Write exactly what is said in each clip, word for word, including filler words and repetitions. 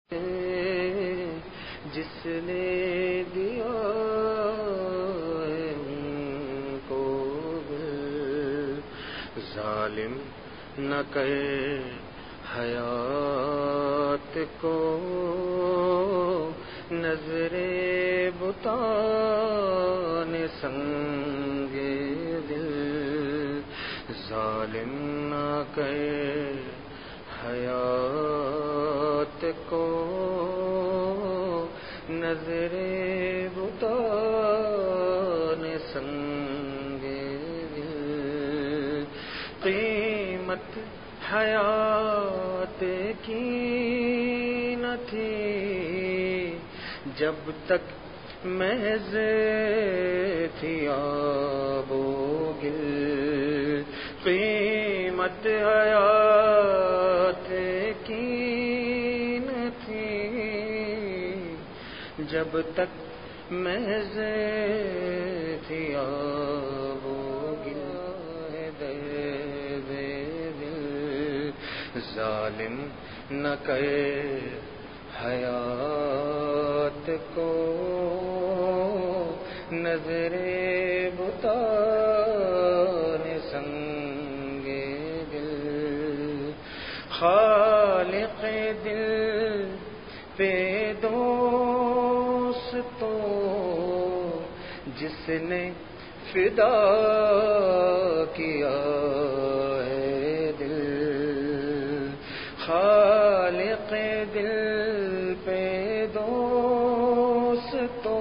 جس نے دیا ان کو ظالم نہ کرے حیات کو، نظر بتان سنگ دل ظالم نہ کرے حیات کو، نظر بتان سنگ دل قیمت حیات کی نہ تھی جب تک محض تھی آب و گل، قیمت حیات کی نہ تھی جب تک محض تھی آب و گل، دے دے دل ظالم نہ کرے حیات کو، نظر بتان سنگ دل خالق دل پہ دوستو جس نے فدا کیا ہے دل، خالق دل پہ دوستو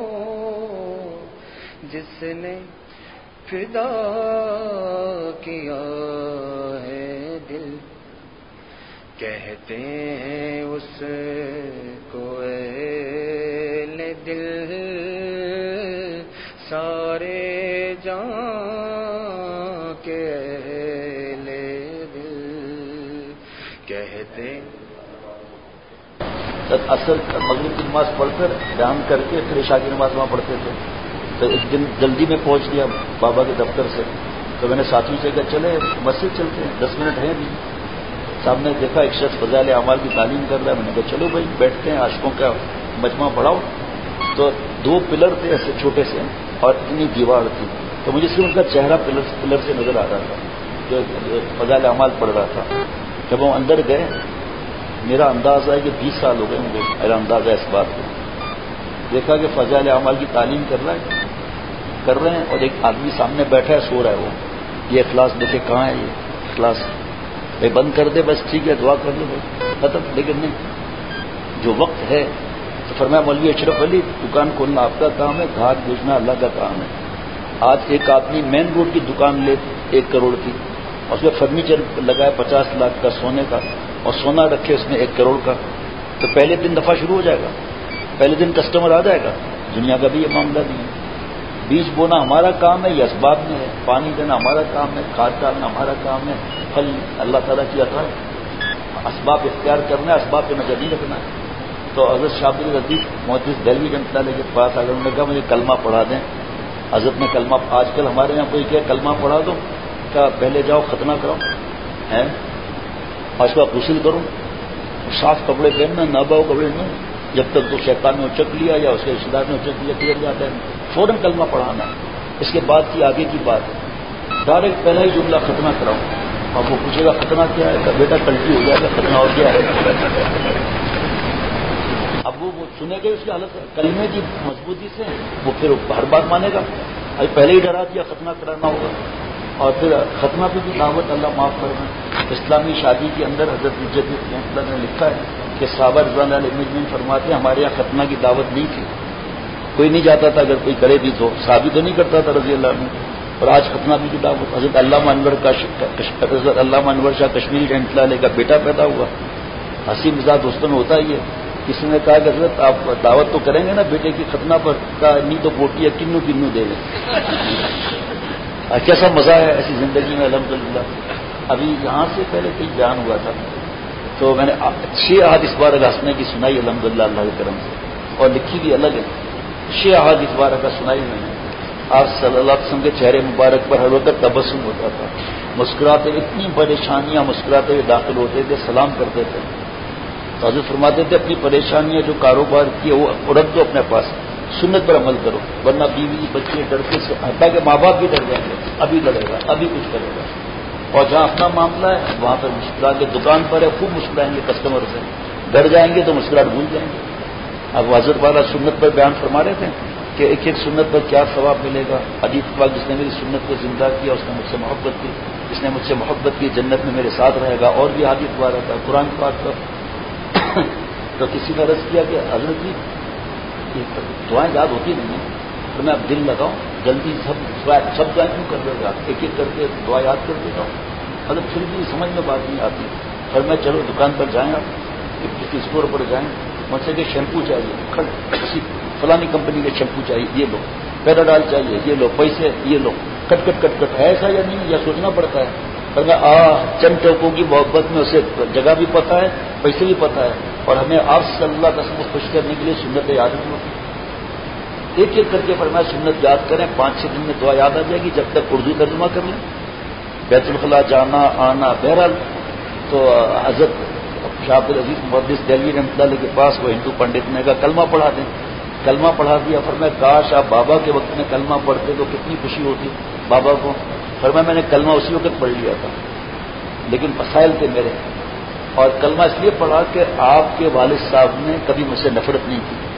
جس نے فدا کیا ہے دل، کہتے ہیں اس کو اہل دل سارے جہاں کے اہل دل، کہتے اصل مغرب کی نماز پڑھ کر بیان کر کے پھر عشاء کی نماز وہاں پڑھتے تھے. تو ایک دن جلدی میں پہنچ گیا بابا کے دفتر سے، تو میں نے ساتھیوں سے کہا چلے مسجد چلتے ہیں، دس منٹ ہیں بھی. صاحب نے دیکھا ایک شخص فضائل اعمال کی تعلیم کر رہا ہے، میں نے کہا چلو بھائی بیٹھتے ہیں، عاشقوں کا مجمع پڑھاؤ. تو دو پلر تھے ایسے چھوٹے سے اور اتنی دیوار تھی، تو مجھے صرف ان کا چہرہ پلر پلر سے نظر آ رہا تھا جو فضائل اعمال پڑھ رہا تھا. جب ہم اندر گئے میرا اندازہ ہے کہ بیس سال ہو گئے مجھے، میرا اندازہ اس بات کو. دیکھا کہ فضائل اعمال کی تعلیم کر رہا ہے کر رہے ہیں اور ایک آدمی سامنے بیٹھا ہے سو رہا ہے. وہ یہ اخلاص دیکھے کہاں ہے، یہ اخلاص بھائی بند کر دے بس ٹھیک ہے دعا کر لو ختم. لیکن نہیں، جو وقت ہے تو فرمایا مولوی اشرف علی دکان کھولنا آپ کا کام ہے، گھاٹ بیچنا اللہ کا کام ہے. آج ایک آدمی مین روڈ کی دکان لے ایک کروڑ کی، اور اس میں فرنیچر لگائے پچاس لاکھ کا سونے کا، اور سونا رکھے اس میں ایک کروڑ کا، تو پہلے دن دفعہ شروع ہو جائے گا، پہلے دن کسٹمر آ جائے گا. دنیا کا بھی یہ معاملہ نہیں ہے. بیج بونا ہمارا کام ہے، یہ اسباب میں ہے. پانی دینا ہمارا کام ہے، کھاد ڈالنا ہمارا کام ہے. پھل اللہ تعالیٰ کی عطا ہے، اسباب اختیار کرنا ہے، اسباب پہ نظر نہیں رکھنا ہے. تو حضرت شاہ عبد العزیز محدث دہلوی رحمۃ اللہ علیہ کے پاس اگر انہوں نے کہا مجھے کلمہ پڑھا دیں، حضرت نے کلمہ. آج کل ہمارے یہاں کوئی کیا کلمہ پڑھا دو، کیا پہلے جاؤ ختنہ کراؤ ہے اور اس کا غسل کروں، صاف کپڑے پہننا، ناباؤ کپڑے نہیں، جب تک تو شیطان نے اچک لیا یا اس کے رشتے دار نے اچک لیا کدھر جاتا ہے، فوراً کلمہ پڑھانا. اس کے بعد کی آگے کی بات ہے. ڈائریکٹ پہلا ہی جملہ ختنہ کراؤں، اور وہ پوچھے گا ختنہ کیا ہے، بیٹا کلٹی ہو جائے گا، ختنہ اور کیا ہے. اب وہ سنے گے اس کی حالت کلمے کی مضبوطی سے، وہ پھر ہر بات مانے گا. ابھی پہلے ہی ڈرا دیا ختنہ کرانا ہوگا. اور پھر ختنہ پہ بھی دعوت اللہ معاف کرنا. اسلامی شادی کے اندر حضرت مجدد اللہ نے لکھا ہے کہ صحابہ رضوان اللہ علیہم فرماتے ہیں ہمارے یہاں ختنہ کی دعوت نہیں تھی، کوئی نہیں جاتا تھا، اگر کوئی کرے بھی تو صحابی تو نہیں کرتا تھا رضی اللہ عنہ. اور آج ختنہ بھی کی دعوت. حضرت علامہ انور کا حضرت علامہ انور شاہ کشمیری رحمۃ اللہ علیہ کا بیٹا پیدا ہوا. ہنسی مزاح دوستوں میں ہوتا ہی ہے. کسی نے کہا کہ حضرت آپ دعوت تو کریں گے نا بیٹے کی ختنہ پر، کا نہیں تو بوٹی یا کنو کنو دے گے. کیسا مزہ ہے ایسی زندگی میں الحمدللہ. ابھی یہاں سے پہلے کئی بیان ہوا تھا تو میں نے چھ احادیث بار ہنسنے کی سنائی الحمدللہ اللہ کے کرم سے، اور لکھی بھی الگ ہے. چھ احادیث بار کا سنائی میں نے. آپ صلی اللہ علیہ وسلم کے چہرے مبارک پر ہر وقت تبسم ہوتا تھا، مسکراتے اتنی پریشانیاں مسکراتے ہوئے داخل ہوتے تھے، سلام کرتے تھے. تو حضرت فرماتے تھے اپنی پریشانیاں جو کاروبار کی وہ رکھ دو اپنے پاس، سنت پر عمل کرو، ورنہ بیوی بچے ڈرتے سے، حتیٰ کہ ماں باپ بھی ڈر جائیں گے، ابھی لڑے گا، ابھی کچھ کرے گا. اور جہاں اپنا معاملہ ہے وہاں پر مشکلات، دکان پر ہے خوب مسکرائیں گے کسٹمر سے، ڈر جائیں گے تو مسکراہٹ بھول جائیں گے. اب حضرت والا سنت پر بیان فرما رہے تھے کہ ایک ایک سنت پر کیا ثواب ملے گا. حدیث پاک جس نے میری سنت کو زندہ کیا اس نے مجھ سے محبت کی، جس نے مجھ سے محبت کی جنت میں میرے ساتھ رہے گا. اور بھی حدیث وارہ تھا قرآن پاک کا. تو کسی نے عرض کیا کہ حضرت جی دعائیں یاد ہوتی نہیں ہیں، تو میں اب دل لگاؤں جلدی سب سب دعائیں کیوں کر رہے گا، ایک ایک کر کے دعا یاد کر دیتا ہوں. مطلب پھر بھی سمجھ میں بات نہیں آتی. اور میں چلو دکان پر جائیں، آپ کسی اسٹور پر جائیں، مجھ سے کہ شیمپو چاہیے، کسی فلانی کمپنی کے شیمپو چاہیے، یہ لو. پیراڈال چاہیے، یہ لو. پیسے یہ لو. کٹ کٹ کٹ کٹ ہے ایسا یا نہیں، یا سوچنا پڑتا ہے. پر میں آ چند ٹوکوں کی محبت میں اسے جگہ بھی پتہ ہے، پیسے بھی پتہ ہے، اور ہمیں آپ سے اللہ کا سمجھ خوش کرنے کے لیے سنت یاد نہیں ہوتی. ایک ایک کر کے فرمایا سنت یاد کریں، پانچ چھ دن میں دعا یاد آ جائے گی. جب تک اردو ترجمہ کر لیں، بیت الخلاء جانا آنا. بہرحال تو حضرت شاہ عبد العزیز محدث دہلوی رحمۃ اللہ کے پاس وہ ہندو پنڈت نے کہا کلمہ پڑھا دیں. کلمہ پڑھا دیا. فرمایا کاش آپ بابا کے وقت میں کلمہ پڑھتے تو کتنی خوشی ہوتی بابا کو. فرمایا میں نے کلمہ اسی وقت پڑھ لیا تھا، لیکن مسائل تھے میرے. اور کلمہ اس لیے پڑھا کہ آپ کے والد صاحب نے کبھی مجھ سے نفرت نہیں کی،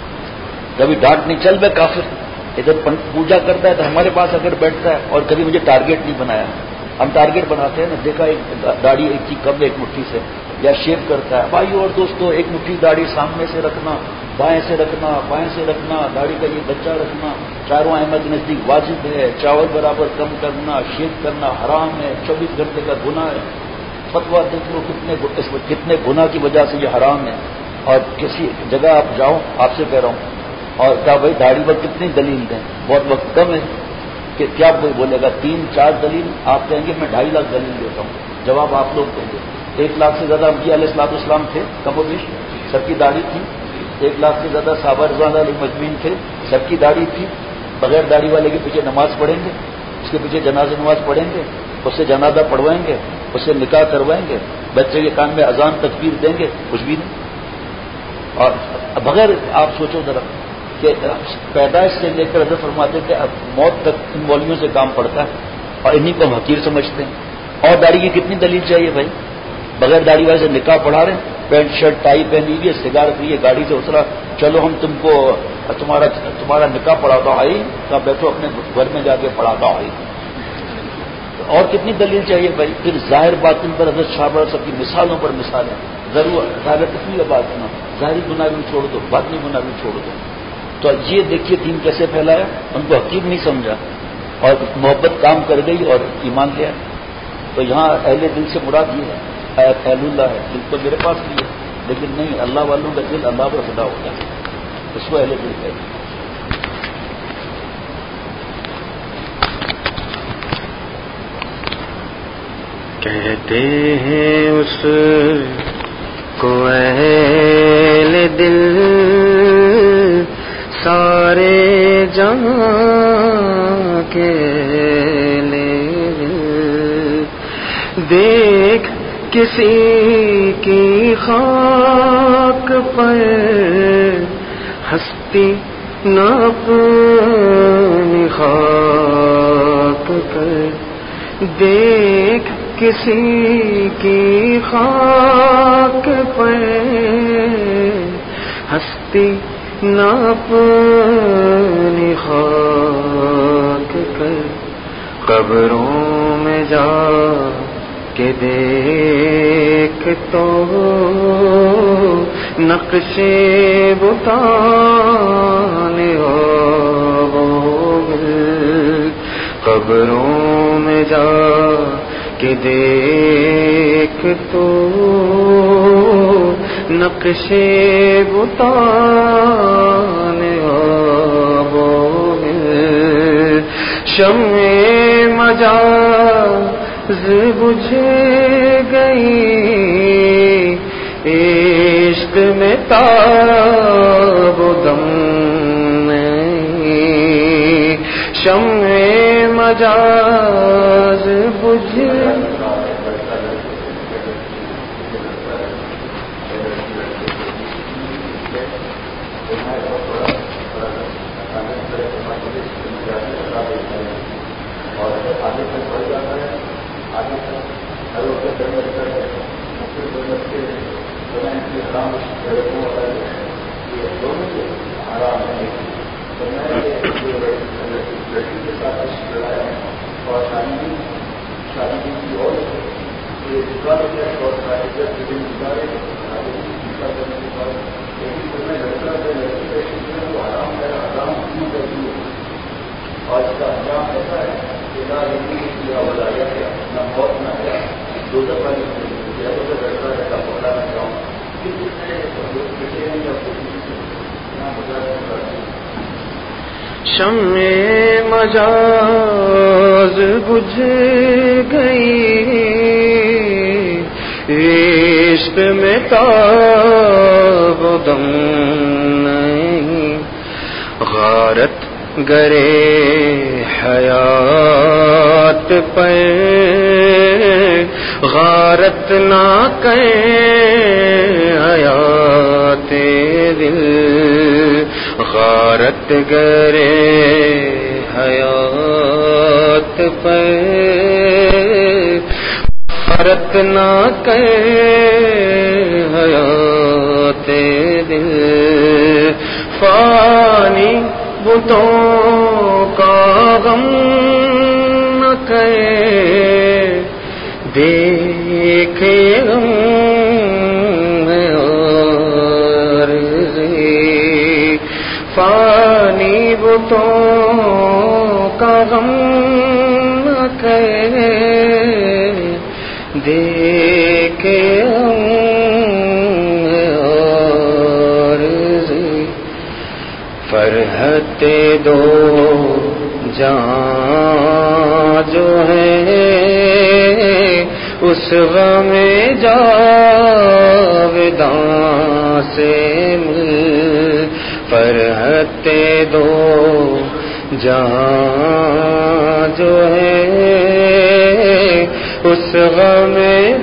کبھی ڈانٹ نہیں. چل میں کافر ادھر پوجا کرتا ہے تو ہمارے پاس اگر بیٹھتا ہے، اور کبھی مجھے ٹارگیٹ نہیں بنایا. ہم ٹارگیٹ بناتے ہیں نا، دیکھا ایک داڑھی ایک کی کب ایک مٹھی سے، یا شیو کرتا ہے. بھائی اور دوستوں، ایک مٹھی داڑھی سامنے سے رکھنا، بائیں سے رکھنا، بائیں سے رکھنا، داڑھی کا یہ بچہ رکھنا چاروں احمد نزدیک واجب ہے. چاول برابر کم کرنا، شیو کرنا حرام ہے، چوبیس گھنٹے کا گناہ ہے. فتویٰ دیکھ لو کتنے کتنے گناہ کی وجہ سے یہ حرام ہے. اور کسی جگہ آپ جاؤ، آپ سے کہہ رہا ہوں، اور کہا بھائی داڑھی پر کتنی دلیل دیں، بہت وقت کم ہے کہ کیا کوئی بولے گا تین چار دلیل. آپ کہیں گے میں ڈھائی لاکھ دلیل دیتا ہوں. جواب آپ لوگ دیں گے. ایک لاکھ سے زیادہ انبیاء علیہ الصلوۃ والسلام تھے، کم و بیش سب کی داڑھی تھی. ایک لاکھ سے زیادہ صحابہ رضوان اللہ علیہم مجمعین تھے، سب کی داڑھی تھی. بغیر داڑھی والے کے پیچھے نماز پڑھیں گے، اس کے پیچھے جنازہ نماز پڑھیں گے، اس سے جنازہ پڑھوائیں گے، اس سے نکاح کروائیں گے، بچے کے کان میں اذان تکبیر دیں گے، کچھ بھی نہیں. اور بغیر آپ سوچو ذرا کہ پیدائش سے لے کر حضرت فرماتے کہ اب موت تک ان مولیوں سے کام پڑتا ہے، اور انہیں کو ہم حقیر سمجھتے ہیں. اور داڑھی کی کتنی دلیل چاہیے بھائی. بغیر داڑھی والے سے نکاح پڑھا رہے ہیں، پینٹ شرٹ ٹائی پہنی ہوئی ہے، سگار پی ہے، گاڑی سے اترا، چلو ہم تم کو تمہارا تمہارا نکاح پڑھاتا آئی، تو بیٹھو اپنے گھر میں جا کے پڑھاتا آئی. اور کتنی دلیل چاہیے بھائی. پھر ظاہر باطن پر حضرت شاہ سب کی مثالوں پر مثالیں. ضرور ظاہر کتنی ہے بات نا، ظاہری گناہ بھی چھوڑ دو، باطنی گناہ بھی چھوڑ دو. تو یہ دیکھیے دین کیسے پھیلایا. ان کو حقیر نہیں سمجھا، اور محبت کام کر گئی اور ایمان لیا. تو یہاں اہل دل سے مراد یہ ہے، اہل اللہ ہے. دل تو میرے پاس بھی ہے، لیکن نہیں، اللہ والوں کا دل اللہ پر فدا ہوتا ہے، اس کو اہل دل کہتے ہیں. کہتے ہیں اس کو اہل دل سارے جہاں کے دل. دیکھ کسی کی خاک پر ہستی نہ اپنی خاک کر. دیکھ کسی کی خاک پر ہستی نہ اپنی خاک کر. قبروں میں جا کے دیکھ تو نقش بتان قبروں میں جا کے دیکھ تو نقش بتان شمع مجاز بجھ گئی عشق میں تاب و دم نہیں. شمع مجاز بجھ اور آگے تک بڑھ جاتا ہے، آگے تک ہر وقت ڈر لگتا ہے، مختلف بچے حرام لڑکوں والا جو ہے یہ دونوں سے حرام ہے. تو میں جو لڑکی کے ساتھ عشق لڑایا ہے اور شادی شادی کی اور یہ گزارے گئے اور عزت کے دن گزارے کرنے کے بعد لیکن جب میں لڑکا ہے لڑکی کا عشق ہے وہ حرام ہے، حرام کیوں کرتی ہے. اور اس کا انجام ایسا ہے کہ نہ زندگی کی وجہ ہے، نہ موت نہ ہے، دو دفعہ والی لڑکا رہتا پکڑانا چاہوں شمع مجاز بجھ گئی، عشق میں تاب و دم نہیں، غارت گرے حیات پر غارت نہ کرے حیات دل، غارت گرے حیات پر غارت نہ کرے حیات دل. فانی بتوں کا غم نہ کرے، دیکھے غم عارضی، فانی بتوں کا غم نہ کرے، دیکھے غم عارضی. فرحت دو جہاں جو ہے اس غم جاوداں سے مل، فرحت دو جہاں جو ہے اس غم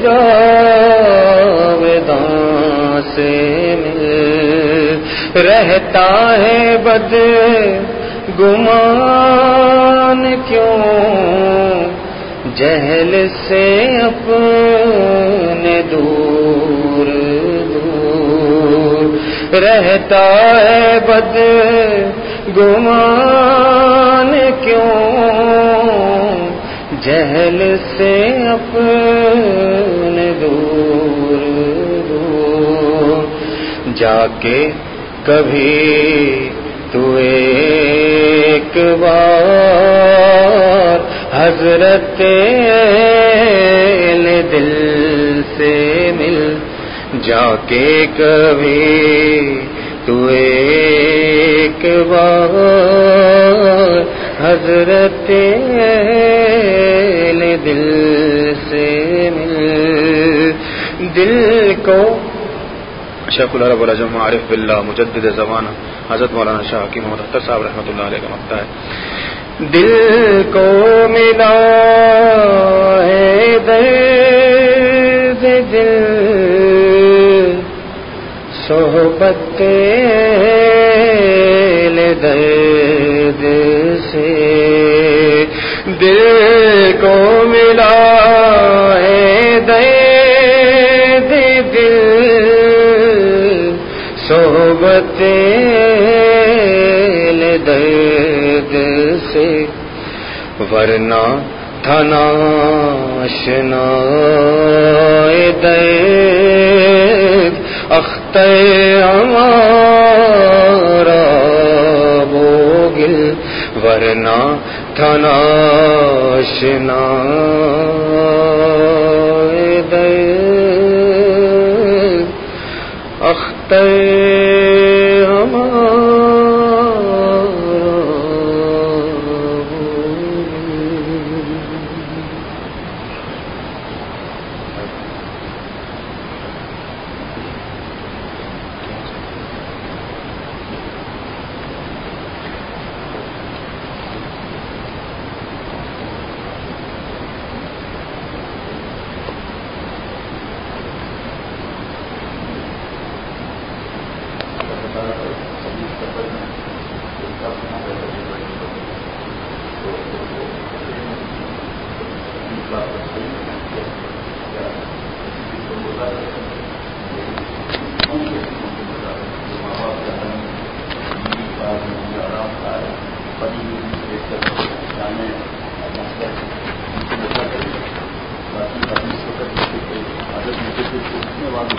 جاوداں سے مل. رہتا ہے بد گمان کیوں جہل سے اپنے دور دور، رہتا ہے بد گمان کیوں جہل سے اپنے دور دور. جا کے کبھی تو ایک بار حضرت اہل دل سے مل، جا کے کبھی تو ایک بار حضرت اہل دل سے مل. دل کو شیخ العرب والعجم عارف باللہ مجدد زمانہ حضرت مولانا شاہ حکیم محمد اختر صاحب رحمۃ اللہ علیہ کا مقطع ہے. دل کو ملا ہے درد دل صحبت اہل درد سے، دل کو ملا ہے درد دل صحبت اہل درد سے، ورنہ تھا ناشنا درد اختر ہمارا بوگل، ورنہ تھا ناشنا درد اختر ہمارا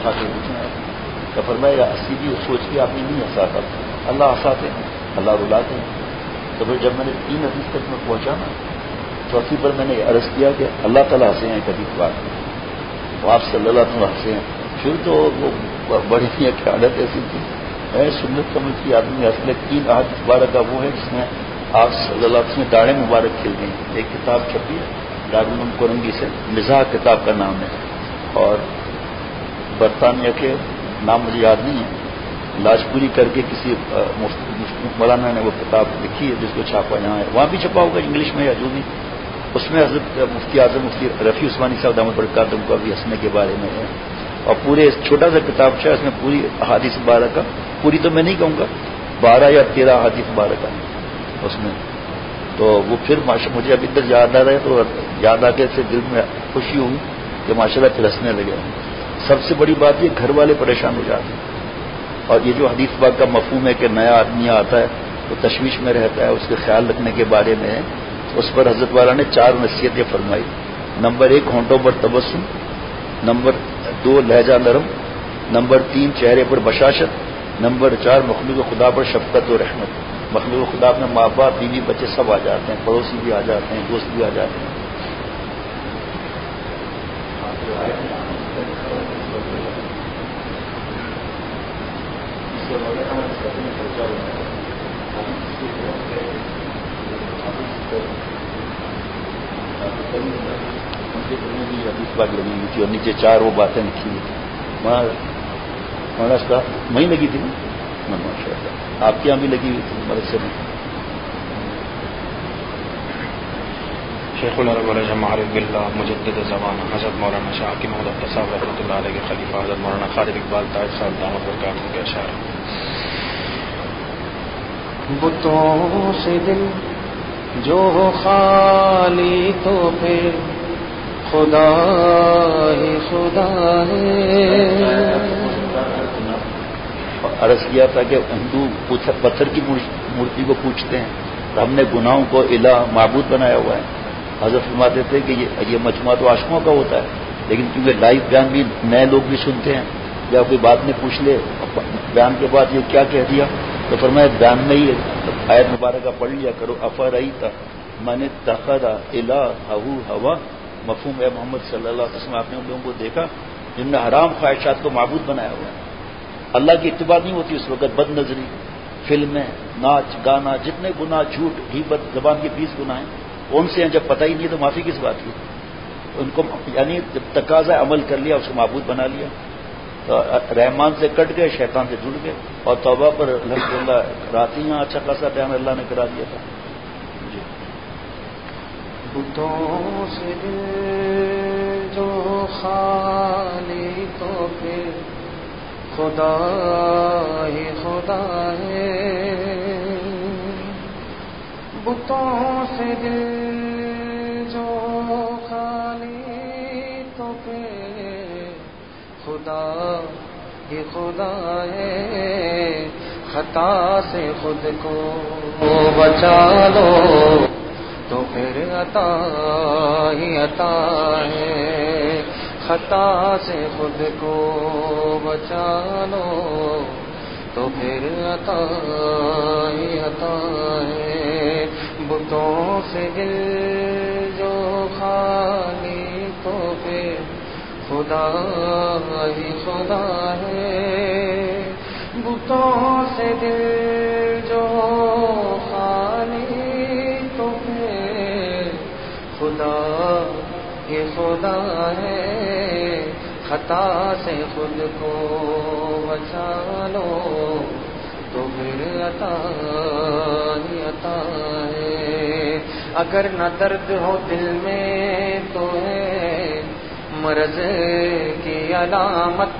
ہنسا کے پوچھنا ہے تو فرمایا اسی بھی سوچ کے آپ نے نہیں ہنساتا، اللہ ہنساتے ہیں، اللہ رلاتے ہیں۔ تو پھر جب میں نے تین حدیث تک میں پہنچا نا، چوتھی پر میں نے عرض کیا کہ اللہ تعالیٰ ہنسے ہیں کبھی بات وہ آپ صلی اللہ علیہ وسلم ہنسے ہیں، پھر تو وہ بڑی ایک عادت ایسی تھی، میں سنت سمجھ کی آدمی اصل تین احادیث مبارک کا وہ ہے جس میں آپ صلی اللہ علیہ وسلم داڑھیں مبارک کھل گئی۔ ایک کتاب چھپی ہے دارالعلوم کورنگی سے، مزاح کتاب کا نام ہے، اور برطانیہ کے نام مجھے یاد نہیں ہے، لاجپوری کر کے کسی مولانا نے وہ کتاب لکھی ہے جس کو چھاپا یہاں ہے، وہاں بھی چھپا ہوگا انگلش میں یا جو بھی، اس میں حضرت مفتی اعظم مفتی رفیع عثمانی صاحب دامت برکاتہم کا بھی ہنسنے کے بارے میں ہے، اور پورے چھوٹا سا کتاب ہے اس میں پوری احادیث مبارکہ، پوری تو میں نہیں کہوں گا، بارہ یا تیرہ احادیث مبارکہ اس میں، تو وہ پھر مجھے ابھی تک یاد آ رہا ہے، تو یاد آ کے سے دل میں خوشی ہوئی کہ ماشاء اللہ پھر ہنسنے لگے۔ سب سے بڑی بات یہ گھر والے پریشان ہو جاتے ہیں، اور یہ جو حدیث پاک کا مفہوم ہے کہ نیا آدمی آتا ہے تو تشویش میں رہتا ہے، اس کے خیال رکھنے کے بارے میں ہے، اس پر حضرت والا نے چار نصیحتیں فرمائی۔ نمبر ایک ہونٹوں پر تبسم، نمبر دو لہجہ نرم، نمبر تین چہرے پر بشاشت، نمبر چار مخلوق خدا پر شفقت و رحمت۔ مخلوق خدا میں ماں باپ بیوی بچے سب آ جاتے ہیں، پڑوسی بھی آ جاتے ہیں، دوست بھی آ جاتے ہیں۔ حدیث پاک لگی ہوئی تھی اور نیچے چار وہ باتیں لکھی ہوئی تھی، وہاں اس کا وہیں لگی تھی نا، ماشاء اللہ آپ کے یہاں بھی لگی ہوئی تھی مدرسے میں۔ شیخ العرب والعجم عارف باللہ مجدد زمانہ حضرت مولانا شاہ کی محمد صاحب رحمۃ اللہ علیہ کے خلیفہ حضرت مولانا خالد اقبال طاہر صاحب دامت برکاتہم کے اشعار۔ بتوں سے دل جو ہو خالی تو پھر خدا ہی خدا ہے۔ عرض کیا تھا کہ ہندو پتھر کی مورتی کو پوچھتے ہیں تو ہم نے گناہوں کو الہ معبود بنایا ہوا ہے۔ حضرت فرماتے تھے کہ یہ مجموعہ تو عاشقوں کا ہوتا ہے، لیکن کیونکہ لائیو بیان بھی نئے لوگ بھی سنتے ہیں، یا کوئی بات میں پوچھ لے بیان کے بعد یہ کیا کہہ دیا، تو فرمایا بیان میں ہی آیت مبارکہ پڑھ لیا کرو، افرأیت من اتخذ الہہ ہوا، مفہوم ہے محمد صلی اللہ علیہ وسلم، آپ نے ان لوگوں کو دیکھا جن نے حرام خواہشات کو معبود بنایا ہوا ہے۔ اللہ کی اتباع نہیں ہوتی اس وقت، بد نظری، فلمیں، ناچ گانا، جتنے گناہ، جھوٹ، غیبت، زبان کے بیس گناہ ہیں، ان سے ہیں، جب پتہ ہی نہیں تو معافی کس بات کی؟ ان کو یعنی جب تقاضا عمل کر لیا، اس کو معبود بنا لیا، تو رحمان سے کٹ گئے، شیطان سے جڑ گئے، اور توبہ پر الحمدللہ راتی یہاں اچھا خاصا بیان اللہ نے کرا دیا تھا۔ جی بتوں سے دل جو خالی تو پھر خدا ہی خدا ہے۔ بتوں سے دل جو خالی تو پھر خدا ہی خدا ہے۔ خطا سے خود کو بچا لو تو پھر عطا ہی عطا ہے۔ خطا سے خود کو بچا لو تو پھر عطا ہی عطا ہے۔ بتوں سے دل جو خالی تو پھر خدا ہی خدا ہے۔ بتوں سے دل جو خالی تو پھر خدا یہ خدا ہے۔ خطا سے خود کو بچا لو تو پھر عطا ہی عطا ہے۔ اگر نہ درد ہو دل میں تو ہے مرض کی علامت،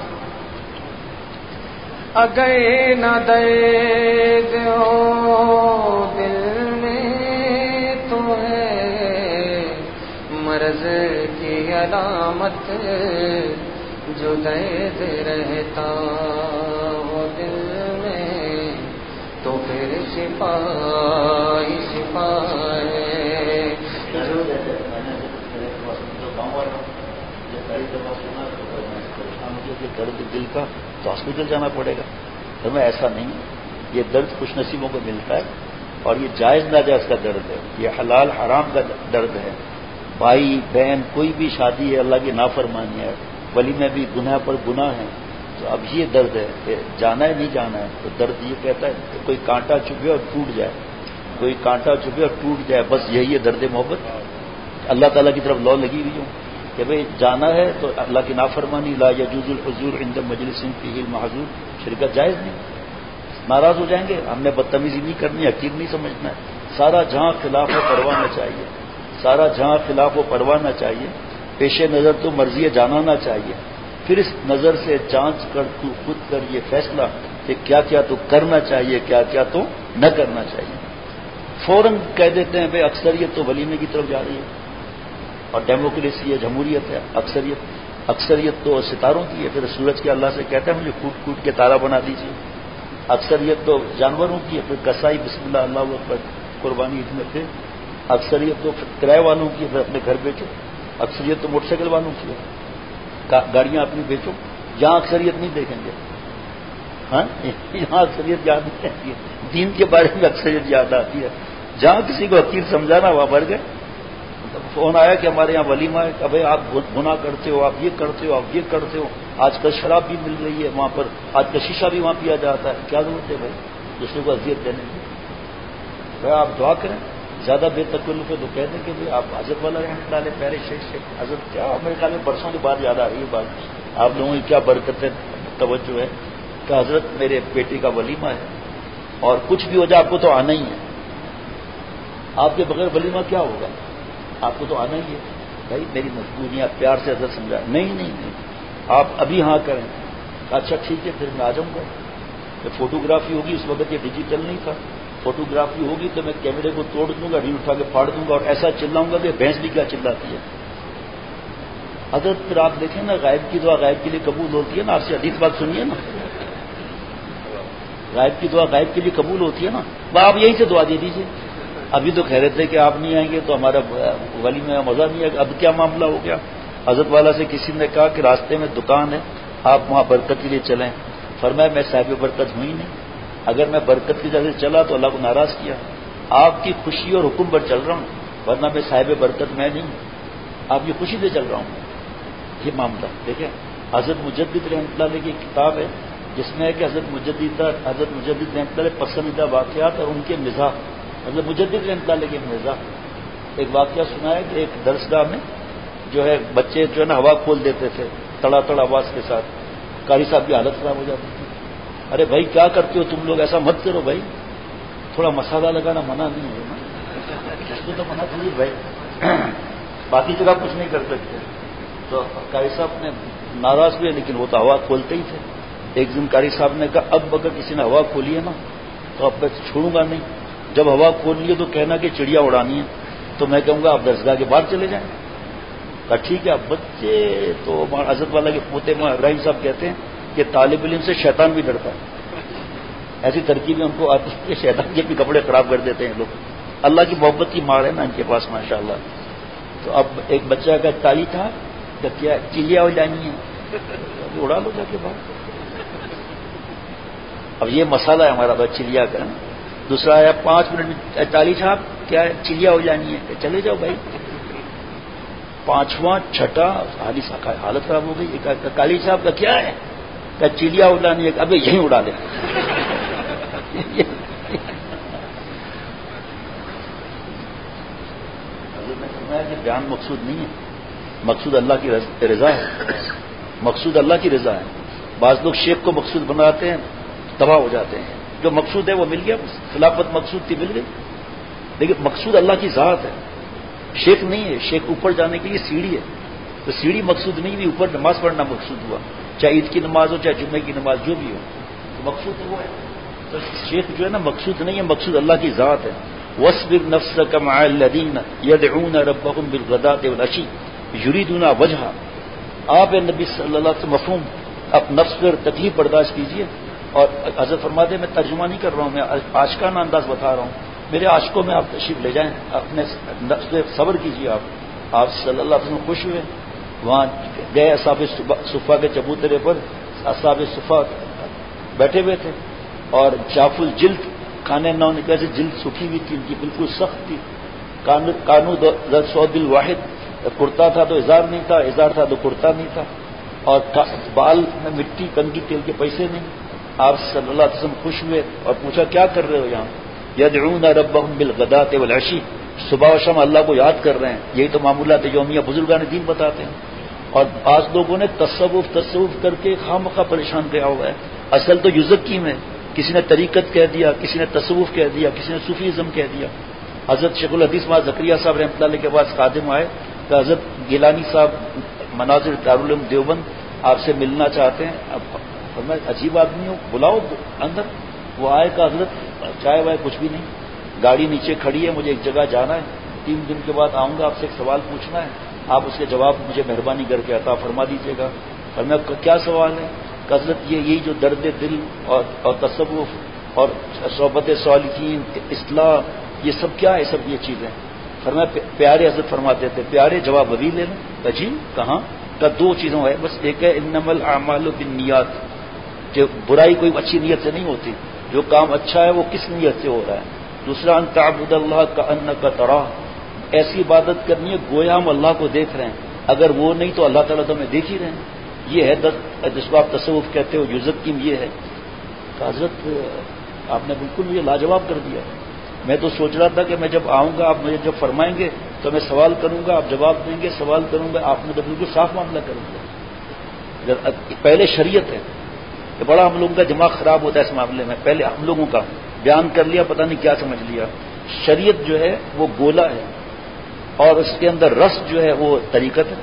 اگر نہ درد ہو دل میں تو ہے مرض کی علامت، جو درد رہتا ہو دل میں تو پھر شفا ہی شفا ہے۔ جو گاؤں والا یہ پہلی دفعہ سنا تو میں پریشان ہو گیا کہ درد دل کا تو ہاسپٹل جانا پڑے گا. تو میں ایسا نہیں ہے. یہ درد خوش نصیبوں کو ملتا ہے اور یہ جائز ناجائز کا درد ہے, یہ حلال حرام کا درد ہے. بھائی بہن کوئی بھی شادی ہے اللہ کی نافرمانی ہے, ولی میں بھی گناہ پر گناہ ہے, تو اب یہ درد ہے کہ جانا ہے نہیں جانا ہے. تو درد یہ کہتا ہے کہ کوئی کانٹا چبھے اور ٹوٹ جائے, کوئی کانٹا چبھے اور ٹوٹ جائے, بس یہی ہے درد محبت. اللہ تعالیٰ کی طرف لو لگی ہوئی ہوں کہ بھئی جانا ہے تو اللہ کی نافرمانی, لا یجوز الحضور عند مجلس فیہ المحظور, شرکت جائز نہیں. ناراض ہو جائیں گے, ہم نے بدتمیزی نہیں کرنی, حقیر نہیں سمجھنا ہے. سارا جہاں خلاف و پرواہ نہ چاہیے, سارا جہاں خلاف و پرواہ نہ چاہیے. پیش نظر تو مرضی جانا نہ چاہیے. پھر اس نظر سے جانچ کر تو خود کر یہ فیصلہ کہ کیا کیا تو کرنا چاہیے, کیا کیا تو نہ کرنا چاہیے. فوراً کہہ دیتے ہیں بھائی اکثریت تو ولیمے کی طرف جا رہی ہے اور ڈیموکریسی ہے, جمہوریت ہے. اکثریت اکثریت تو ستاروں کی ہے. پھر سورج کے اللہ سے کہتے ہیں مجھے کوٹ کوٹ کے تارا بنا دیجیے. اکثریت تو جانوروں کی ہے. پھر کسائی بسم اللہ اللہ اکبر قربانی عید میں تھے. اکثریت تو کرائے والوں کی ہے, پھر اپنے گھر بیچو. اکثریت تو موٹر سائیکل والوں کی ہے, گاڑیاں اپنی بیچو. یہاں اکثریت نہیں دیکھیں گے, ہاں یہاں اکثریت یاد نہیں رہتی ہے. دین کے بارے میں اکثریت یاد آتی ہے. جہاں کسی کو حقیر سمجھانا وہاں بڑھ گئے. فون آیا کہ ہمارے یہاں ولیمہ ہے, کہ بھائی آپ گناہ کرتے ہو, آپ یہ کرتے ہو, آپ یہ کرتے ہو. آج کل شراب بھی مل رہی ہے وہاں پر, آج کل شیشہ بھی وہاں پیا جاتا ہے. کیا ضرورت ہے بھائی دوسرے کو اذیت دینے کی؟ بھائی آپ دعا کریں, زیادہ بے تکلف ہے تو کہہ دیں کہ بھائی آپ حضرت والا رحمۃ اللہ علیہ پیارے شیخ سے حضرت, کیا میرے خیال میں برسوں کی بات یاد آ رہی ہے بات. آپ لوگوں کی کیا برکت ہے, توجہ ہے کہ حضرت میرے بیٹے کا ولیمہ ہے اور کچھ بھی ہو جائے آپ کو تو آنا ہی ہے. آپ کے بغیر ولیمہ کیا ہوگا, آپ کو تو آنا ہی ہے. بھائی میری مجبوریاں پیار سے حضرت سمجھا. نہیں نہیں نہیں آپ ابھی ہاں کریں. اچھا ٹھیک ہے پھر میں آ جاؤں گا. جب فوٹوگرافی ہوگی, اس وقت یہ ڈیجیٹل نہیں تھا, فوٹوگرافی ہوگی تو میں کیمرے کو توڑ دوں گا, ریل اٹھا کے پھاڑ دوں گا اور ایسا چلاؤں گا کہ بھینس بھی کیا چلاتی ہے. حضرت پھر آپ دیکھیں نا, غائب کی دعا غائب کے لیے قبول ہوتی ہے نا. آپ سے حدیث بات سنیے نا, غائب کی دعا غائب کے لیے قبول ہوتی ہے نا. آپ یہی سے دعا دے دیجیے. ابھی تو کہہ رہے تھے کہ آپ نہیں آئیں گے تو ہمارا ولی میں مزہ نہیں آئے گا. اب کیا معاملہ ہو گیا؟ حضرت والا سے کسی نے کہا کہ راستے میں دکان ہے, آپ وہاں برکت کے لیے چلیں. فرمایا میں صاحب برکت ہوئی نہیں, اگر میں برکت کی جگہ سے چلا تو اللہ کو ناراض کیا. آپ کی خوشی اور حکم پر چل رہا ہوں, ورنہ میں صاحب برکت میں نہیں, آپ کی خوشی سے چل رہا ہوں. یہ معاملہ دیکھیں, حضرت مجدد رحمۃ اللہ علیہ کی کتاب ہے جس میں ہے کہ حضرت مجدد حضرت مجدد رحمۃ اللہ علیہ پسندیدہ واقعات اور ان کے مزاح. حضرت مجدد رحمۃ اللہ علیہ کے مزاح ایک واقعہ سنا ہے کہ ایک درسگاہ میں جو ہے بچے جو ہے نا ہوا کھول دیتے تھے تڑا تڑ آواز کے ساتھ. قاری صاحب کی حالت خراب ہو جاتی تھی. ارے بھائی کیا کرتے ہو تم لوگ, ایسا مت کرو بھائی, تھوڑا مسالہ لگانا منع نہیں ہے نا, اس کو تو منع کیجیے بھائی, باقی جگہ کچھ نہیں کر سکتے. تو قاری صاحب نے ناراض ہوئے, لیکن وہ تو ہوا کھولتے ہی تھے. ایک دن قاری صاحب نے کہا اب اگر کسی نے ہوا کھولی ہے نا تو اب میں چھوڑوں گا نہیں. جب ہوا کھول لیے تو کہنا کہ چڑیا اڑانی ہے, تو میں کہوں گا آپ درسگاہ کے باہر چلے جائیں. کہا ٹھیک ہے. اب بچے تو حضرت والا کے پوتے ابراہیم صاحب کہتے ہیں کہ طالب علم سے شیطان بھی ڈرتا ہے. ایسی ترکیبیں ان کو آتی ہے, شیطان کے بھی کپڑے خراب کر دیتے ہیں لوگ. اللہ کی محبت کی مار ہے نا ان کے پاس ماشاء اللہ. تو اب ایک بچہ کا تالی تھا کہ کیا چڑیا ہو جانی ہے, اڑا لو جا کے باہر. اب یہ مسئلہ ہے ہمارا بس چڑیا کا. دوسرا آیا پانچ منٹ میں چالیس صاحب کیا چڑیا ہو جانی ہے, چلے جاؤ بھائی. پانچواں چھٹا حالت خراب ہو گئی. کالی صاحب کا کیا ہے کہ چڑیا اڑانی ہے, ابھی یہیں اڑا لے. کہ بیان مقصود نہیں ہے, مقصود اللہ کی رضا ہے. مقصود اللہ کی رضا ہے. بعض لوگ شیخ کو مقصود بناتے ہیں, تباہ ہو جاتے ہیں. جو مقصود ہے وہ مل گیا, خلافت مقصود تھی مل گئی, لیکن مقصود اللہ کی ذات ہے, شیخ نہیں ہے. شیخ اوپر جانے کے لیے سیڑھی ہے, تو سیڑھی مقصود نہیں ہوئی, اوپر نماز پڑھنا مقصود ہوا, چاہے عید کی نماز ہو چاہے جمعے کی نماز جو بھی ہو, تو مقصود تو وہ ہے. تو شیخ جو ہے نا مقصود نہیں ہے, مقصود اللہ کی ذات ہے. وَاصْبِرْ نَفْسَكَ مَعَ الَّذِينَ يَدْعُونَ رَبَّهُمْ بِالْغَدَاةِ وَالْعَشِيِّ يُرِيدُونَ وَجْهَهُ. آپ نبی صلی اللہ علیہ وسلم مفہوم اب نفس پر تکلیف برداشت کیجیے. اور حضرت فرماتے ہیں میں ترجمہ نہیں کر رہا ہوں, میں عاشقانہ انداز بتا رہا ہوں. میرے عاشقوں میں آپ تشریف لے جائیں, اپنے نفس پہ صبر کیجیے. آپ آپ صلی اللہ علیہ وسلم خوش ہوئے وہاں گئے، اصحاب صفا کے چبوترے پر اصحاب صفا بیٹھے ہوئے تھے اور جاف الجلد کھانے نہ ہونے کی وجہ سے جلد سوکھی ہوئی تھی، ان کی بالکل سخت تھی. کانو سعود الواحد، کرتا تھا تو اظہار نہیں تھا، اظہار تھا تو کرتا نہیں تھا، اور بال میں مٹی، کنگھی تیل کے پیسے نہیں. آپ صلی اللہ علیہ وسلم خوش ہوئے اور پوچھا کیا کر رہے ہو یہاں؟ یدعون ربهم بالغداۃ والعشی، صبح و شام اللہ کو یاد کر رہے ہیں. یہی تو معمولات یومیہ بزرگان دین بتاتے ہیں. اور بعض لوگوں نے تصوف تصوف کر کے خامخواہ پریشان کیا ہوا ہے. اصل تو یزکیم ہے. کسی نے طریقت کہہ دیا، کسی نے تصوف کہہ دیا، کسی نے صوفیزم کہہ دیا. حضرت شیخ الحدیث ماں زکریا صاحب رحمۃ اللہ علیہ کے پاس خادم آئے کہ حضرت گیلانی صاحب مناظر دارالعلوم دیوبند آپ سے ملنا چاہتے ہیں. اب میں عجیب آدمی ہوں، بلاؤ اندر. وہ آئے کہ حضرت چائے وائے کچھ بھی نہیں، گاڑی نیچے کھڑی ہے، مجھے ایک جگہ جانا ہے، تین دن کے بعد آؤں گا، آپ سے ایک سوال پوچھنا ہے، آپ اس کے جواب مجھے مہربانی کر کے عطا فرما دیجیے گا. اور میں کیا سوال ہے کہ حضرت یہ یہی جو درد دل اور اور تصوف اور صحبت صالحین، اصلاح، یہ سب کیا ہے؟ سب یہ چیزیں. فرمایا پیارے حضرت فرماتے تھے، پیارے جواب ابھی لے لیں. جی کہاں؟ کا دو چیزوں ہے بس. ایک ہے انما الاعمال بالنیات، کہ برائی کوئی اچھی نیت سے نہیں ہوتی، جو کام اچھا ہے وہ کس نیت سے ہو رہا ہے. دوسرا ان تعبد اللہ کأنک تراہ، ایسی عبادت کرنی ہے گویا ہم اللہ کو دیکھ رہے ہیں، اگر وہ نہیں تو اللہ تعالیٰ تو ہمیں دیکھ ہی رہے ہیں. یہ ہے جس کو آپ تصوف کہتے ہو، یزکیم یہ ہے. حضرت آپ نے بالکل مجھے لاجواب کر دیا. میں تو سوچ رہا تھا کہ میں جب آؤں گا، آپ مجھے جب فرمائیں گے تو میں سوال کروں گا، آپ جواب دیں گے، سوال کروں گا، آپ نے تو بالکل صاف معاملہ کر دیا. پہلے شریعت ہے، کہ بڑا ہم لوگوں کا دماغ خراب ہوتا ہے اس معاملے میں. پہلے ہم لوگوں کا بیان کر لیا، پتہ نہیں کیا سمجھ لیا. شریعت جو ہے وہ گولا ہے، اور اس کے اندر رس جو ہے وہ طریقت ہے.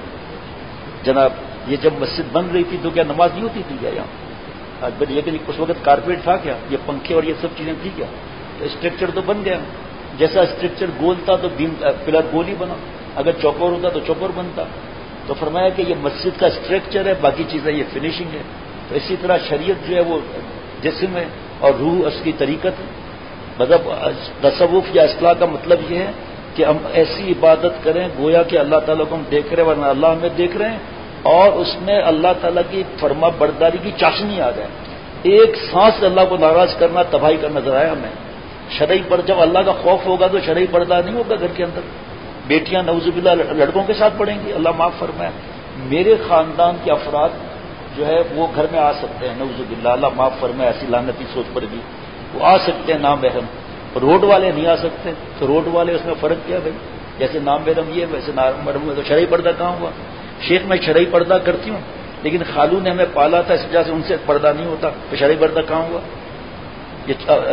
جناب یہ جب مسجد بن رہی تھی تو کیا نماز نہیں ہوتی تھی کیا یہاں؟ لیکن اس وقت کارپیٹ تھا کیا؟ یہ پنکھے اور یہ سب چیزیں تھی کیا؟ تو اسٹرکچر تو بن گیا. جیسا اسٹرکچر گول تھا تو پلر گول ہی بنا، اگر چوکور ہوتا تو چوکور بنتا. تو فرمایا کہ یہ مسجد کا اسٹرکچر ہے، باقی چیزیں یہ فنیشنگ ہے. تو اسی طرح شریعت جو ہے وہ جسم ہے اور روح اس کی طریقت ہے. مطلب تصوف یا اصلاح کا مطلب یہ ہے کہ ہم ایسی عبادت کریں گویا کہ اللہ تعالیٰ کو ہم دیکھ رہے ہیں، ورنہ اللہ ہمیں دیکھ رہے ہیں، اور اس میں اللہ تعالیٰ کی فرما برداری کی چاشنی آ جائے. ایک سانس اللہ کو ناراض کرنا تباہی کا نظر آیا ہمیں. شرعی پر جب اللہ کا خوف ہوگا تو شرعی پردہ نہیں ہوگا گھر کے اندر. بیٹیاں نعوذ باللہ لڑکوں کے ساتھ پڑھیں گی، اللہ معاف فرمائے. میرے خاندان کے افراد جو ہے وہ گھر میں آ سکتے ہیں، نعوذ باللہ، اللہ معاف فرمائے، ایسی لعنتی سوچ پر بھی وہ آ سکتے ہیں نام محرم. روڈ والے نہیں آ سکتے. تو روڈ والے اس میں فرق کیا بھائی؟ جیسے نام محرم یہ ویسے نام محرم ہے، تو شرعی پردہ کہاں ہوا؟ شیخ میں شرعی پردہ کرتی ہوں، لیکن خالو نے ہمیں پالا تھا اس وجہ سے ان سے پردہ نہیں ہوتا، تو شرعی پردہ کہاں ہوا؟ یہ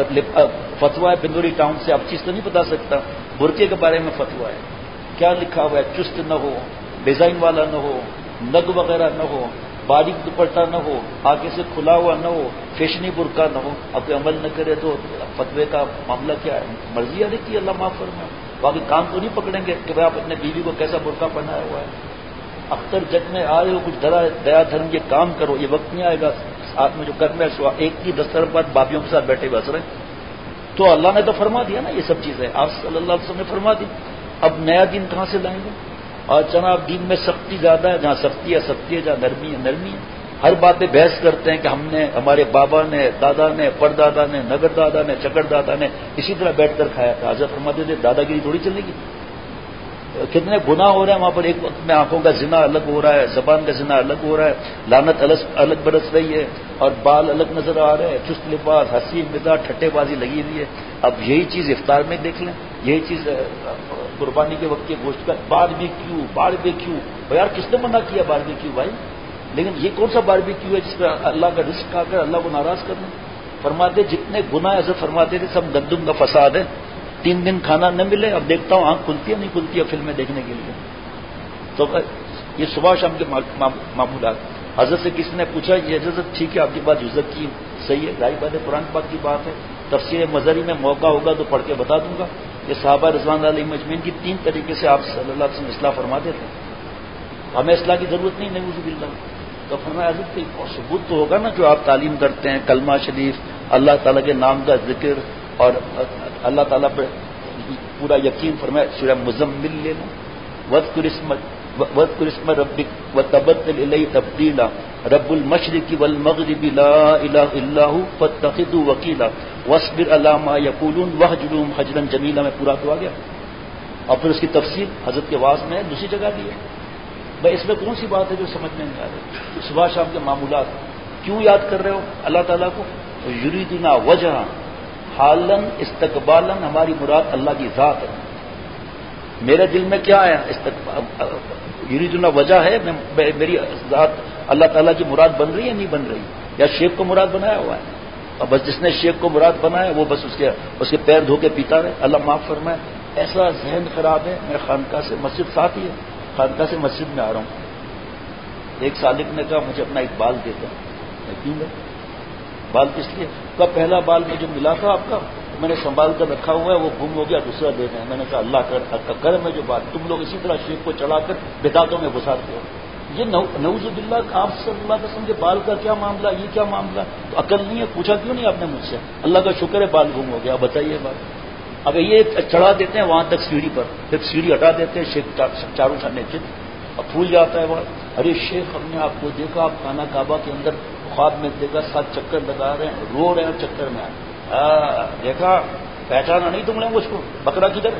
فتوا ہے بندوری ٹاؤن سے، آپ چیز تو نہیں بتا سکتا. برقعے کے بارے میں فتوا ہے، کیا لکھا ہوا ہے؟ چست نہ ہو، ڈیزائن والا نہ ہو، نگ وغیرہ نہ ہو، باریک دوپٹہ نہ ہو، آگے سے کھلا ہوا نہ ہو، فیشنی برقع نہ ہو. اب کوئی عمل نہ کرے تو فتوے کا معاملہ کیا ہے؟ مرضی آ رہی اللہ معاف فرمائے. باقی کام تو نہیں پکڑیں گے کہ بھائی آپ اپنے بیوی کو کیسا برقع پہنایا ہوا ہے. اختر جگ میں آ رہے ہو، کچھ درا دیا دھرم یہ کام کرو. یہ وقت نہیں آئے گا ساتھ میں جو کرنا ہے ایک کی دس طرف بعد بابیوں کے ساتھ بیٹھے بس رہے. تو اللہ نے تو فرما دیا نا یہ سب چیزیں، آپ صلی اللہ علیہ وسلم نے فرما دی. اب نیا دین کہاں سے لائیں گے؟ اور جناب دین میں سختی زیادہ ہے، جہاں سختی ہے سختی ہے، جہاں نرمی ہے نرمی ہے. ہر بات پہ بحث کرتے ہیں کہ ہم نے، ہمارے بابا نے، دادا نے، پردادا نے، نگر دادا نے، چکر دادا نے اسی طرح بیٹھ کر کھایا تھا. حضرت فرماتے تھے دادا گیری تھوڑی چلے گی. کتنے گناہ ہو رہے ہیں وہاں پر. ایک وقت میں آنکھوں کا زنا الگ ہو رہا ہے، زبان کا زنا الگ ہو رہا ہے، لعنت الگ برس رہی ہے، اور بال الگ نظر آ رہے ہیں، چست لباس، ہنسی مزاح، ٹھٹے بازی لگی ہوئی ہے. اب یہی چیز افطار میں دیکھ لیں، یہی چیز قربانی کے وقت کے گوشت کا بار بھی کیوں بار بھی کیوں یار کس نے منع کیا بار بھی کیوں بھائی؟ لیکن یہ کون سا بار بھی کیوں ہے جس پہ اللہ کا رزق کھا کر اللہ کو ناراض کرنا؟ فرماتے جتنے گناہ ایسے فرماتے تھے سب گندم کا فساد ہے. تین دن کھانا نہ ملے، اب دیکھتا ہوں آنکھ کھلتی ہے نہیں کھلتی ہے فلمیں دیکھنے کے لیے. تو یہ صبح شام کے معمولات. حضرت سے کسی نے پوچھا یہ حضرت ٹھیک ہے آپ کی بات عزت کی صحیح ہے، ظاہر بات ہے قرآن پاک کی بات ہے، تفسیر مظہری میں موقع ہوگا تو پڑھ کے بتا دوں گا. یہ صحابہ رضوان علیہ مجمعین کی تین طریقے سے آپ صلی اللہ علیہ وسلم اصلاح فرماتے تھے. ہمیں اصلاح کی ضرورت نہیں نعوذ باللہ. تو فرمایا حضرت اور ثبوت تو ہوگا نا جو آپ تعلیم کرتے ہیں، کلمہ شریف، اللہ تعالیٰ کے نام کا ذکر، اور اللہ تعالیٰ پر پورا یقین. فرمایا سورہ مزمل لے لو، وذکر اسم واذکر اسم ربک وتبتل الیہ تبدیلا رب المشرق والمغرب لا الہ الا هو فاتخذه وکیلا واصبر علی ما یقولون واہجرهم ہجرا جمیلا. میں پورا تو آ گیا. اور پھر اس کی تفصیل حضرت کے واعظ میں دوسری جگہ بھی ہے. بھائی اس میں کون سی بات ہے جو سمجھ میں نہیں آ رہی؟ صبح شام کے معمولات کیوں یاد کر رہے ہو اللہ تعالیٰ کو؟ یریدنا وجہ حالن استقبالن، ہماری مراد اللہ کی ذات ہے. میرے دل میں کیا ہے؟ یریدنا وجہ ہے، میری ذات اللہ تعالیٰ کی مراد بن رہی ہے نہیں بن رہی؟ یا شیخ کو مراد بنایا ہوا ہے؟ اور بس جس نے شیخ کو مراد بنایا وہ بس اس کے اس کے پیر دھو کے پیتا رہے. اللہ معاف فرمائے. ایسا ذہن خراب ہے. میں خانقاہ سے مسجد ساتھ ہی ہے، خانقاہ سے مسجد میں آ رہا ہوں. ایک سالک نے کہا مجھے اپنا ایک بال دیتا. میں کیوں گا بال کس لیے؟ کا پہلا بال میں جو ملا تھا آپ کا میں نے سنبھال کر رکھا ہوا ہے، وہ گم ہو گیا، دوسرا دے دیں. میں نے کہا اللہ کا کرم ہے جو بات. تم لوگ اسی طرح شیخ کو چڑھا کر بدعتوں میں گھساتے ہو. یہ نعوذ باللہ آپ صلی اللہ علیہ وسلم کے بال کا کیا معاملہ، یہ کیا معاملہ؟ تو عقل نہیں ہے؟ پوچھا کیوں نہیں آپ نے مجھ سے؟ اللہ کا شکر ہے بال گم ہو گیا. بتائیے بات. اگر یہ چڑھا دیتے ہیں وہاں تک سیڑھی پر، پھر سیڑھی ہٹا دیتے ہیں، شیخ چاروں سامنے چت اب پھول جاتا ہے بات. ارے شیخ ہم نے آپ کو دیکھا، آپ خانہ کعبہ کے اندر خواب میں دیکھا، سات چکر لگا رہے ہیں، رو رہے ہیں چکر میں. دیکھا پہچانا نہیں تم نے مجھ کو؟ بکرا کدھر؟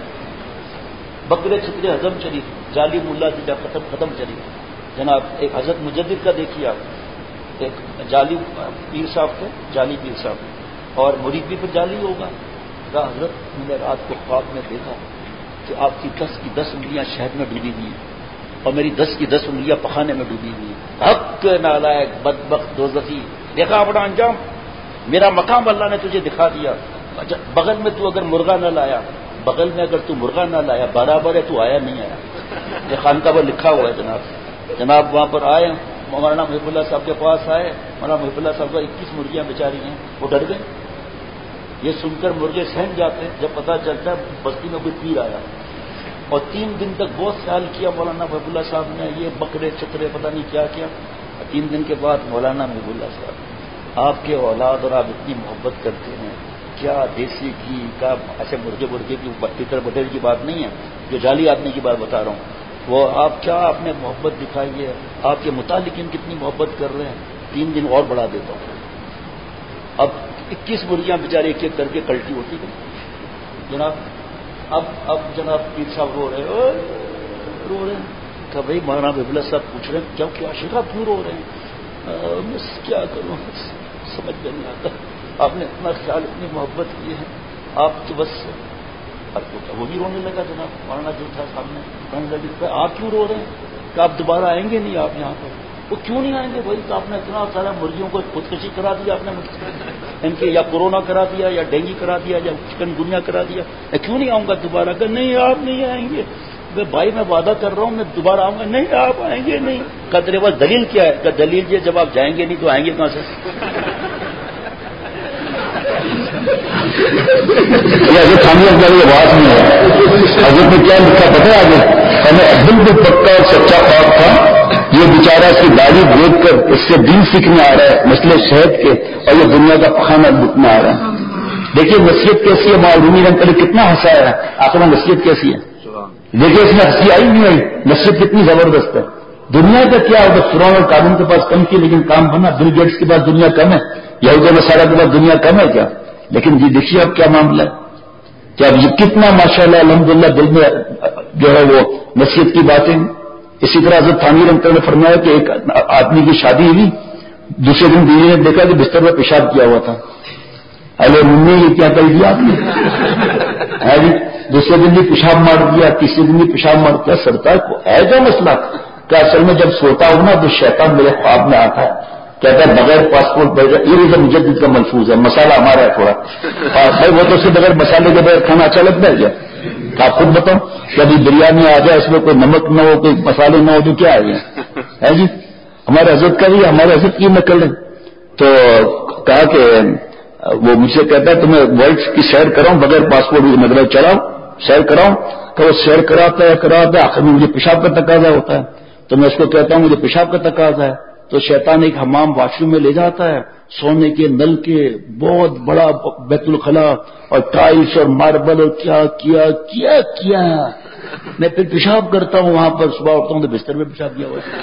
بکرے چھترے ہزم چلی، جعلی ملا دیجا ختم ختم چلی. جناب ایک حضرت مجدد کا دیکھیے آپ، ایک جعلی پیر صاحب تھے، جعلی پیر صاحب، اور مرید بھی پھر جعلی ہوگا. حضرت میں نے رات کو خواب میں دیکھا کہ آپ کی دس کی دس انگلیاں شہد میں ڈوبی ہوئی ہیں اور میری دس کی دس انگلیاں پخانے میں ڈوبی ہوئی ہیں. حق نالائق بدبخت دوزخی. دیکھا اپنا انجام. میرا مقام اللہ نے تجھے دکھا دیا. بغل میں تو اگر مرغا نہ لایا، بغل میں اگر تو مرغا نہ لایا برابر ہے تو آیا نہیں آیا. یہ خانقاہ پر لکھا ہوا ہے جناب. جناب وہاں پر آئے، مولانا محب اللہ صاحب کے پاس آئے. مولانا محب اللہ صاحب کو اکیس مرغیاں بیچاری ہیں، وہ ڈر گئے. یہ سن کر مرغے سہم جاتے ہیں. جب پتہ چلتا ہے بستی میں کوئی پیر آیا، اور تین دن تک بہت خیال کیا مولانا محب اللہ صاحب نے، یہ بکرے چترے پتہ نہیں کیا کیا. تین دن کے بعد مولانا محب اللہ صاحب، آپ کے اولاد اور آپ اتنی محبت کرتے ہیں، کیا دیسی گھی کا ایسے مرغے مرغے کی ٹکر بٹیر کی بات نہیں ہے، جو جعلی آدمی کی بات بتا رہا ہوں. وہ آپ کیا آپ نے محبت دکھائی ہے، آپ کے متعلقین کتنی محبت کر رہے ہیں. تین دن اور بڑھا دیتا ہوں. اب اکیس مرغیاں بیچارے ایک ایک کر کے کلٹی ہوتی گئی جناب. اب اب جناب پیر صاحب رو رہے رو رہے ہیں. کہ بھائی مولانا محب صاحب پوچھ رہے ہیں کیا کیا شیخ آپ کیوں رو رہے ہیں؟ بس کیا کروں، سمجھ میں نہیں آتا. آپ نے اتنا خیال اتنی محبت کی ہے آپ کی بس. وہ بھی رونے لگا جناب. مولانا جو تھا سامنے رونے لگے. آپ کیوں رو رہے ہیں؟ کہ آپ دوبارہ آئیں گے نہیں آپ یہاں پر. وہ کیوں نہیں آئیں گے بھائی؟ تو آپ نے اتنا سارا مرغیوں کو خودکشی کرا دیا آپ نے ان کے، یا کورونا کرا دیا، یا ڈینگی کرا دیا، یا چکن گنیا کرا دیا. میں کیوں نہیں آؤں گا دوبارہ؟ کہ نہیں آپ نہیں آئیں گے. بھائی میں وعدہ کر رہا ہوں میں دوبارہ آؤں گا. نہیں آپ آئیں گے نہیں. کہ تیرے پاس دلیل کیا ہے؟ کہ دلیل یہ جب آپ جائیں گے نہیں تو آئیں گے کہاں سے؟ حضرت خانیہ کا یہ بات نہیں ہے. حضرت نے کیا لکھا پتہ ہے آگے؟ ہمیں بالکل پکا اور سچا خواب تھا. یہ بیچارہ اس کی داڑھی دیکھ کر اس سے دین سیکھنے آ رہا ہے مسئلے صحت کے، اور یہ دنیا کا پخانا لٹنے آ رہا ہے. دیکھیے نصیحت کیسی ہے. معلومی رنگ کرے کتنا ہنسایا ہے. آخر میں نصیحت کیسی ہے دیکھیے. اس میں ہنسی آئی نہیں آئی. نصیحت کتنی زبردست ہے. دنیا کا کیا ہوگا؟ فرعون اور قارون کے پاس کم کی لیکن کام بنا. بل گیٹس کے پاس دنیا کم ہے، یہود و نصارہ کے پاس دنیا کم ہے کیا؟ لیکن جی دیکھیے اب کیا معاملہ ہے. کہ اب یہ کتنا ماشاءاللہ الحمدللہ دل میں جو ہے وہ نصیحت کی باتیں. اسی طرح حضرت تھانوی رحمۃ اللہ نے فرمایا کہ ایک آدمی کی شادی ہوئی، دوسرے دن بیوی نے دیکھا کہ بستر میں پیشاب کیا ہوا تھا. ارے ممی یہ کیا کر دیا آپ نے؟ دوسرے دن بھی پیشاب مار دیا، تیسرے دن بھی پیشاب مار دیا. سرکار کو ہے جو مسئلہ کہ اصل میں جب سوتا ہوں نا تو شیطان میرے خواب میں آتا ہے، کہتا ہے بغیر پاسپورٹ بھیجا. یہ بھی مجدد کا ملفوظ ہے. مسالہ ہمارا ہے تھوڑا بھائی. وہ تو اس سے بغیر مسالے کے بغیر کھانا اچھا لگتا ہے کیا؟ آپ خود بتاؤ. کبھی بریانی آ جائے اس میں کوئی نمک نہ ہو، کوئی مسالے نہ ہو تو کیا ہے جی؟ ہمارے حضرت کا بھی ہمارے حضرت کی نقل ہے. تو کہا کہ وہ مجھ سے کہتا ہے تمہیں ورلڈ کی سیر کراؤں بغیر پاسپورٹ کی مطلب چلاؤ سیر کراؤں. کہ وہ سیر کراتا ہے کراتا ہے آخر میں مجھے پیشاب کا تقاضا ہوتا ہے. تو میں اس کو کہتا ہوں مجھے پیشاب کا تقاضا ہے. تو شیطان ایک حمام واش روم میں لے جاتا ہے، سونے کے نل کے بہت بڑا بیت الخلا اور ٹائلس اور ماربل اور کیا کیا کیا کیا میں پھر پیشاب کرتا ہوں وہاں پر، صبح اٹھتا ہوں تو بستر میں پیشاب کیا ہوا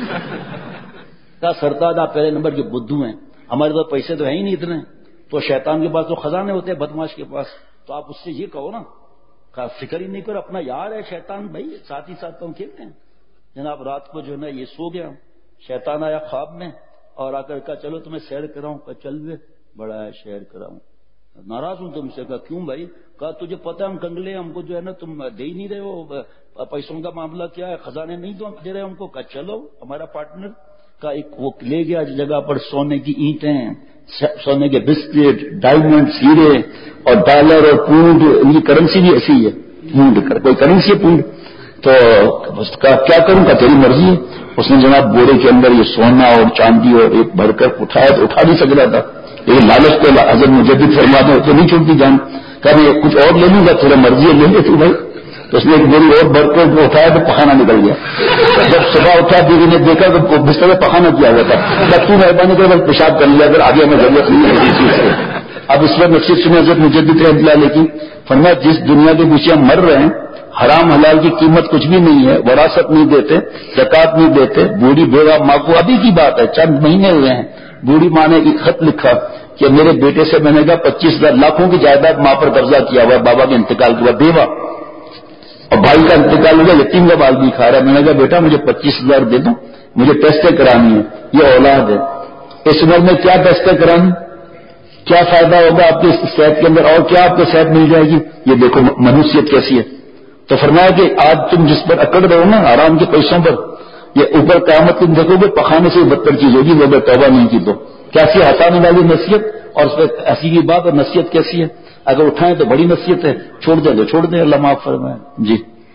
کہا سردار آپ پہلے نمبر کے بدھو ہیں، ہمارے پاس پیسے تو ہے ہی نہیں اتنے، تو شیطان کے پاس تو خزانے ہوتے ہیں بدماش کے پاس، تو آپ اس سے یہ کہو نا، کہا فکر ہی نہیں کرو، اپنا یار ہے شیطان بھائی، ساتھ ہی ساتھ تو ہم کھیلتے ہیں۔ جناب رات کو جو ہے نا یہ سو گیا، شیطان آیا خواب میں اور آ کر کہا چلو تمہیں سیر کراؤں، کہا چل وے، بڑا ہے شیر کراؤں، ناراض ہوں تم سے، کہا کیوں بھائی، کہا تجھے پتہ ہم کنگلے، ہم کو جو ہے نا تم دے ہی نہیں رہے ہو، پیسوں کا معاملہ کیا ہے، خزانے نہیں دے رہے ہم کو، کہا چلو ہمارا پارٹنر، کا ایک وہ لے گیا جگہ پر سونے کی اینٹیں، سونے کے بسکٹ، ڈائمنڈ، ہیرے اور ڈالر اور پونڈ، یہ کرنسی بھی ایسی ہے، پونڈ کوئی کرنسی ہے پونڈ، تو اس کا کیا کروں کا تیری مرضی ہے۔ اس نے جناب بوڑے کے اندر یہ سونا اور چاندی اور ایک بھر کر اٹھایا تو اٹھا نہیں سک رہا تھا، لیکن لالچ تو حضرت مجدد فرماتے تو نہیں چھوڑتی جان، کہ میں کچھ اور لے لوں گا، تیرا مرضی ہے لے لے تو بھائی، تو اس نے ایک بوری اور بھر کر اٹھایا تو پخانا نکل گیا۔ جب صبح اٹھا بیوی نے دیکھا تو بستر میں پخانا کیا ہوا تھا، جب تو مہربانی کر بس پیشاب کر لیا، اگر آگے ہمیں ضرورت نہیں ہے کسی چیز سے۔ اب اس وقت نصیحت سنیں حضرت مجدد رحمۃ اللہ علیہ کی، فرمایا جس دنیا کے پیچھے ہم مر رہے ہیں، حرام حلال کی قیمت کچھ بھی نہیں ہے، وراثت نہیں دیتے، زکات نہیں دیتے، بوڑھی بیوہ ماں کو، ابھی کی بات ہے چند مہینے ہوئے ہیں، بوڑھی ماں نے ایک خط لکھا کہ میرے بیٹے سے میں نے کہا پچیس ہزار لاکھوں کی جائیداد ماں پر قبضہ کیا ہوا ہے بابا کے انتقال کے بعد، بیوہ اور بھائی کا انتقال ہوا، یتیم کا بال بھی کھا رہا ہے، میں نے کہا بیٹا مجھے پچیس ہزار دے دو، مجھے ٹیسٹیں کرانی ہے، یہ اولاد ہے، اس عمر میں کیا ٹیسٹیں کرانی، کیا فائدہ ہوگا آپ کی صحت کے اندر، اور کیا آپ کو صحت مل جائے گی، یہ دیکھو منوسیت کیسی ہے۔ تو فرمایا کہ آج تم جس پر اکڑ رہے ہو نا آرام کے پیسوں پر، یہ اوپر قیامت تم دیکھو گے پخانے سے بدتر چیز ہوگی، وہ اگر توبہ نہیں کی تو۔ کیسی ہنسانے والی نصیحت اور اس پہ ہنسی کی بات، اور نصیحت کیسی ہے، اگر اٹھائیں تو بڑی نصیحت ہے، چھوڑ دیں تو چھوڑ دیں، اللہ معاف فرمائے۔ جی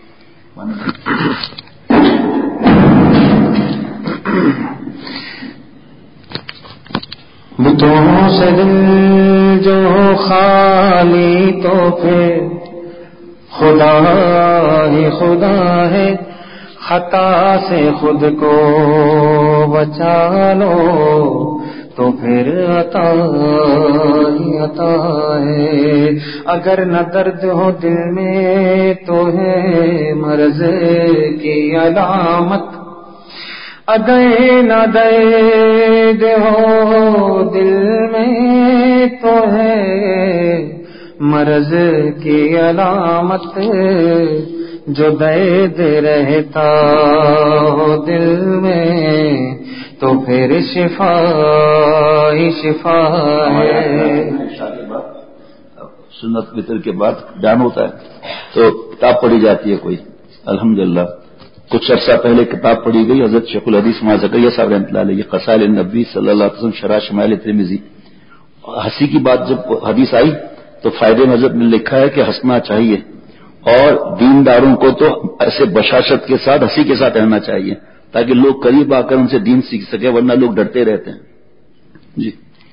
بتوں سے دل جو خالی تو پھر خدا ہی خدا ہے، خطا سے خود کو بچا لو تو پھر عطا ہی عطا ہے، اگر نہ درد ہو دل میں تو ہے مرض کی علامت، اگر نہ درد ہو دل میں تو ہے مرض کی علامت، جو درد رہتا ہو دل میں تو پھر شفا ہی شفا ہے۔ سنت وطر کے بعد بیان ہوتا ہے تو کتاب پڑھی جاتی ہے کوئی، الحمدللہ کچھ عرصہ پہلے کتاب پڑھی گئی حضرت شیخ الحدیث مولانا زکریا صاحب رحمۃ اللہ علیہ، قصائد النبی صلی اللہ علیہ وسلم شرح شمائل ترمذی۔ ہنسی کی بات جب حدیث آئی تو فائدے میں حضرت نے لکھا ہے کہ ہنسنا چاہیے، اور دینداروں کو تو ایسے بشاشت کے ساتھ ہنسی کے ساتھ رہنا چاہیے تاکہ لوگ قریب آ کر ان سے دین سیکھ سکے، ورنہ لوگ ڈرتے رہتے ہیں۔ جی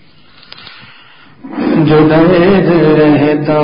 جو درد رہتا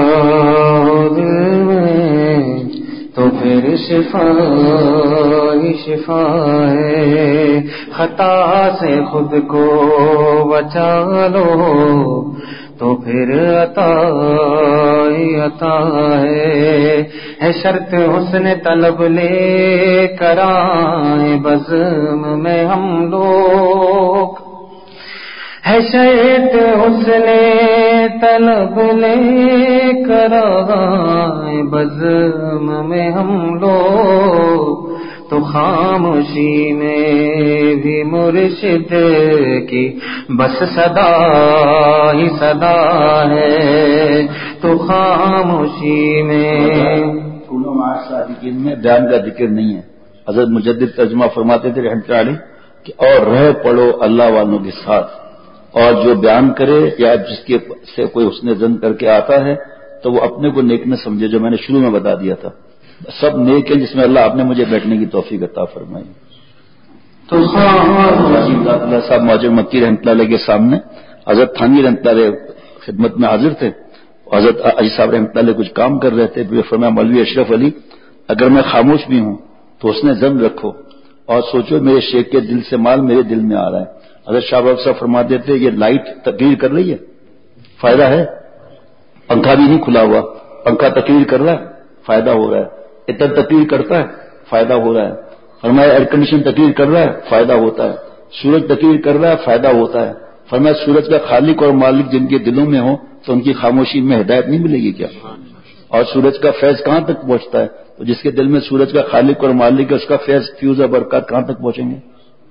دل میں تو پھر شفا ہی شفا ہے، خطا سے خود کو بچا لو تو پھر عطا ہی عطا ہے، ہے شرط حسن طلب لے کر آئیں بزم میں ہم لوگ، ہے شرط حسن طلب لے کر آئیں بزم میں ہم لوگ، تو خاموشی میں بھی مرشد کی بس صدا ہی صدا ہے، تو خاموشی میں صادقین میں بیان کا ذکر نہیں ہے۔ حضرت مجدد ترجمہ فرماتے تھے رحمۃ اللہ علیہ کہ اور رہ پڑو اللہ والوں کے ساتھ، اور جو بیان کرے یا جس کے سے کوئی حسن ظن کر کے آتا ہے تو وہ اپنے کو نیک نہ سمجھے، جو میں نے شروع میں بتا دیا تھا، سب نیک ہیں جس میں اللہ آپ نے مجھے بیٹھنے کی توفیق عطا فرمائی۔ تو اللہ صاحب معجر مکی رحمۃ اللہ علیہ کے سامنے حضرت تھانوی رحمۃ اللہ علیہ خدمت میں حاضر تھے، حضرت علی صاحب رحمۃ اللہ علیہ کچھ کام کر رہے تھے، فرمایا مولوی اشرف علی اگر میں خاموش بھی ہوں تو حسن ظن رکھو اور سوچو میرے شیخ کے دل سے مال میرے دل میں آ رہا ہے، حضرت شاہ بخش صاحب فرما دیتے یہ لائٹ تقریر کر رہی ہے، فائدہ ہے، پنکھا بھی نہیں کھلا ہوا، پنکھا تقریر کر رہا ہے، فائدہ ہو رہا ہے، اتر تقریر کرتا ہے، فائدہ ہو رہا ہے، فرمایا ایئر کنڈیشن تقریر کر رہا ہے، فائدہ ہوتا ہے، سورج تقریر کر رہا ہے، فائدہ ہوتا ہے، فرمایا سورج کا خالق اور مالک جن کے دلوں میں ہو تو ان کی خاموشی میں ہدایت نہیں ملے گی کیا؟ اور سورج کا فیض کہاں تک پہنچتا ہے؟ تو جس کے دل میں سورج کا خالق اور مالک ہے اس کا فیض فیوز اور برکات کہاں تک پہنچیں گے؟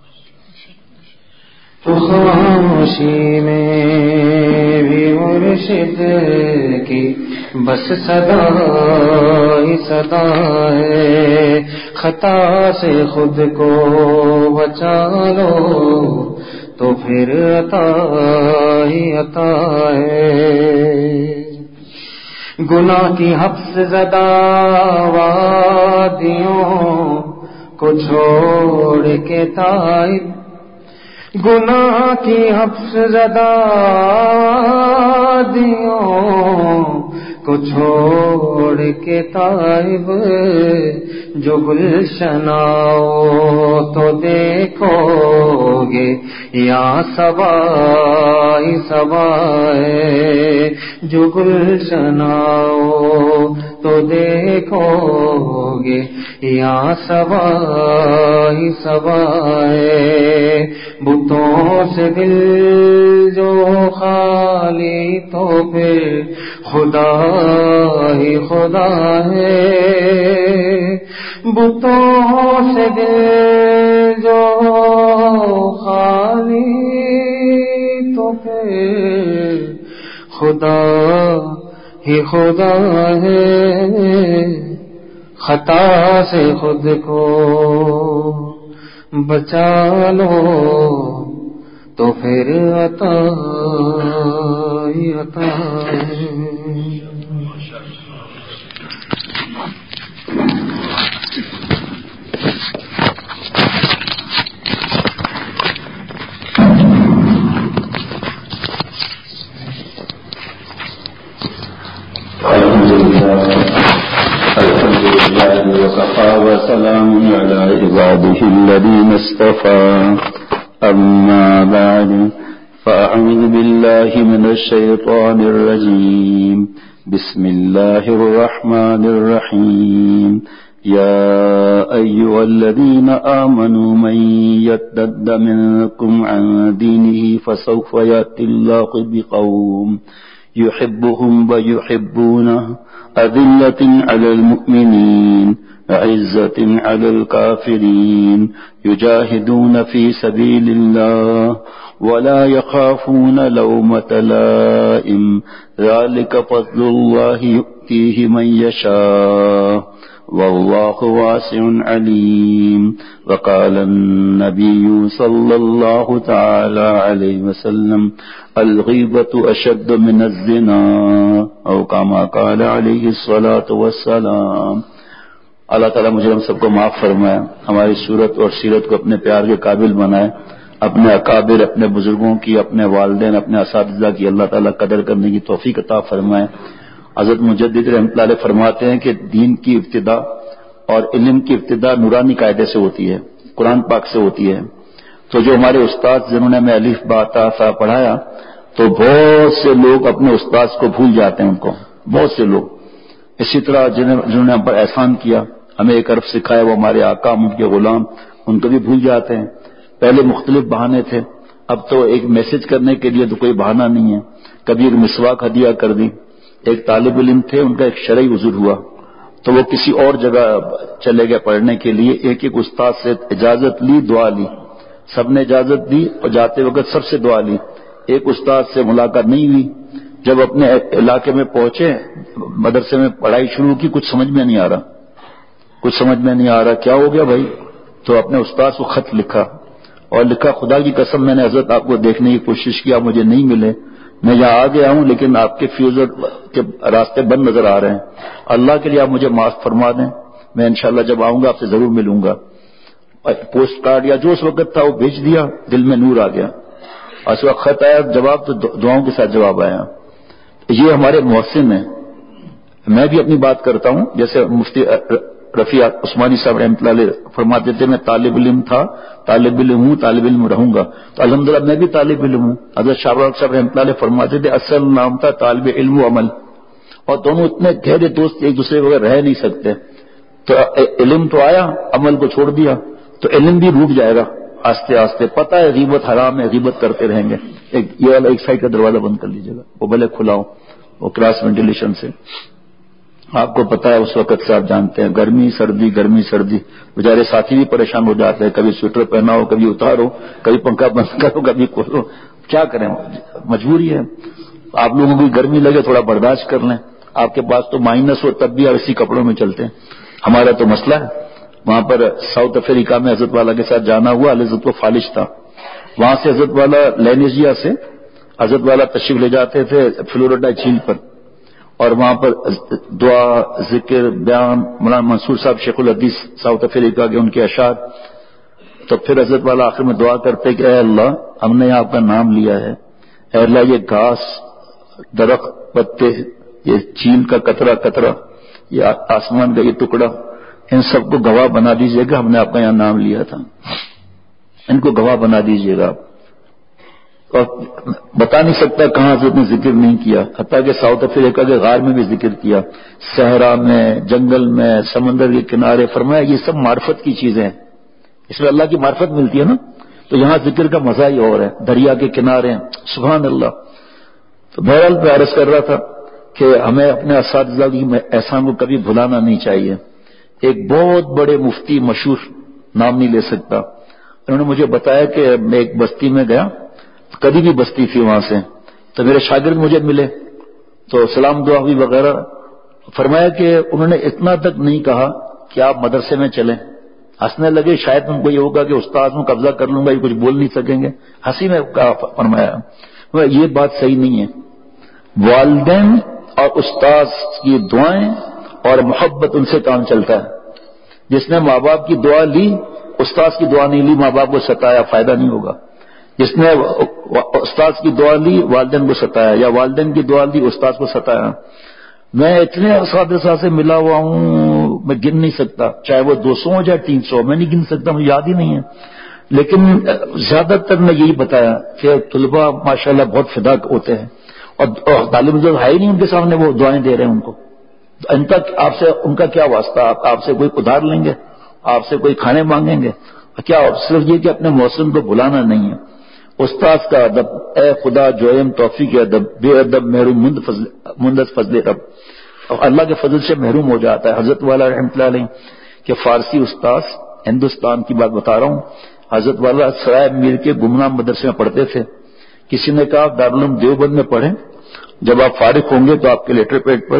تو خاموشی میں بھی مرشد کی بس صدا ہی صدا ہے، خطا سے خود کو بچا لو تو پھر عطا ہی عطا ہے، گناہ کی حبس زدہ وادیوں کو چھوڑ کے تائب، گناہ کی حبس زدہ وادیوں کو چھوڑ کے تائب، جو گلشن آؤ تو دیکھو گے یہاں صبا ہی صبا ہے، جو گلشن آؤ تو دیکھو گے یہاں صبا ہی صبا ہے، بتوں سے دل جو خالی تو پھر خدا ہی خدا ہے، بتوں سے دل جو خالی تو پھر خدا ہی خدا ہے، خطا سے خود کو بچا لو تو پھر عطا ہی عطا ہے۔ وكفى وسلام على عباده الذين اصطفى، أما بعد فأعوذ بالله من الشيطان الرجيم، بسم الله الرحمن الرحيم، يا أيها الذين آمنوا من يرتد منكم عن دينه فسوف يأتي الله بقوم يحبهم ويحبونه، أذلة على المؤمنين عزة على الكافرين، يجاهدون في سبيل الله ولا يخافون لومة لائم، ذلك فضل الله يؤتيه من يشاء والله واسع عليم، وقال النبي صلى الله تعالى عليه وسلم الغيبة أشد من الزنا، أو كما قال عليه الصلاة والسلام۔ اللہ تعالیٰ مجھے ہم سب کو معاف فرمائے، ہماری صورت اور سیرت کو اپنے پیار کے قابل بنائے، اپنے اکابر، اپنے بزرگوں کی، اپنے والدین، اپنے اساتذہ کی اللہ تعالیٰ قدر کرنے کی توفیق عطا فرمائے۔ حضرت مجدد رحمۃ اللہ علیہ فرماتے ہیں کہ دین کی ابتدا اور علم کی ابتدا نورانی قاعدے سے ہوتی ہے، قرآن پاک سے ہوتی ہے۔ تو جو ہمارے استاد جنہوں نے ہمیں الف با تا ثا پڑھایا، تو بہت سے لوگ اپنے استاد کو بھول جاتے ہیں، ان کو بہت سے لوگ اسی طرح جنہوں نے ہم پر احسان کیا، ہمیں ایک عرب سکھایا، وہ ہمارے آقا، ان کے غلام، ان کو بھی بھول جاتے ہیں۔ پہلے مختلف بہانے تھے، اب تو ایک میسج کرنے کے لیے تو کوئی بہانہ نہیں ہے۔ کبھی ایک مسواک ہدیہ کر دی، ایک طالب علم تھے، ان کا ایک شرعی عذر ہوا تو وہ کسی اور جگہ چلے گئے پڑھنے کے لیے، ایک ایک استاد سے اجازت لی، دعا لی، سب نے اجازت دی اور جاتے وقت سب سے دعا لی، ایک استاد سے ملاقات نہیں ہوئی۔ جب اپنے علاقے میں پہنچے، مدرسے میں پڑھائی شروع کی، کچھ سمجھ میں نہیں آ رہا کچھ سمجھ میں نہیں آ رہا کیا ہو گیا بھائی؟ تو اپنے استاد کو خط لکھا اور لکھا، خدا کی قسم میں نے حضرت آپ کو دیکھنے کی کوشش کی، آپ مجھے نہیں ملے، میں یہاں آ گیا ہوں لیکن آپ کے فیوزر کے راستے بند نظر آ رہے ہیں، اللہ کے لیے آپ مجھے معاف فرما دیں، میں انشاءاللہ جب آؤں گا آپ سے ضرور ملوں گا۔ پوسٹ کارڈ یا جو اس وقت تھا وہ بھیج دیا، دل میں نور آ گیا، اور اس وقت خط آیا، جواب تو دعاؤں کے ساتھ جواب آیا۔ یہ ہمارے محسن ہیں۔ میں بھی اپنی بات کرتا ہوں، جیسے مفتی رفیع عثمانی صاحب رحمۃ اللہ علیہ فرماتے تھے میں طالب علم تھا، طالب علم ہوں، طالب علم رہوں گا، تو الحمدللہ میں بھی طالب علم ہوں۔ حضرت شاہ رخ صاحب رحمۃ اللہ علیہ فرماتے تھے اصل نام تھا طالب علم و عمل، اور دونوں اتنے گہرے دوست ایک دوسرے کے بغیر رہ نہیں سکتے۔ تو علم تو آیا، عمل کو چھوڑ دیا تو علم بھی روٹ جائے گا آستے آستے۔ پتہ ہے غیبت حرام ہے، غیبت کرتے رہیں گے۔ ایک یہ والا ایک سائڈ کا دروازہ بند کر لیجیے گا، وہ بھلے کھلا ہو، وہ کراس وینٹیلیشن سے۔ آپ کو پتا ہے اس وقت سے آپ جانتے ہیں گرمی سردی گرمی سردی، بیچارے ساتھی بھی پریشان ہو جاتے ہیں، کبھی سویٹر پہنا ہو، کبھی اتارو، کبھی پنکھا بند کرو، کبھی کھولو، کیا کریں، مجبوری ہے۔ آپ لوگوں کو گرمی لگے تھوڑا برداشت کر لیں، آپ کے پاس تو مائنس ہو تب بھی آپ اسی کپڑوں میں چلتے ہیں۔ ہمارا تو مسئلہ ہے، وہاں پر ساؤتھ افریقہ میں حضرت والا کے ساتھ جانا ہوا، حضرت کو فالج تھا، وہاں سے حضرت والا لینیزیا سے حضرت والا تشریف لے جاتے تھے فلوریڈا جھیل پر، اور وہاں پر دعا ذکر بیان، مولانا منصور صاحب شیخ الحدیث ساؤتھ افریقہ کے، ان کے اشعار، تو پھر حضرت والا آخر میں دعا کرتے کہ اے اللہ ہم نے آپ کا نام لیا ہے، اے اللہ یہ گھاس درخت پتے، یہ جھیل کا قطرہ قطرہ، یہ آسمان کا یہ ٹکڑا، ان سب کو گواہ بنا دیجیے گا ہم نے آپ کا یہاں نام لیا تھا، ان کو گواہ بنا دیجیے گا۔ اور بتا نہیں سکتا کہاں حضرت نے ذکر نہیں کیا، حتیٰ کہ ساؤتھ افریقہ کے غار میں بھی ذکر کیا، صحرا میں، جنگل میں، سمندر کے کنارے، فرمایا یہ سب معرفت کی چیزیں ہیں، اس میں اللہ کی معرفت ملتی ہے نا، تو یہاں ذکر کا مزہ ہی اور ہے، دریا کے کنارے، سبحان اللہ۔ تو بہرحال میں عرض کر رہا تھا کہ ہمیں اپنے اساتذہ کی احسان کو کبھی بھلانا نہیں چاہیے۔ ایک بہت بڑے مفتی مشہور، نام نہیں لے سکتا، انہوں نے مجھے بتایا کہ میں ایک بستی میں گیا، کبھی بھی بستی تھی وہاں سے، تو میرے شاگرد مجھے ملے تو سلام دعا ہوئی وغیرہ، فرمایا کہ انہوں نے اتنا تک نہیں کہا کہ آپ مدرسے میں چلیں، ہنسنے لگے، شاید ان کو یہ ہوگا کہ استاد میں قبضہ کر لوں گا، یہ کچھ بول نہیں سکیں گے، ہنسی میں کہا، فرمایا یہ بات صحیح نہیں ہے، والدین اور استاد کی دعائیں اور محبت ان سے کام چلتا ہے، جس نے ماں باپ کی دعا لی، استاد کی دعا نہیں لی، ماں باپ کو ستایا، فائدہ نہیں ہوگا، جس نے استاد کی دعا لی والدین کو ستایا، یا والدین کی دعا لی استاد کو ستایا۔ میں اتنے اساتذہ سے ملا ہوا ہوں میں گن نہیں سکتا، چاہے وہ دو سو ہو چاہے تین سو، میں نہیں گن سکتا، مجھے یاد ہی نہیں ہے، لیکن زیادہ تر میں یہی بتایا کہ طلباء ماشاءاللہ بہت فدا ہوتے ہیں، اور طالب علم ہے ہی نہیں ان کے سامنے وہ دعائیں دے رہے ہیں ان کو، ان تک آپ سے ان کا کیا واسطہ، آپ سے کوئی ادھار لیں گے، آپ سے کوئی کھانے مانگیں گے کیا؟ صرف یہ کہ اپنے محسن کو بلانا نہیں ہے۔ استاذ کا ادب، اے خدا جویم توفیق ادب، بے ادب محروم مندس فضل رب، اور اللہ کے فضل سے محروم ہو جاتا ہے۔ حضرت والا رحمۃ اللہ علیہ کہ فارسی استاذ، ہندوستان کی بات بتا رہا ہوں، حضرت والا سرائے میر کے گمنام مدرسے میں پڑھتے تھے، کسی نے کہا دارالعلوم دیوبند میں پڑھیں، جب آپ فارغ ہوں گے تو آپ کے لیٹر پیڈ پر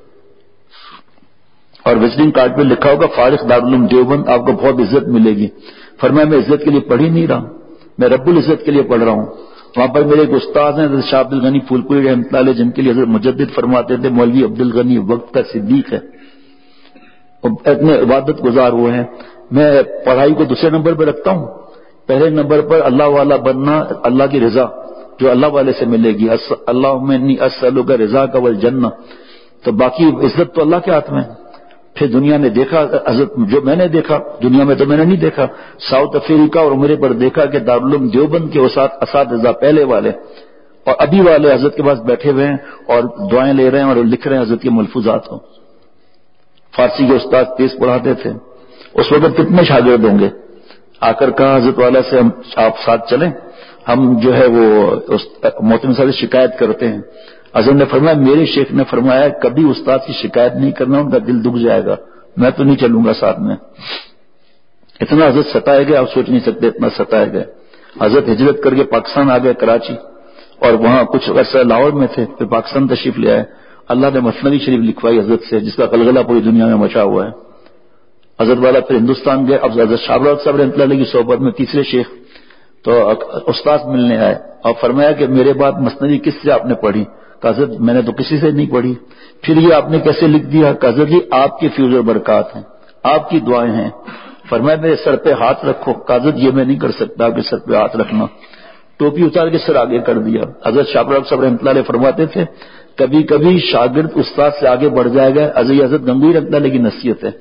اور وزٹنگ کارڈ پہ لکھا ہوگا فارغ دارالعلوم دیوبند، آپ کو بہت عزت ملے گی۔ فرمایا میں عزت کے لیے پڑھ ہی نہیں رہا، میں رب العزت کے لیے پڑھ رہا ہوں۔ وہاں پر میرے ایک استاد ہیں حضرت شاہ عبد الغنی پھول پوری رحمۃ اللہ علیہ، جن کے لیے حضرت مجدد فرماتے تھے مولوی عبد الغنی وقت کا صدیق ہے، اتنے عبادت گزار ہوئے ہیں۔ میں پڑھائی کو دوسرے نمبر پہ رکھتا ہوں، پہلے نمبر پر اللہ والا بننا، اللہ کی رضا جو اللہ والے سے ملے گی، اللہم انی اسألک رضاک والجنہ، تو باقی عزت تو اللہ کے ہاتھ میں۔ پھر دنیا نے دیکھا حضرت، جو میں نے دیکھا دنیا میں تو میں نے نہیں دیکھا، ساؤتھ افریقہ اور عمرے پر دیکھا کہ دارالعلوم دیوبند کے اساتذہ پہلے والے اور ابھی والے حضرت کے پاس بیٹھے ہوئے ہیں اور دعائیں لے رہے ہیں اور لکھ رہے ہیں حضرت کے ملفوظات کو۔ فارسی کے استاد تیز پڑھاتے تھے، اس وقت کتنے شاگرد ہوں گے؟ آ کر کہا حضرت والا سے ہم آپ ساتھ چلیں، ہم جو ہے وہ محترم صاحب سے شکایت کرتے ہیں۔ حضرت نے فرمایا، میرے شیخ نے فرمایا کبھی استاد کی شکایت نہیں کرنا، ان کا دل دکھ جائے گا، میں تو نہیں چلوں گا ساتھ میں۔ اتنا حضرت ستائے گئے، آپ سوچ نہیں سکتے اتنا ستائے گئے۔ حضرت ہجرت کر کے پاکستان آ گئے کراچی، اور وہاں کچھ عرصہ لاہور میں تھے، پھر پاکستان تشریف لے آئے۔ اللہ نے مثنوی شریف لکھوائی حضرت سے، جس کا غلغلہ پوری دنیا میں مچا ہوا ہے۔ حضرت والا پھر ہندوستان گئے، اب حضرت شاہ رخ صاحب رحمۃ اللہ علیہ کی صحبت میں تیسرے شیخ تو استاد ملنے آئے اور فرمایا کہ میرے بعد مثنوی کس سے آپ نے پڑھی؟ کہ حضرت میں نے تو کسی سے نہیں پڑھی۔ پھر یہ آپ نے کیسے لکھ دیا؟ کہ حضرت جی آپ کی فیوز اور برکات ہیں، آپ کی دعائیں ہیں۔ فرمایا میرے سر پہ ہاتھ رکھو۔ کہ حضرت یہ میں نہیں کر سکتا، آپ کے سر پہ ہاتھ رکھنا۔ ٹوپی اتار کے سر آگے کر دیا۔ حضرت شاہ رخ صاحب رحمۃ اللہ علیہ فرماتے تھے کبھی کبھی شاگرد استاد سے آگے بڑھ جائے گا، حضرت حضرت گنگوئی رحمۃ اللہ علیہ کی نصیحت ہے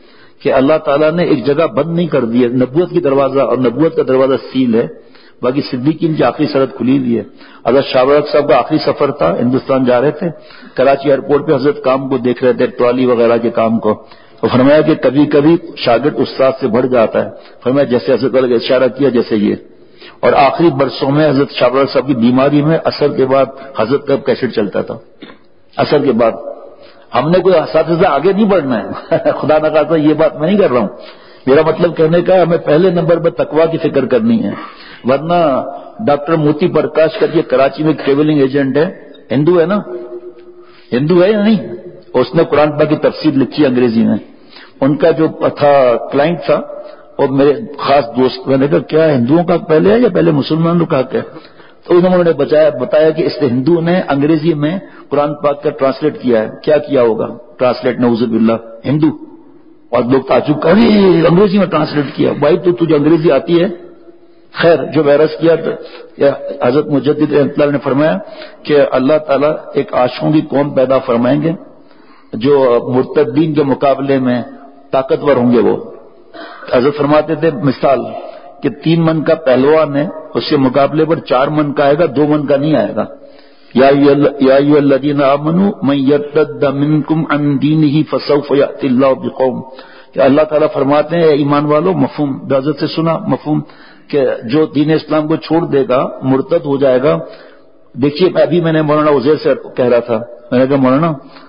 کہ اللہ تعالیٰ نے ایک جگہ بند نہیں کر دی ہے. نبوت کی دروازہ اور نبوت کا دروازہ سیل ہے، باقی صدیقین کی آخری سرحد کھلی ہوئی ہے. حضرت شاہ برق صاحب کا آخری سفر تھا، ہندوستان جا رہے تھے، کراچی ایئرپورٹ پہ حضرت کام کو دیکھ رہے تھے، ٹرالی وغیرہ کے کام کو. تو فرمایا کہ کبھی کبھی شاگرد استاد سے بڑھ جاتا ہے. فرمایا جیسے حضرت والا اشارہ کیا جیسے یہ. اور آخری برسوں میں حضرت شاہ برق صاحب کی بیماری میں اثر کے بعد حضرت کا کیسٹ چلتا تھا. اثر کے بعد ہم نے کوئی اساتذہ آگے نہیں بڑھنا ہے، خدا نہ خاصہ یہ بات میں نہیں کر رہا ہوں. میرا مطلب کہنے کا ہمیں پہلے نمبر پر تقویٰ کی فکر کرنی ہے. ورنہ ڈاکٹر موتی پرکاش کر کے کراچی میں ٹریولنگ ایجنٹ ہے، ہندو ہے نا، ہندو ہے یا نہیں؟ اس نے قرآن پاک کی تفسیر لکھی انگریزی میں. ان کا جو تھا کلائنٹ تھا اور میرے خاص دوست، میں نے کہا کیا ہندوؤں کا پہلے ہے یا پہلے مسلمانوں کا ہے؟ تو انہوں نے بتایا بتایا کہ اس ہندو نے انگریزی میں قرآن پاک کا ٹرانسلیٹ کیا ہے. کیا کیا ہوگا ٹرانسلیٹ؟ نعوذ باللہ، ہندو. اور لوگ تعجب کر رہے انگریزی میں ٹرانسلیٹ کیا. بھائی تو تجھے انگریزی آتی ہے؟ خیر جو وائرس کیا حضرت مجدد رحمۃ اللہ نے فرمایا کہ اللہ تعالیٰ ایک عاشقوں کی قوم پیدا فرمائیں گے جو مرتدین کے مقابلے میں طاقتور ہوں گے. وہ حضرت فرماتے تھے مثال کہ تین من کا پہلوان ہے، اس کے مقابلے پر چار من کا آئے گا، دو من کا نہیں آئے گا. یا ایھا الذین آمنوا من یرتد منکم عن دینہ فسوف یأتی اللہ بقوم، کہ اللہ تعالیٰ فرماتے ہیں ایمان والو، مفہوم حضرت سے سنا مفہوم کہ جو دین اسلام کو چھوڑ دے گا مرتد ہو جائے گا. دیکھیے ابھی میں نے مولانا عزیر سے کہہ رہا تھا، میں نے کہا مولانا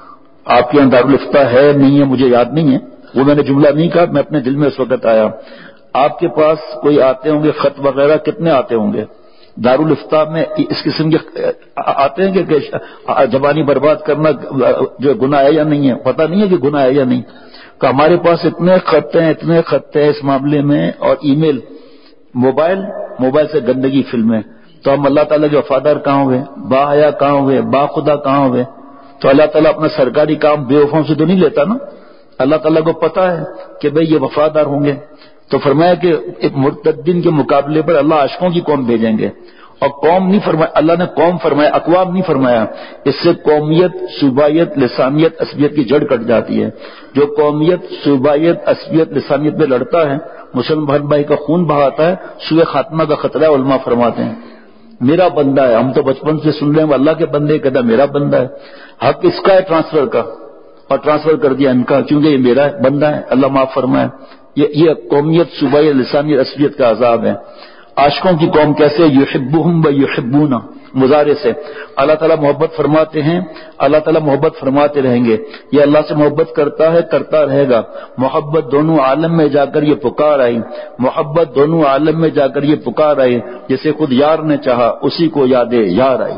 آپ کے یہاں دارالفتہ ہے نہیں ہے مجھے یاد نہیں ہے، وہ میں نے جملہ نہیں کہا، میں اپنے دل میں اس وقت آیا. آپ کے پاس کوئی آتے ہوں گے خط وغیرہ، کتنے آتے ہوں گے دارالفتہ میں اس قسم کے آتے ہیں کہ زبانی برباد کرنا جو گناہ ہے یا نہیں ہے؟ پتہ نہیں ہے کہ گناہ ہے یا نہیں. کہ ہمارے پاس اتنے خط ہیں اتنے خط ہیں اس معاملے میں، اور ای میل، موبائل موبائل سے گندگی فلمیں. تو ہم اللہ تعالیٰ کے وفادار کہاں ہوئے، با حیا کہاں ہوئے، با خدا کہاں ہوئے؟ تو اللہ تعالیٰ اپنا سرکاری کام بے وفاؤں سے تو نہیں لیتا نا. اللہ تعالیٰ کو پتا ہے کہ بھئی یہ وفادار ہوں گے. تو فرمایا کہ ایک مرتدین کے مقابلے پر اللہ عاشقوں کی قوم بھیجیں گے. اور قوم نہیں فرمایا، اللہ نے قوم فرمایا، اقوام نہیں فرمایا. اس سے قومیت، صوبائیت، لسانیت، عصبیت کی جڑ کٹ جاتی ہے. جو قومیت، صوبائیت، عصبیت، لسانیت میں لڑتا ہے، مسلمان بھائی کا خون بہاتا ہے، سوء خاتمہ کا خطرہ. علماء فرماتے ہیں میرا بندہ ہے، ہم تو بچپن سے سن رہے ہیں وہ اللہ کے بندے کہتا میرا بندہ ہے. حق اس کا ہے ٹرانسفر کا، اور ٹرانسفر کر دیا ان کا، کیونکہ یہ میرا بندہ ہے. اللہ معاف فرمائے. یہ یہ قومیت، صوبائیت، لسانیت، عصبیت کا عذاب ہے. عاشقوں کی قوم کیسے؟ یحبہم و یحبون، مضارع سے. اللہ تعالیٰ محبت فرماتے ہیں، اللہ تعالیٰ محبت فرماتے رہیں گے. یہ اللہ سے محبت کرتا ہے، کرتا رہے گا. محبت دونوں عالم میں جا کر یہ پکار آئی، محبت دونوں عالم میں جا کر یہ پکار آئی. جسے خود یار نے چاہا اسی کو یاد یار آئی.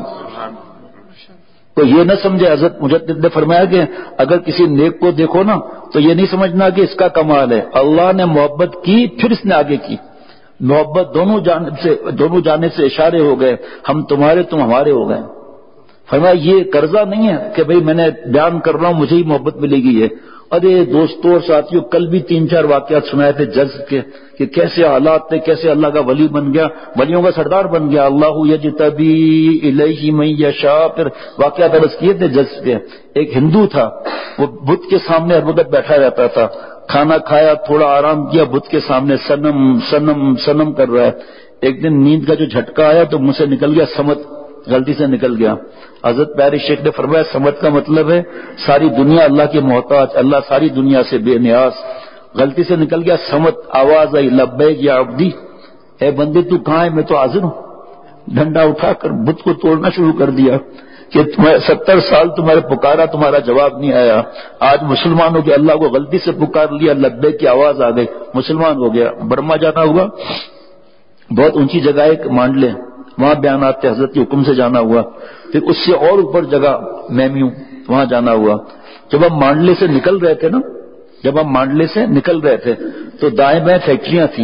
تو یہ نہ سمجھے، حضرت مجدد نے فرمایا کہ اگر کسی نیک کو دیکھو نا تو یہ نہیں سمجھنا کہ اس کا کمال ہے. اللہ نے محبت کی پھر اس نے آگے کی. محبت دونوں جانب سے دونوں جانب سے اشارے ہو گئے، ہم تمہارے تم ہمارے ہو گئے. فرمایا یہ قرضہ نہیں ہے کہ بھئی میں نے بیان کر رہا ہوں مجھے ہی محبت ملے گی. ہے ارے دوستوں اور ساتھیوں، کل بھی تین چار واقعات سنائے تھے جز کے کہ کیسے حالات تھے، کیسے اللہ کا ولی بن گیا، ولیوں کا سردار بن گیا. اللہ یجتبی الیہ من یشاء. پھر واقعات عرض کیے تھے جز کے. ایک ہندو تھا، وہ بت کے سامنے ہر وقت بیٹھا رہتا تھا، کھانا کھایا، تھوڑا آرام کیا، بت کے سامنے سنم سنم سنم کر رہا ہے. ایک دن نیند کا جو جھٹکا آیا تو مجھ سے نکل گیا سمت، غلطی سے نکل گیا. حضرت پیارے شیخ نے فرمایا سمت کا مطلب ہے ساری دنیا اللہ کے محتاج، اللہ ساری دنیا سے بے نیاز. غلطی سے نکل گیا سمت. آواز آئی لبیک یا عبدی، اے بندے تو کہاں ہے؟ میں تو حاضر ہوں. ڈنڈا اٹھا کر بت کو توڑنا شروع کر دیا کہ ستر سال تمہارے پکارا، تمہارا جواب نہیں آیا. آج مسلمانوں کے اللہ کو غلطی سے پکار لیا، لبیک کی آواز آ گئی، مسلمان ہو گیا. برما جانا ہوا، بہت اونچی جگہ ہے مانڈلے، وہاں بیانات تھے، حضرت کے حکم سے جانا ہوا. پھر اس سے اور اوپر جگہ میمیوں، وہاں جانا ہوا. جب ہم مانڈلے سے نکل رہے تھے نا جب ہم مانڈلے سے نکل رہے تھے تو دائیں بائیں فیکٹریاں تھیں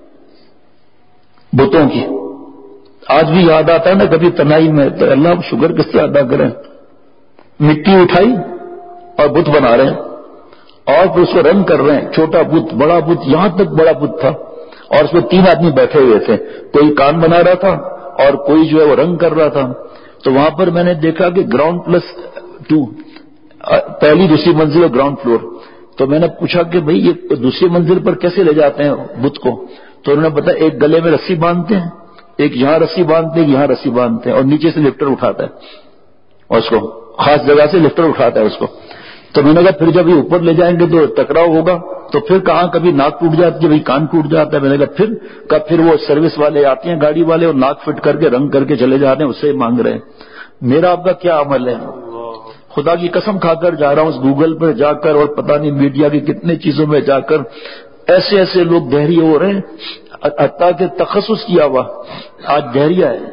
بتوں کی. آج بھی یاد آتا ہے نا کبھی تنہائی میں تو اللہ شکر کس سے ادا کریں. مٹی اٹھائی اور بت بنا رہے ہیں اور پھر اس کو رنگ کر رہے ہیں. چھوٹا بت، بڑا بت، یہاں تک بڑا بت تھا اور اس میں تین آدمی بیٹھے ہوئے تھے. کوئی کان بنا رہا تھا اور کوئی جو ہے وہ رنگ کر رہا تھا. تو وہاں پر میں نے دیکھا کہ گراؤنڈ پلس ٹو، پہلی دوسری منزل اور گراؤنڈ فلور، تو میں نے پوچھا کہ بھئی یہ دوسری منزل پر کیسے لے جاتے ہیں بت کو؟ تو انہوں نے بتایا ایک گلے میں رسی باندھتے ہیں، ایک یہاں رسی باندھتے ہیں، یہاں رسی باندھتے ہیں، اور نیچے سے لفٹر اٹھاتا ہے اور اس کو خاص جگہ سے لفٹر اٹھاتا ہے اس کو. تو میں نے کہا پھر جب یہ اوپر لے جائیں گے تو ٹکراؤ ہوگا، تو پھر کہاں کبھی ناک ٹوٹ جاتی ہے، بھئی کان ٹوٹ جاتا ہے. میں نے کہا پھر کب پھر وہ سروس والے آتے ہیں گاڑی والے اور ناک فٹ کر کے رنگ کر کے چلے جاتے ہیں، اس سے مانگ رہے ہیں. میرا آپ کا کیا عمل ہے؟ خدا کی قسم کھا کر جا رہا ہوں اس گوگل پر جا کر اور پتہ نہیں میڈیا کی کتنے چیزوں میں جا کر ایسے ایسے لوگ دہری ہو رہے ہیں. حتیٰ کہ تخصص کیا ہوا آج دہریہ ہے،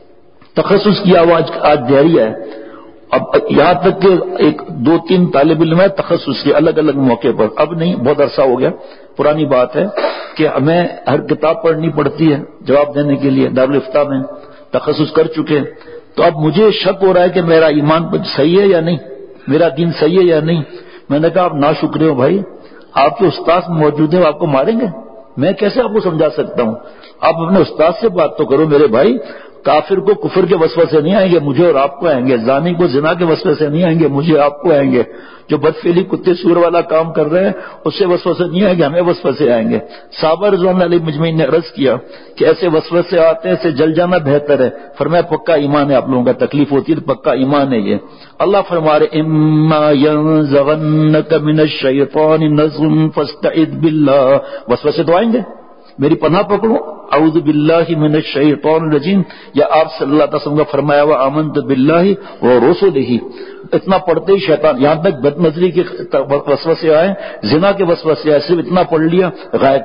تخصص کیا ہوا آج دہریہ ہے. اب یہاں تک کہ ایک دو تین طالب علم ہے تخصص کے الگ الگ موقع پر، اب نہیں بہت عرصہ ہو گیا، پرانی بات ہے کہ ہمیں ہر کتاب پڑھنی پڑتی ہے جواب دینے کے لیے. دارالفتاء میں تخصص کر چکے، تو اب مجھے شک ہو رہا ہے کہ میرا ایمان صحیح ہے یا نہیں، میرا دین صحیح ہے یا نہیں. میں نے کہا آپ ناشکرے ہو بھائی، آپ کے استاد موجود ہیں، آپ کو ماریں گے، میں کیسے آپ کو سمجھا سکتا ہوں؟ آپ اپنے استاد سے بات تو کرو میرے بھائی. کافر کو کفر کے وسوسے نہیں آئیں گے، مجھے اور آپ کو آئیں گے. زانی کو زنا کے وسوسے نہیں آئیں گے، مجھے آپ کو آئیں گے. جو بدفعلی کتے سور والا کام کر رہے ہیں اس سے وسوسے نہیں آئیں گے، ہمیں وسوسے آئیں گے. صحابہ رضوان اللہ علیہ مجمعین نے عرض کیا کہ ایسے وسوسے آتے ہیں، اسے جل جانا بہتر ہے. فرمایا پکا ایمان ہے آپ لوگوں کا، تکلیف ہوتی ہے تو پکا ایمان ہے یہ. اللہ فرما رہے اما ینزغنک من الشیطان نزغ فاستعذ باللہ، وسوسے تو آئیں گے، میری پناہ پکڑو. اعوذ باللہ من الشیطان الرجیم، یا آپ صلی اللہ علیہ وسلم کا فرمایا ہوا آمنت باللہ ورسلہ. اتنا پڑھتے ہی شیطان، یہاں تک بد نظری کے وسوسے آئے، زنا کے وسوسے آئے، صرف اتنا پڑھ لیا غائب.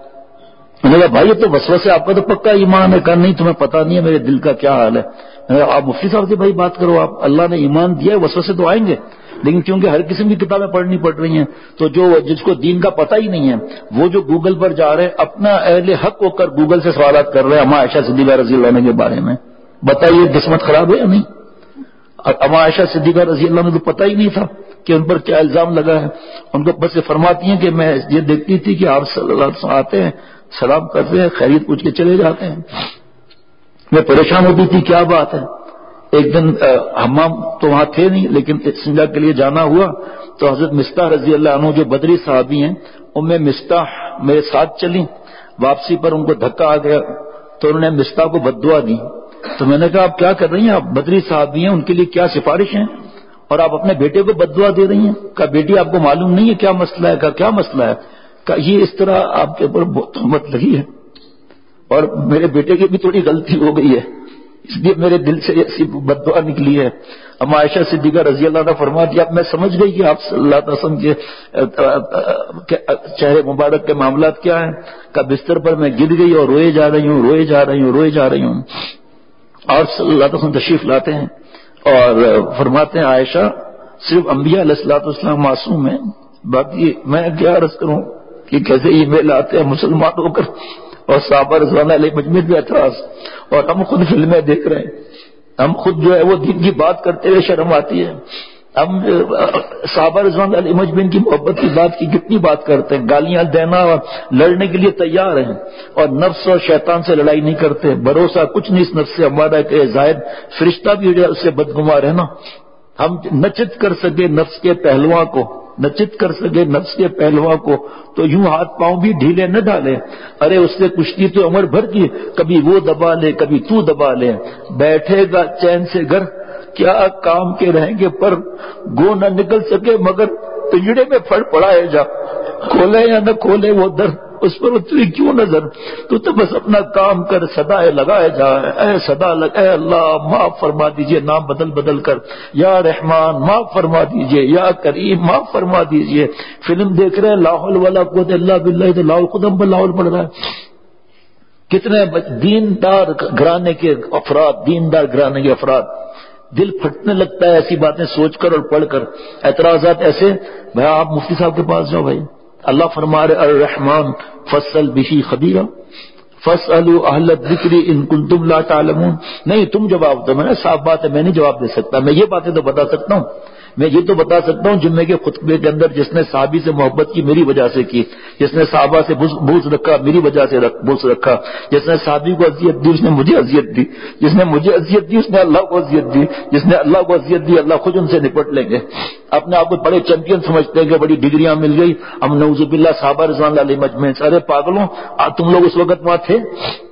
میں نے کہا بھائی یہ تو وسوسے، آپ کا تو پکا ایمان ہے. کہا نہیں تمہیں پتہ نہیں ہے میرے دل کا کیا حال ہے. آپ مفتی صاحب سے بھائی بات کرو، آپ اللہ نے ایمان دیا ہے، وسوسے تو آئیں گے، لیکن کیونکہ ہر قسم کی کتابیں پڑھنی پڑ رہی ہیں تو جو جس کو دین کا پتہ ہی نہیں ہے وہ جو گوگل پر جا رہے ہیں اپنا اہل حق ہو کر گوگل سے سوالات کر رہے ہیں اما عائشہ صدیقہ رضی اللہ عنہ کے بارے میں. بتائیے قسمت خراب ہے یا نہیں؟ اما عائشہ صدیقہ رضی اللہ عنہ کو پتہ ہی نہیں تھا کہ ان پر کیا الزام لگا ہے. ان کو بس فرماتی ہیں کہ میں یہ دیکھتی تھی کہ آپ صلی اللہ علیہ وسلم آتے ہیں، سلام کرتے ہیں، خیریت پوچھ کے چلے جاتے ہیں. میں پریشان ہوتی تھی کیا بات ہے. ایک دن حمام تو وہاں تھے نہیں لیکن استنجا کے لیے جانا ہوا تو حضرت مستح رضی اللہ عنہ جو بدری صحابی ہیں ام مستح میرے ساتھ چلی. واپسی پر ان کو دھکا آ گیا تو انہوں نے مستح کو بددعا دی. تو میں نے کہا آپ کیا کر رہی ہیں، آپ بدری صحابی ہیں، ان کے لیے کیا سفارش ہیں اور آپ اپنے بیٹے کو بددعا دے رہی ہیں؟ کہا بیٹی آپ کو معلوم نہیں ہے کیا مسئلہ ہے؟ کہا کیا مسئلہ ہے؟ کہا یہ اس طرح آپ کے اوپر بہت تہمت لگی ہے اور میرے بیٹے کی بھی تھوڑی غلطی ہو گئی ہے، اس لیے میرے دل سے ایسی بددعا نکلی ہے. اما عائشہ صدیقہ رضی اللہ عنہ فرما دیا اب میں سمجھ گئی کہ آپ صلی اللہ علیہ وسلم کے چہرے مبارک کے معاملات کیا ہیں. کہ بستر پر میں گر گئی اور روئے جا رہی ہوں روئے جا رہی ہوں روئے جا رہی ہوں. اور صلی اللہ علیہ وسلم تشریف لاتے ہیں اور فرماتے ہیں عائشہ صرف انبیاء علیہ الصلوۃ والسلام معصوم ہیں، باقی میں کیا عرض کروں کہ کیسے ای میل آتے ہیں مسلمان ہو کر اور صحابہ رضوان اللہ علیہ مجمعین بھی اعتراض، اور ہم خود فلمیں دیکھ رہے ہیں، ہم خود جو ہے وہ دین کی بات کرتے ہوئے شرم آتی ہے. ہم صحابہ رضوان اللہ علیہ مجمعین کی محبت کی بات کی کتنی بات کرتے ہیں، گالیاں دینا اور لڑنے کے لیے تیار ہیں اور نفس اور شیطان سے لڑائی نہیں کرتے. بھروسہ کچھ نہیں اس نفس سے ہمارا کہ زائد فرشتہ بھی ہو جائے اس سے بدگمار ہے نا. ہم نچت کر سکے نفس کے پہلواں کو، نچت کر سکے نفس کے پہلواں کو تو یوں ہاتھ پاؤں بھی ڈھیلے نہ ڈالے. ارے اس سے کشتی تو عمر بھر کی، کبھی وہ دبا لے کبھی تو دبا لے. بیٹھے گا چین سے گھر کیا کام کے رہیں گے پر گو نہ نکل سکے مگر پنجڑے میں پھڑ پڑائے جا. کھولے یا نہ کھولے وہ در اس پر اتری کیوں نظر، تو تو بس اپنا کام کر صدائے لگائے جا. اے صدا لگ اے اللہ معاف فرما دیجئے، نام بدل بدل کر یا رحمان معاف فرما دیجئے، یا کریم معاف فرما دیجئے. فلم دیکھ رہے ہیں لا حول ولا قوت الا باللہ تو لاؤ قدم پر لاؤ پڑ رہا ہے. کتنے دیندار گھرانے کے افراد دیندار گھرانے کے افراد دل پھٹنے لگتا ہے ایسی باتیں سوچ کر اور پڑھ کر. اعتراضات ایسے، بھائی آپ مفتی صاحب کے پاس جاؤ. بھائی اللہ فرما رہے الرحمن فصل بہی خبیرہ فاسألوا اہل الذکر ان کنتم لا تعلمون. نہیں تم جواب دو. میں نے صاف بات ہے میں نہیں جواب دے سکتا، میں یہ باتیں تو بتا سکتا ہوں میں یہ تو بتا سکتا ہوں جمعے کے خطبے کے اندر جس نے صحابی سے محبت کی میری وجہ سے کی، جس نے صحابہ سے بغض رکھا میری وجہ سے بغض رکھا، جس نے صحابی کو اذیت دی اس نے مجھے اذیت دی، جس نے مجھے اذیت دی اس نے اللہ کو اذیت دی، جس نے اللہ کو اذیت دی اللہ خود ان سے نپٹ لیں گے۔ اپنے آپ کو بڑے چیمپئن سمجھتے ہیں کہ بڑی ڈگریاں مل گئی، ہم نعوذ باللہ صحابہ رضوان اللہ علیہم اجمعین۔ ارے پاگلوں، تم لوگ اس وقت وہاں تھے؟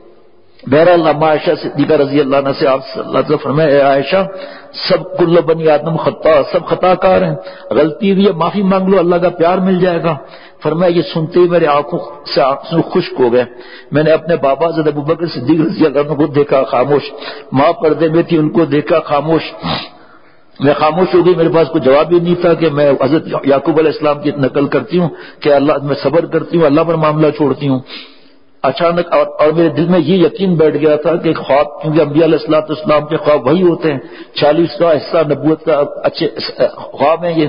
بہرحال اما عائشہ صدیقہ رضی اللہ عنہ سے آپ صلی اللہ علیہ وسلم فرمائے، اے عائشہ سب کل بنی آدم خطا، سب خطا کار ہیں، غلطی ہوئی ہے معافی مانگ لو اللہ کا پیار مل جائے گا۔ فرمایا یہ سنتے ہی میرے آنکھوں سے آنسو خشک ہو گئے۔ میں نے اپنے بابا حضرت ابوبکر صدیق رضی اللہ عنہ کو دیکھا خاموش، ماں پردے میں تھی ان کو دیکھا خاموش، میں خاموش ہو گئی، میرے پاس کوئی جواب ہی نہیں تھا کہ میں حضرت یعقوب علیہ السلام کی نقل کرتی ہوں کہ اللہ میں صبر کرتی ہوں اللہ پر معاملہ چھوڑتی ہوں۔ اچانک اور, اور میرے دل میں یہ یقین بیٹھ گیا تھا کہ خواب، کیونکہ انبیاء علیہ الصلوۃ والسلام کے خواب وہی ہوتے ہیں، چالیسواں حصہ نبوت کا اچھے خواب ہیں یہ،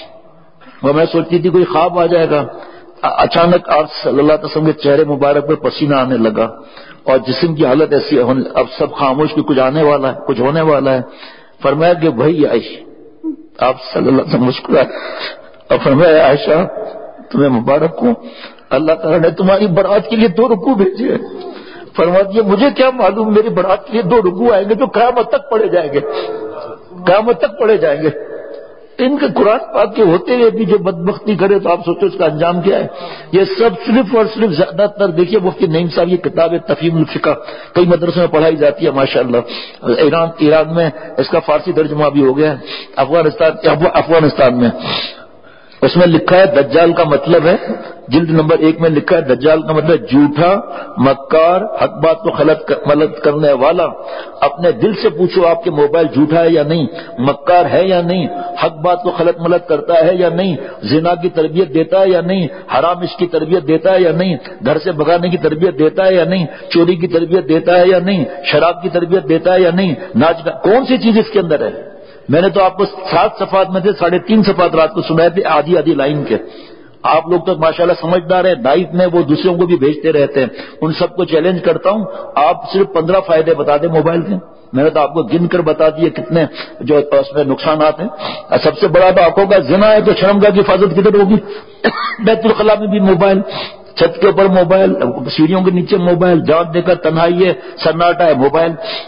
وہ میں سوچتی تھی کوئی خواب آ جائے گا۔ اچانک آپ صلی اللہ علیہ وسلم کے چہرے مبارک پر پسینہ آنے لگا اور جسم کی حالت ایسی، اب سب خاموش کہ کچھ آنے والا ہے کچھ ہونے والا ہے۔ فرمایا کہ وہی آئی، آپ صلی اللہ علیہ وسلم مسکرائے اور فرمایا عائشہ تمہیں مبارک ہوں، اللہ تعالیٰ نے تمہاری برات کے لیے دو رکوع بھیجے۔ فرما دیا مجھے کیا معلوم میری برات کے لیے دو رکوع آئیں گے جو قیامت تک پڑھے جائیں گے، قیامت تک پڑھے جائیں گے۔ ان کے قرآن پاک کے ہوتے ہوئے بھی جو بدبختی کرے تو آپ سوچو اس کا انجام کیا ہے۔ یہ سب صرف اور صرف زیادہ تر دیکھیے مفتی نعیم صاحب یہ کتاب تفہیم الفقہ کئی مدرسوں میں پڑھائی جاتی ہے ماشاءاللہ، ایران ایران میں اس کا فارسی ترجمہ بھی ہو گیا ہے، افغانستان افغانستان میں اس میں لکھا ہے دجال کا مطلب ہے، جلد نمبر ایک میں لکھا ہے دجال کا مطلب جھوٹا، مکار، حق بات کو غلط کرنے والا۔ اپنے دل سے پوچھو آپ کے موبائل جھوٹا ہے یا نہیں، مکار ہے یا نہیں، حق بات کو غلط ملت کرتا ہے یا نہیں، زنا کی تربیت دیتا ہے یا نہیں، حرام عشق کی تربیت دیتا ہے یا نہیں، گھر سے بھگانے کی تربیت دیتا ہے یا نہیں، چوری کی تربیت دیتا ہے یا نہیں، شراب کی تربیت دیتا ہے یا نہیں، ناچ گانا، کون سی چیز اس کے اندر ہے؟ میں نے تو آپ کو سات صفحات میں سے ساڑھے تین صفحات رات کو سنائے تھے آدھی آدھی لائن کے۔ آپ لوگ تو ماشاءاللہ سمجھدار ہیں، نائٹ میں وہ دوسروں کو بھی بھیجتے رہتے ہیں، ان سب کو چیلنج کرتا ہوں آپ صرف پندرہ فائدے بتا دیں موبائل کے، میں نے تو آپ کو گن کر بتا دیے کتنے جو اس میں نقصانات ہیں۔ سب سے بڑا تو آنکھوں کا زنا ہے تو شرمگاہ کی حفاظت کدھر ہوگی؟ بیت الخلاء میں بھی موبائل، چھت کے اوپر موبائل، سیڑھیوں کے نیچے موبائل، جان دے کر تنہائی ہے سناٹا ہے موبائل،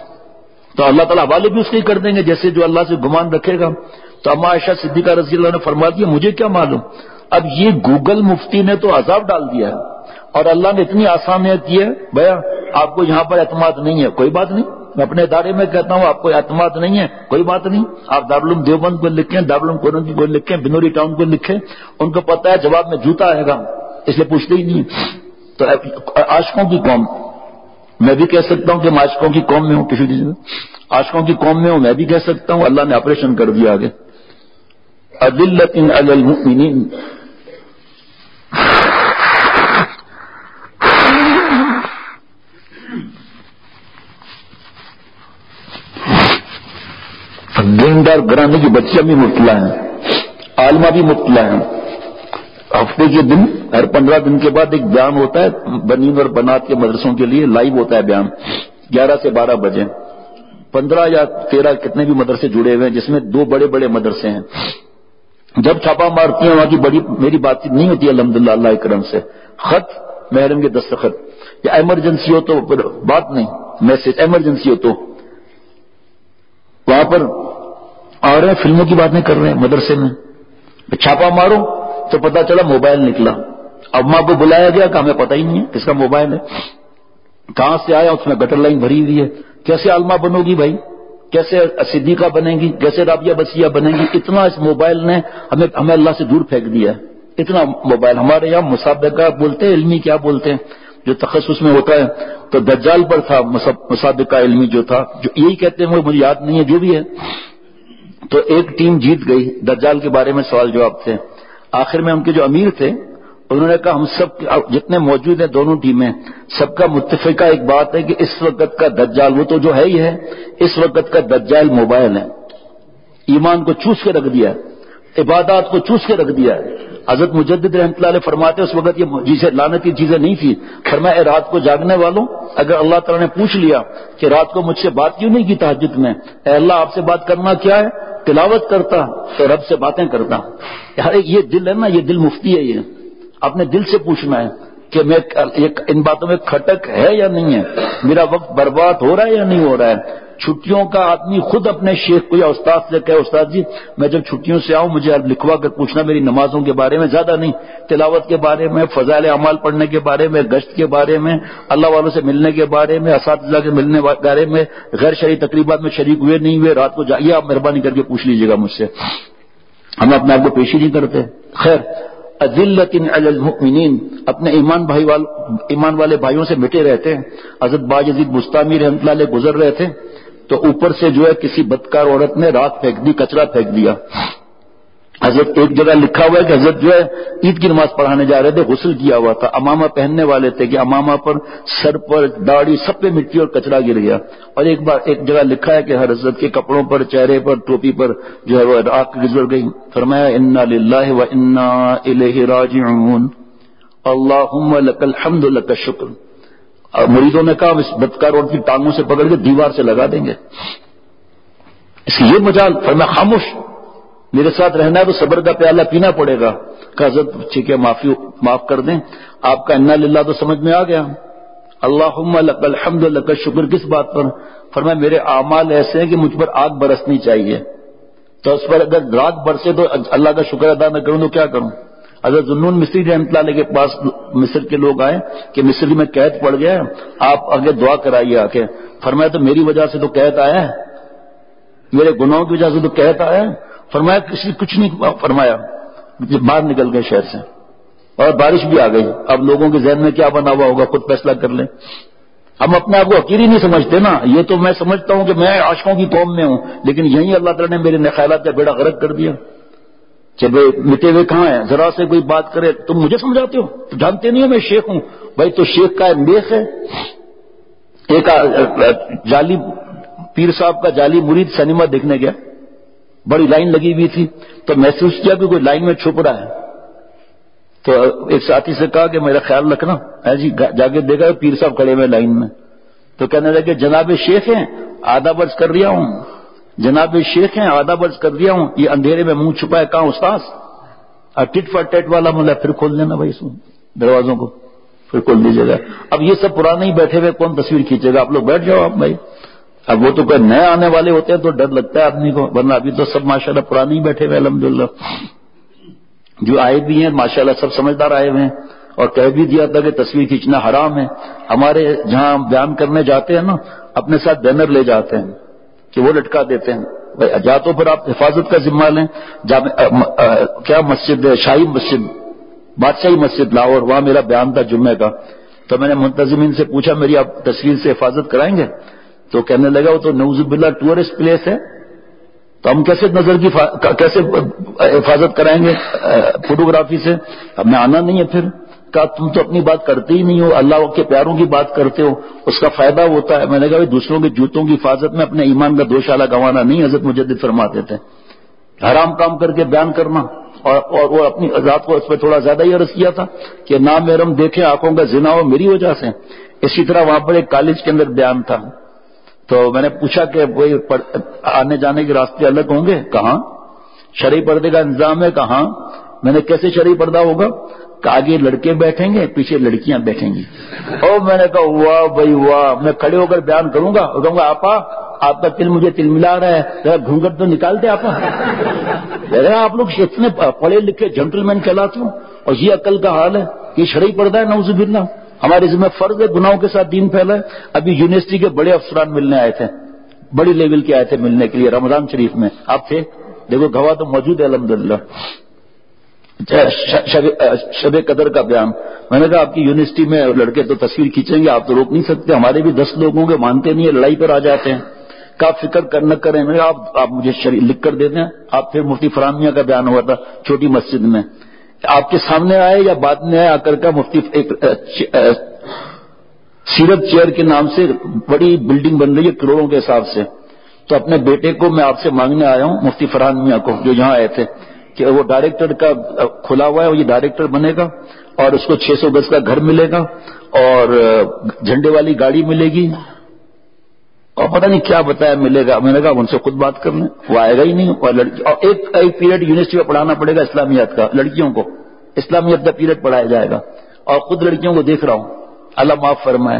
تو اللہ تعالیٰ حوالے بھی اس کے کر دیں گے جیسے جو اللہ سے گمان رکھے گا۔ تو اما عائشہ صدیقہ رضی اللہ نے فرما دیا مجھے کیا معلوم، اب یہ گوگل مفتی نے تو عذاب ڈال دیا ہے اور اللہ نے اتنی آسانیت کی ہے، بھیا آپ کو یہاں پر اعتماد نہیں ہے کوئی بات نہیں، میں اپنے ادارے میں کہتا ہوں آپ کو اعتماد نہیں ہے کوئی بات نہیں، آپ دارالعلوم دیوبند کو لکھیں، دارالعلوم کورنگی کو لکھیں، بنوری ٹاؤن کو لکھیں، ان کو پتہ ہے جواب میں جوتا آئے گا اس لیے پوچھتے ہی نہیں۔ تو عاشقوں کی قوم، میں بھی کہہ سکتا ہوں کہ میں عاشقوں کی قوم میں ہوں، کسی چیز میں عاشقوں کی قوم میں ہوں، میں بھی کہہ سکتا ہوں اللہ نے آپریشن کر دیا آگے۔ اذلۃ علی المؤمنین، دیندار گھرانے کی بچیاں بھی مبتلا ہیں، عالمہ بھی مبتلا ہیں۔ ہفتے کے دن ہر پندرہ دن کے بعد ایک بیان ہوتا ہے بنین اور بنات کے مدرسوں کے لیے، لائیو ہوتا ہے بیان گیارہ سے بارہ بجے، پندرہ یا تیرہ کتنے بھی مدرسے جڑے ہوئے ہیں جس میں دو بڑے بڑے مدرسے ہیں۔ جب چھاپا مارتی ہیں وہاں کی بڑی میری بات چیت نہیں ہوتی الحمدللہ اللہ کرم سے، خط محرم کے دستخط، یا ایمرجنسی ہو تو بات نہیں، میسج ایمرجنسی ہو تو وہاں پر آ رہے ہیں فلموں کی باتیں کر رہے ہیں مدرسے میں، چھاپا مارو تو پتا چلا موبائل نکلا، اب ماں کو بلایا گیا کہ ہمیں پتہ ہی نہیں ہے کس کا موبائل ہے، کہاں سے آیا، اس میں گٹر لائن بھری ہوئی ہے، کیسے عالمہ بنو گی بھائی، کیسے صدیقہ بنے گی، کیسے رابعہ بصیہ بنے گی، اتنا اس موبائل نے ہمیں ہمیں اللہ سے دور پھینک دیا ہے، اتنا موبائل۔ ہمارے یہاں مسابقہ بولتے ہیں، علمی کیا بولتے ہیں جو تخصص میں ہوتا ہے، تو دجال پر تھا مسابقہ علمی جو تھا، جو یہی کہتے ہیں وہ مجھے یاد نہیں ہے جو بھی ہے، تو ایک ٹیم جیت گئی، دجال کے بارے میں سوال جواب تھے، آخر میں ان کے جو امیر تھے انہوں نے کہا ہم سب جتنے موجود ہیں دونوں ٹیمیں سب کا متفقہ ایک بات ہے کہ اس وقت کا دجال وہ تو جو ہے ہی ہے، اس وقت کا دجال موبائل ہے، ایمان کو چوس کے رکھ دیا ہے، عبادات کو چوس کے رکھ دیا ہے۔ حضرت مجدد رحمۃ اللہ علیہ فرماتے اس وقت یہ جیسے لعنتی چیزیں نہیں تھی، فرمایا رات کو جاگنے والوں اگر اللہ تعالیٰ نے پوچھ لیا کہ رات کو مجھ سے بات کیوں نہیں کی تہجد میں، اے اللہ آپ سے بات کرنا کیا ہے، تلاوت کرتا تو رب سے باتیں کرتا. یار یہ دل ہے نا، یہ دل مفتی ہے. یہ اپنے دل سے پوچھنا ہے کہ میں ان باتوں میں کھٹک ہے یا نہیں ہے، میرا وقت برباد ہو رہا ہے یا نہیں ہو رہا ہے. چھٹیوں کا آدمی خود اپنے شیخ کو یا استاد سے کہے استاد جی میں جب چھٹیوں سے آؤں مجھے لکھوا کر پوچھنا میری نمازوں کے بارے میں، زیادہ نہیں، تلاوت کے بارے میں، فضائل اعمال پڑھنے کے بارے میں، گشت کے بارے میں، اللہ والوں سے ملنے کے بارے میں، اساتذہ کے ملنے کے بارے میں، غیر شرعی تقریبات میں شریک ہوئے نہیں ہوئے، رات کو جائیے آپ مہربانی کر کے پوچھ لیجیے گا مجھ سے. ہم اپنے آپ کو پیش ہی نہیں کرتے. خیر، اذلۃ علی المؤمنین، اپنے ایمان بھائی وال ایمان والے بھائیوں سے مٹے رہتے ہیں. حضرت باجزید بستامی رحمۃ اللہ علیہ گزر رہے تھے تو اوپر سے جو ہے کسی بدکار عورت نے رات پھینک دی، کچرا پھینک دیا. حضرت ایک جگہ لکھا ہوا ہے کہ حضرت جو ہے عید کی نماز پڑھانے جا رہے تھے، غسل کیا ہوا تھا، امامہ پہننے والے تھے کہ امامہ پر، سر پر، داڑھی سب پہ مٹی اور کچرا گر گیا. اور ایک بار ایک جگہ لکھا ہے کہ ہر حضرت کے کپڑوں پر، چہرے پر، ٹوپی پر جو ہے وہ آگ گزر گئی. فرمایا انا للہ و انا الیہ راجعون، اللہم لک الحمد لک الشکر. اور مریدوں نے کہا اس بدکار عورت کی ٹانگوں سے پکڑ کے دیوار سے لگا دیں گے. اس کی یہ مجال. فرمایا خاموش، میرے ساتھ رہنا ہے تو صبر کا پیالہ پینا پڑے گا. کہ حضرت ٹھیک ہے معافی معاف کر دیں، آپ کا انا للہ تو سمجھ میں آ گیا، اللہم لک الحمد لک الشکر کس بات پر؟ فرمایا میرے اعمال ایسے ہیں کہ مجھ پر آگ برسنی چاہیے، تو اس پر اگر راگ برسے تو اللہ کا شکر ادا نہ کروں تو کیا کروں؟ حضرت ذوالنون مصری رحمۃ اللہ علیہ کے پاس مصر کے لوگ آئے کہ مصر میں قید پڑ گیا، آپ آگے دعا کرائیے آ کے. فرمایا تو میری وجہ سے تو قید آیا ہے، میرے گناہوں کی وجہ سے تو قید آیا ہے. فرمایا کسی کچھ نہیں. فرمایا جب باہر نکل گئے شہر سے اور بارش بھی آ گئی. اب لوگوں کے ذہن میں کیا بنا ہوا ہوگا خود فیصلہ کر لیں. ہم اپنے آپ کو حقیر ہی نہیں سمجھتے نا. یہ تو میں سمجھتا ہوں کہ میں عاشقوں کی قوم میں ہوں، لیکن یہیں اللہ تعالیٰ نے میرے خیالات کا بیڑا غرق کر دیا کہ بھائی مٹے ہوئے کہاں ہیں، ذرا سے کوئی بات کرے تم مجھے سمجھاتے ہو، تو جانتے نہیں ہو میں شیخ ہوں. بھائی تو شیخ کا میخ ہے. ایک جعلی پیر صاحب کا جعلی مرید سنیما دیکھنے گیا، بڑی لائن لگی ہوئی تھی، تو محسوس کیا کہ کوئی لائن میں چھپ رہا ہے. تو ایک ساتھی سے کہا کہ میرا خیال رکھنا. جی جا کے دیکھا پیر صاحب کھڑے ہوئے لائن میں. تو کہنے لگے جناب شیخ ہیں آداب عرض کر رہا ہوں، جناب شیخ ہیں آداب عرض کر دیا ہوں، یہ اندھیرے میں منہ چھپا ہے کہاں استاذ؟ اور ٹٹ فار ٹیٹ والا ملا پھر کھول دینا بھائی اس دروازوں کو، پھر کھول دیجیے گا. اب یہ سب پرانے ہی بیٹھے ہوئے کون تصویر کھینچے گا؟ آپ لوگ بیٹھ جاؤ آپ بھائی. اب وہ تو کوئی نئے آنے والے ہوتے ہیں تو ڈر لگتا ہے آدمی کو، ورنہ ابھی تو سب ماشاءاللہ پرانے ہی بیٹھے ہوئے الحمدللہ. جو آئے بھی ہیں ماشاءاللہ سب سمجھدار آئے ہوئے ہیں، اور کہہ بھی دیا تھا کہ تصویر کھینچنا حرام ہے. ہمارے جہاں بیان کرنے جاتے ہیں نا اپنے ساتھ بینر لے جاتے ہیں کہ وہ لٹکا دیتے ہیں. بھائی جا تو پھر آپ حفاظت کا ذمہ لیں. کیا مسجد شاہی مسجد بادشاہی مسجد لاہور، وہاں میرا بیان تھا جمعے کا. تو میں نے منتظمین سے پوچھا میری آپ تصویر سے حفاظت کرائیں گے؟ تو کہنے لگا وہ تو نعوذ باللہ ٹورسٹ پلیس ہے، تو ہم کیسے نظر کی کیسے حفاظت کرائیں گے فوٹوگرافی سے؟ اب میں آنا نہیں ہے. پھر کہا تم تو اپنی بات کرتے ہی نہیں ہو، اللہ کے پیاروں کی بات کرتے ہو، اس کا فائدہ ہوتا ہے. میں نے کہا دوسروں کے جوتوں کی حفاظت میں اپنے ایمان کا دوشالہ گنوانا نہیں. حضرت مجدد فرماتے تھے حرام کام کر کے بیان کرنا. اور اور وہ اپنی ذات کو اس پہ تھوڑا زیادہ ہی عرض کیا تھا کہ نامحرم دیکھے آنکھوں کا زنا ہو میری وجہ سے. اسی طرح وہاں پر ایک کالج کے اندر بیان تھا، تو میں نے پوچھا کہ وہی آنے جانے کے راستے الگ ہوں گے؟ کہاں؟ شرعی پردے کا انتظام ہے؟ کہاں؟ میں نے کیسے شرعی پردہ ہوگا؟ کہ آگے لڑکے بیٹھیں گے پیچھے لڑکیاں بیٹھیں گی. اور میں نے کہا واہ بھائی واہ، میں کھڑے ہو کر بیان کروں گا اور کہوں گا آپا آپ کا تل مجھے تل ملا رہا ہے، ذرا گھونگھٹ تو نکالتے آپا. آپ لوگ اتنے پڑھے لکھے جنٹل مین کہلاتے ہوں اور یہ عقل کا حال ہے. یہ شرعی پردہ ہے نعوذ باللہ. ہمارے ذمہ فرض ہے گناہوں کے ساتھ دین پھیلا ہے. ابھی یونیورسٹی کے بڑے افسران ملنے آئے تھے، بڑی لیول کے آئے تھے ملنے کے لیے رمضان شریف میں. آپ تھے؟ دیکھو گواہ تو موجود ہے الحمدللہ. شب قدر کا بیان. میں نے کہا آپ کی یونیورسٹی میں لڑکے تو تصویر کھینچیں گے، آپ تو روک نہیں سکتے. ہمارے بھی دس لوگ ہوں گے مانتے نہیں ہے، لڑائی پر آ جاتے ہیں. کا فکر کر نہ کریں. میں آپ آپ مجھے لکھ کر دے دیں. آپ پھر مفتی فرحان میاں کا بیان ہوا تھا چھوٹی مسجد میں، آپ کے سامنے آئے یا بعد میں آئے آ کر کا مفتی ایک سیرت چیئر کے نام سے بڑی بلڈنگ بن رہی ہے کروڑوں کے حساب سے. تو اپنے بیٹے کو میں آپ سے مانگنے آیا ہوں مفتی فرحان میاں کو جو یہاں آئے تھے کہ وہ ڈائریکٹر کا کھلا ہوا ہے، وہ یہ ڈائریکٹر بنے گا اور اس کو چھ سو گز کا گھر ملے گا اور جھنڈے والی گاڑی ملے گی اور پتہ نہیں کیا بتایا ملے گا. میں نے کہا ان سے خود بات کر لیں, وہ آئے گا ہی نہیں. اور لڑکی اور ایک ایک پیریڈ یونیورسٹی میں پڑھانا پڑے گا اسلامیات کا, لڑکیوں کو اسلامیات کا پیریڈ پڑھایا جائے گا, اور خود لڑکیوں کو دیکھ رہا ہوں, اللہ معاف فرمائے.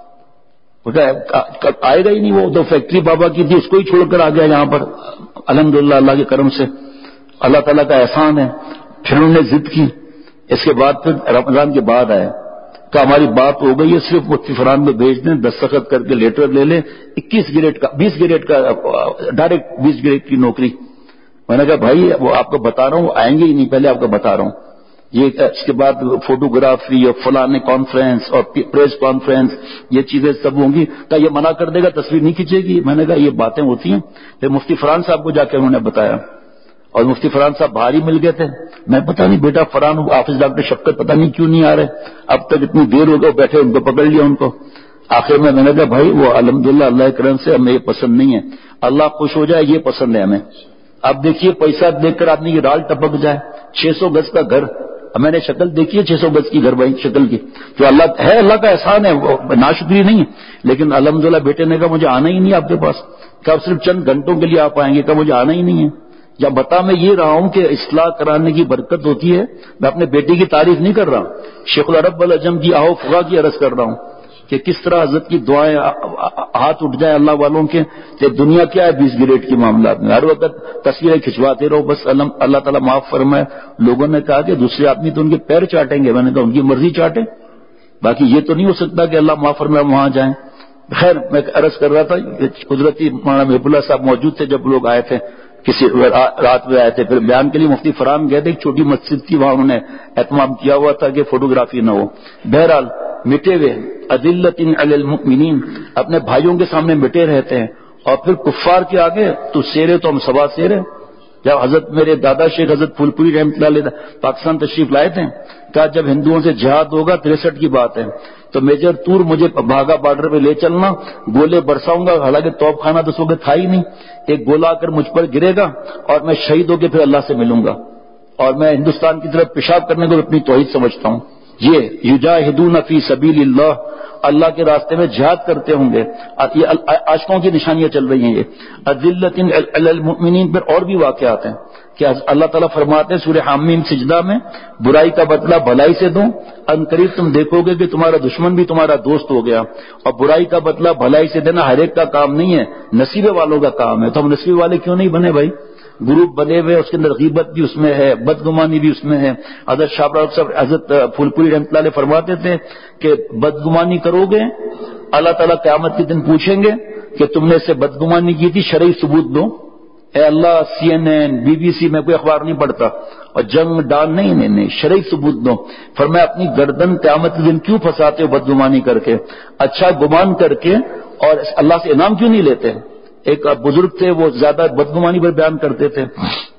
آئے گا ہی نہیں. وہ دو فیکٹری بابا کی تھی اس کو ہی چھوڑ کر آ گیا یہاں پر. الحمدللہ اللہ کے کرم سے, اللہ تعالیٰ کا احسان ہے. پھر انہوں نے ضد کی. اس کے بعد پھر رمضان کے بعد آئے کہ ہماری بات ہو گئی ہے, صرف مفتی فرحان میں بھیج دیں, دستخط کر کے لیٹر لے لیں, اکیس گریڈ کا بیس گریڈ کا ڈائریکٹ بیس گریڈ کی نوکری. میں نے کہا بھائی وہ آپ کو بتا رہا ہوں, آئیں گے ہی نہیں, پہلے آپ کو بتا رہا ہوں. یہ اس کے بعد فوٹوگرافی اور فلانے کانفرنس اور پریس کانفرنس یہ چیزیں سب ہوں گی. کہا یہ منع کر دے گا, تصویر نہیں کھینچے گی. میں نے کہا یہ باتیں ہوتی ہیں. پھر مفتی فرحان صاحب کو جا کے انہوں نے بتایا, اور مفتی فرحان صاحب باہر ہی مل گئے تھے. میں پتہ نہیں بیٹا فرحان آفس ڈاکٹر شفقت پتہ نہیں کیوں نہیں آ رہے, اب تک اتنی دیر ہو گئے, بیٹھے ان کو پکڑ لیا ان کو. آخر میں میں نے کہا بھائی وہ الحمدللہ اللہ کے کرم سے ہمیں یہ پسند نہیں ہے, اللہ خوش ہو جائے یہ پسند ہے ہمیں. اب دیکھیے پیسہ دیکھ کر آدمی کی رال ٹپک جائے. چھ سو گز کا گھر, میں نے شکل دیکھی ہے چھ سو گز کی گھر بھائی شکل کی, جو اللہ ہے اللہ کا احسان ہے, ناشکری نہیں ہے. لیکن الحمدللہ بیٹے نے کہا مجھے آنا ہی نہیں آپ کے پاس. کہا صرف چند گھنٹوں کے لیے آپ آئیں گے. کہا مجھے آنا ہی نہیں ہے. یا بتا میں یہ رہا ہوں کہ اصلاح کرانے کی برکت ہوتی ہے. میں اپنے بیٹے کی تعریف نہیں کر رہا ہوں, شیخ العرب العجم کی آہو فغا کی عرض کر رہا ہوں کہ کس طرح حضرت کی دعائیں ہاتھ اٹھ جائیں اللہ والوں کے. کہ دنیا کیا ہے بیس گریڈ کے معاملات میں, ہر وقت تصویریں کھنچواتے رہو بس. اللہ تعالیٰ معاف فرمائے. لوگوں نے کہا کہ دوسرے آدمی تو ان کے پیر چاٹیں گے. میں نے کہا ان کی مرضی چاٹیں, باقی یہ تو نہیں ہو سکتا کہ اللہ معاف فرمائے وہاں جائیں. خیر میں عرض کر رہا تھا, قدرتی مولانا محب اللہ صاحب موجود تھے جب لوگ آئے تھے, کسی رات میں آئے تھے. پھر بیان کے لیے مفتی فرحان گئے تھے, ایک چھوٹی مسجد تھی وہاں انہوں نے اہتمام کیا ہوا تھا کہ فوٹوگرافی نہ ہو. بہرحال مٹے ہوئے اذلۃ علی المؤمنین, اپنے بھائیوں کے سامنے مٹے رہتے ہیں, اور پھر کفار کے آگے تو سیرے تو ہم سوا سیرے. جب حضرت میرے دادا شیخ حضرت پھول پوری رحمۃ اللہ علیہ پاکستان تشریف لائے تھے, کہا جب ہندوؤں سے جہاد ہوگا تریسٹھ کی بات ہے تو میجر تور مجھے بھاگا بارڈر پہ لے چلنا, گولے برساؤں گا. حالانکہ توپ خانہ تو سو تھا ہی نہیں. ایک گولا آ کر مجھ پر گرے گا اور میں شہید ہو کے پھر اللہ سے ملوں گا, اور میں ہندوستان کی طرف پیشاب کرنے کو اپنی توحید سمجھتا ہوں. یہ یجاہدون فی سبیل اللہ, اللہ کے راستے میں جہاد کرتے ہوں گے. یہ عاشقوں کی نشانیاں چل رہی ہیں. یہ اذلۃ علی المؤمنین پر اور بھی واقعات ہیں کہ اللہ تعالیٰ فرماتے ہیں سورہ حامیم سجدہ میں, برائی کا بدلہ بھلائی سے دو, ان قریب تم دیکھو گے کہ تمہارا دشمن بھی تمہارا دوست ہو گیا. اور برائی کا بدلہ بھلائی سے دینا ہر ایک کا کام نہیں ہے, نصیبے والوں کا کام ہے. تو ہم نصیبے والے کیوں نہیں بنے بھائی؟ گروپ بنے ہوئے, اس کے اندر غیبت بھی اس میں ہے, بدگمانی بھی اس میں ہے. حضرت شاہ صاحب حضرت پھول پوری رحمۃ اللہ علیہ فرماتے تھے کہ بدگمانی کرو گے اللہ تعالیٰ قیامت کے دن پوچھیں گے کہ تم نے اس سے بدگمانی کی تھی, شرعی ثبوت دو. اے اللہ C N N B B C میں کوئی اخبار نہیں پڑھتا اور جنگ ڈال نہیں نہیں نہیں شرعی ثبوت دو. فرمایا اپنی گردن قیامت کے دن کیوں پھنساتے ہو بدگمانی کر کے, اچھا گمان کر کے, اور اللہ سے انعام کیوں نہیں لیتے؟ ایک بزرگ تھے وہ زیادہ بدگمانی پر بیان کرتے تھے.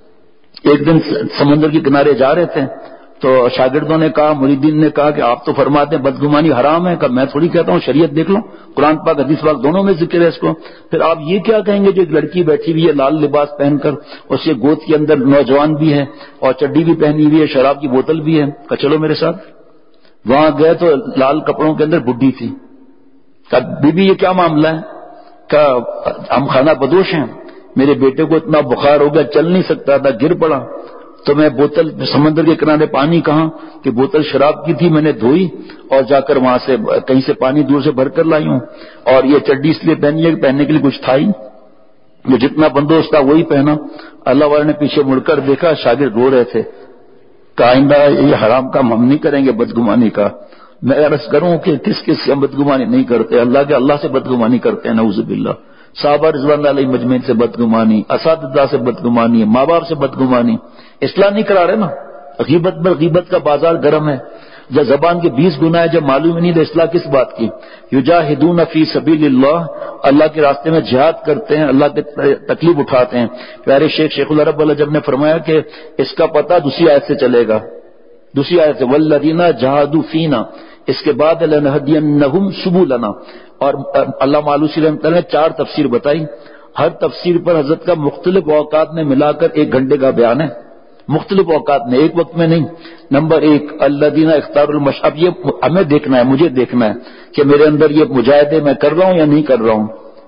ایک دن سمندر کے کنارے جا رہے تھے تو شاگردوں نے کہا, مریدین نے کہا کہ آپ تو فرماتے ہیں بدگمانی حرام ہے. کہ میں تھوڑی کہتا ہوں, شریعت دیکھ لو, قرآن پاک حدیث پاک دونوں میں ذکر ہے اس کو. پھر آپ یہ کیا کہیں گے جو ایک لڑکی بیٹھی ہوئی ہے لال لباس پہن کر, اس کے گود کے اندر نوجوان بھی ہے اور چڈی بھی پہنی ہوئی ہے, شراب کی بوتل بھی ہے. کہ چلو میرے ساتھ. وہاں گئے تو لال کپڑوں کے اندر بڈھی تھی. کہ بی بی یہ کیا معاملہ ہے؟ کہ ہم خانہ بدوش ہیں, میرے بیٹے کو اتنا بخار ہو گیا چل نہیں سکتا تھا, گر پڑا, تو میں بوتل سمندر کے کنارے پانی کہاں کہ بوتل شراب کی تھی, میں نے دھوئی اور جا کر وہاں سے کہیں سے پانی دور سے بھر کر لائی ہوں. اور یہ چڈی اس لیے پہنی ہے کہ پہننے کے لیے کچھ تھا ہی, جو جتنا بندوبست تھا وہی پہنا. اللہ والے نے پیچھے مڑ کر دیکھا, شاگرد رو رہے تھے. کہ آئندہ یہ حرام کام ہم نہیں کریں گے بدگمانی کا. میں عرض کروں کہ کس کس سے بدگمانی نہیں کرتے؟ اللہ کے اللہ سے بدگمانی کرتے ہیں نعوذ باللہ. صحابہ رضوان اللہ علیہ مجمعین سے بدگمانی, اساتذہ سے بدگمانی, ماں باپ سے بدگمانی. اصلاح نہیں کرا رہے نا, غیبت پر غیبت کا بازار گرم ہے. جب زبان کے بیس گناہ ہے, جب معلوم ہی نہیں تو اصلاح کس بات کی؟ یجاہدون فی سبیل اللہ, اللہ کے راستے میں جہاد کرتے ہیں, اللہ کے تکلیف اٹھاتے ہیں. پیارے شیخ شیخ العرب العجم نے فرمایا کہ اس کا پتہ دوسری آیت سے چلے گا. دوسری آیت سے والذین جاہدوا فینا, اس کے بعد لنہدینہم سبلنا. اور علامہ آلوسی رحمۃ اللہ نے چار تفسیر بتائی. ہر تفسیر پر حضرت کا مختلف اوقات میں ملا کر ایک گھنٹے کا بیان ہے, مختلف اوقات میں, ایک وقت میں نہیں. نمبر ایک الذین اختاروا المش, اب یہ ہمیں دیکھنا ہے, مجھے دیکھنا ہے کہ میرے اندر یہ مجاہدے میں کر رہا ہوں یا نہیں کر رہا ہوں.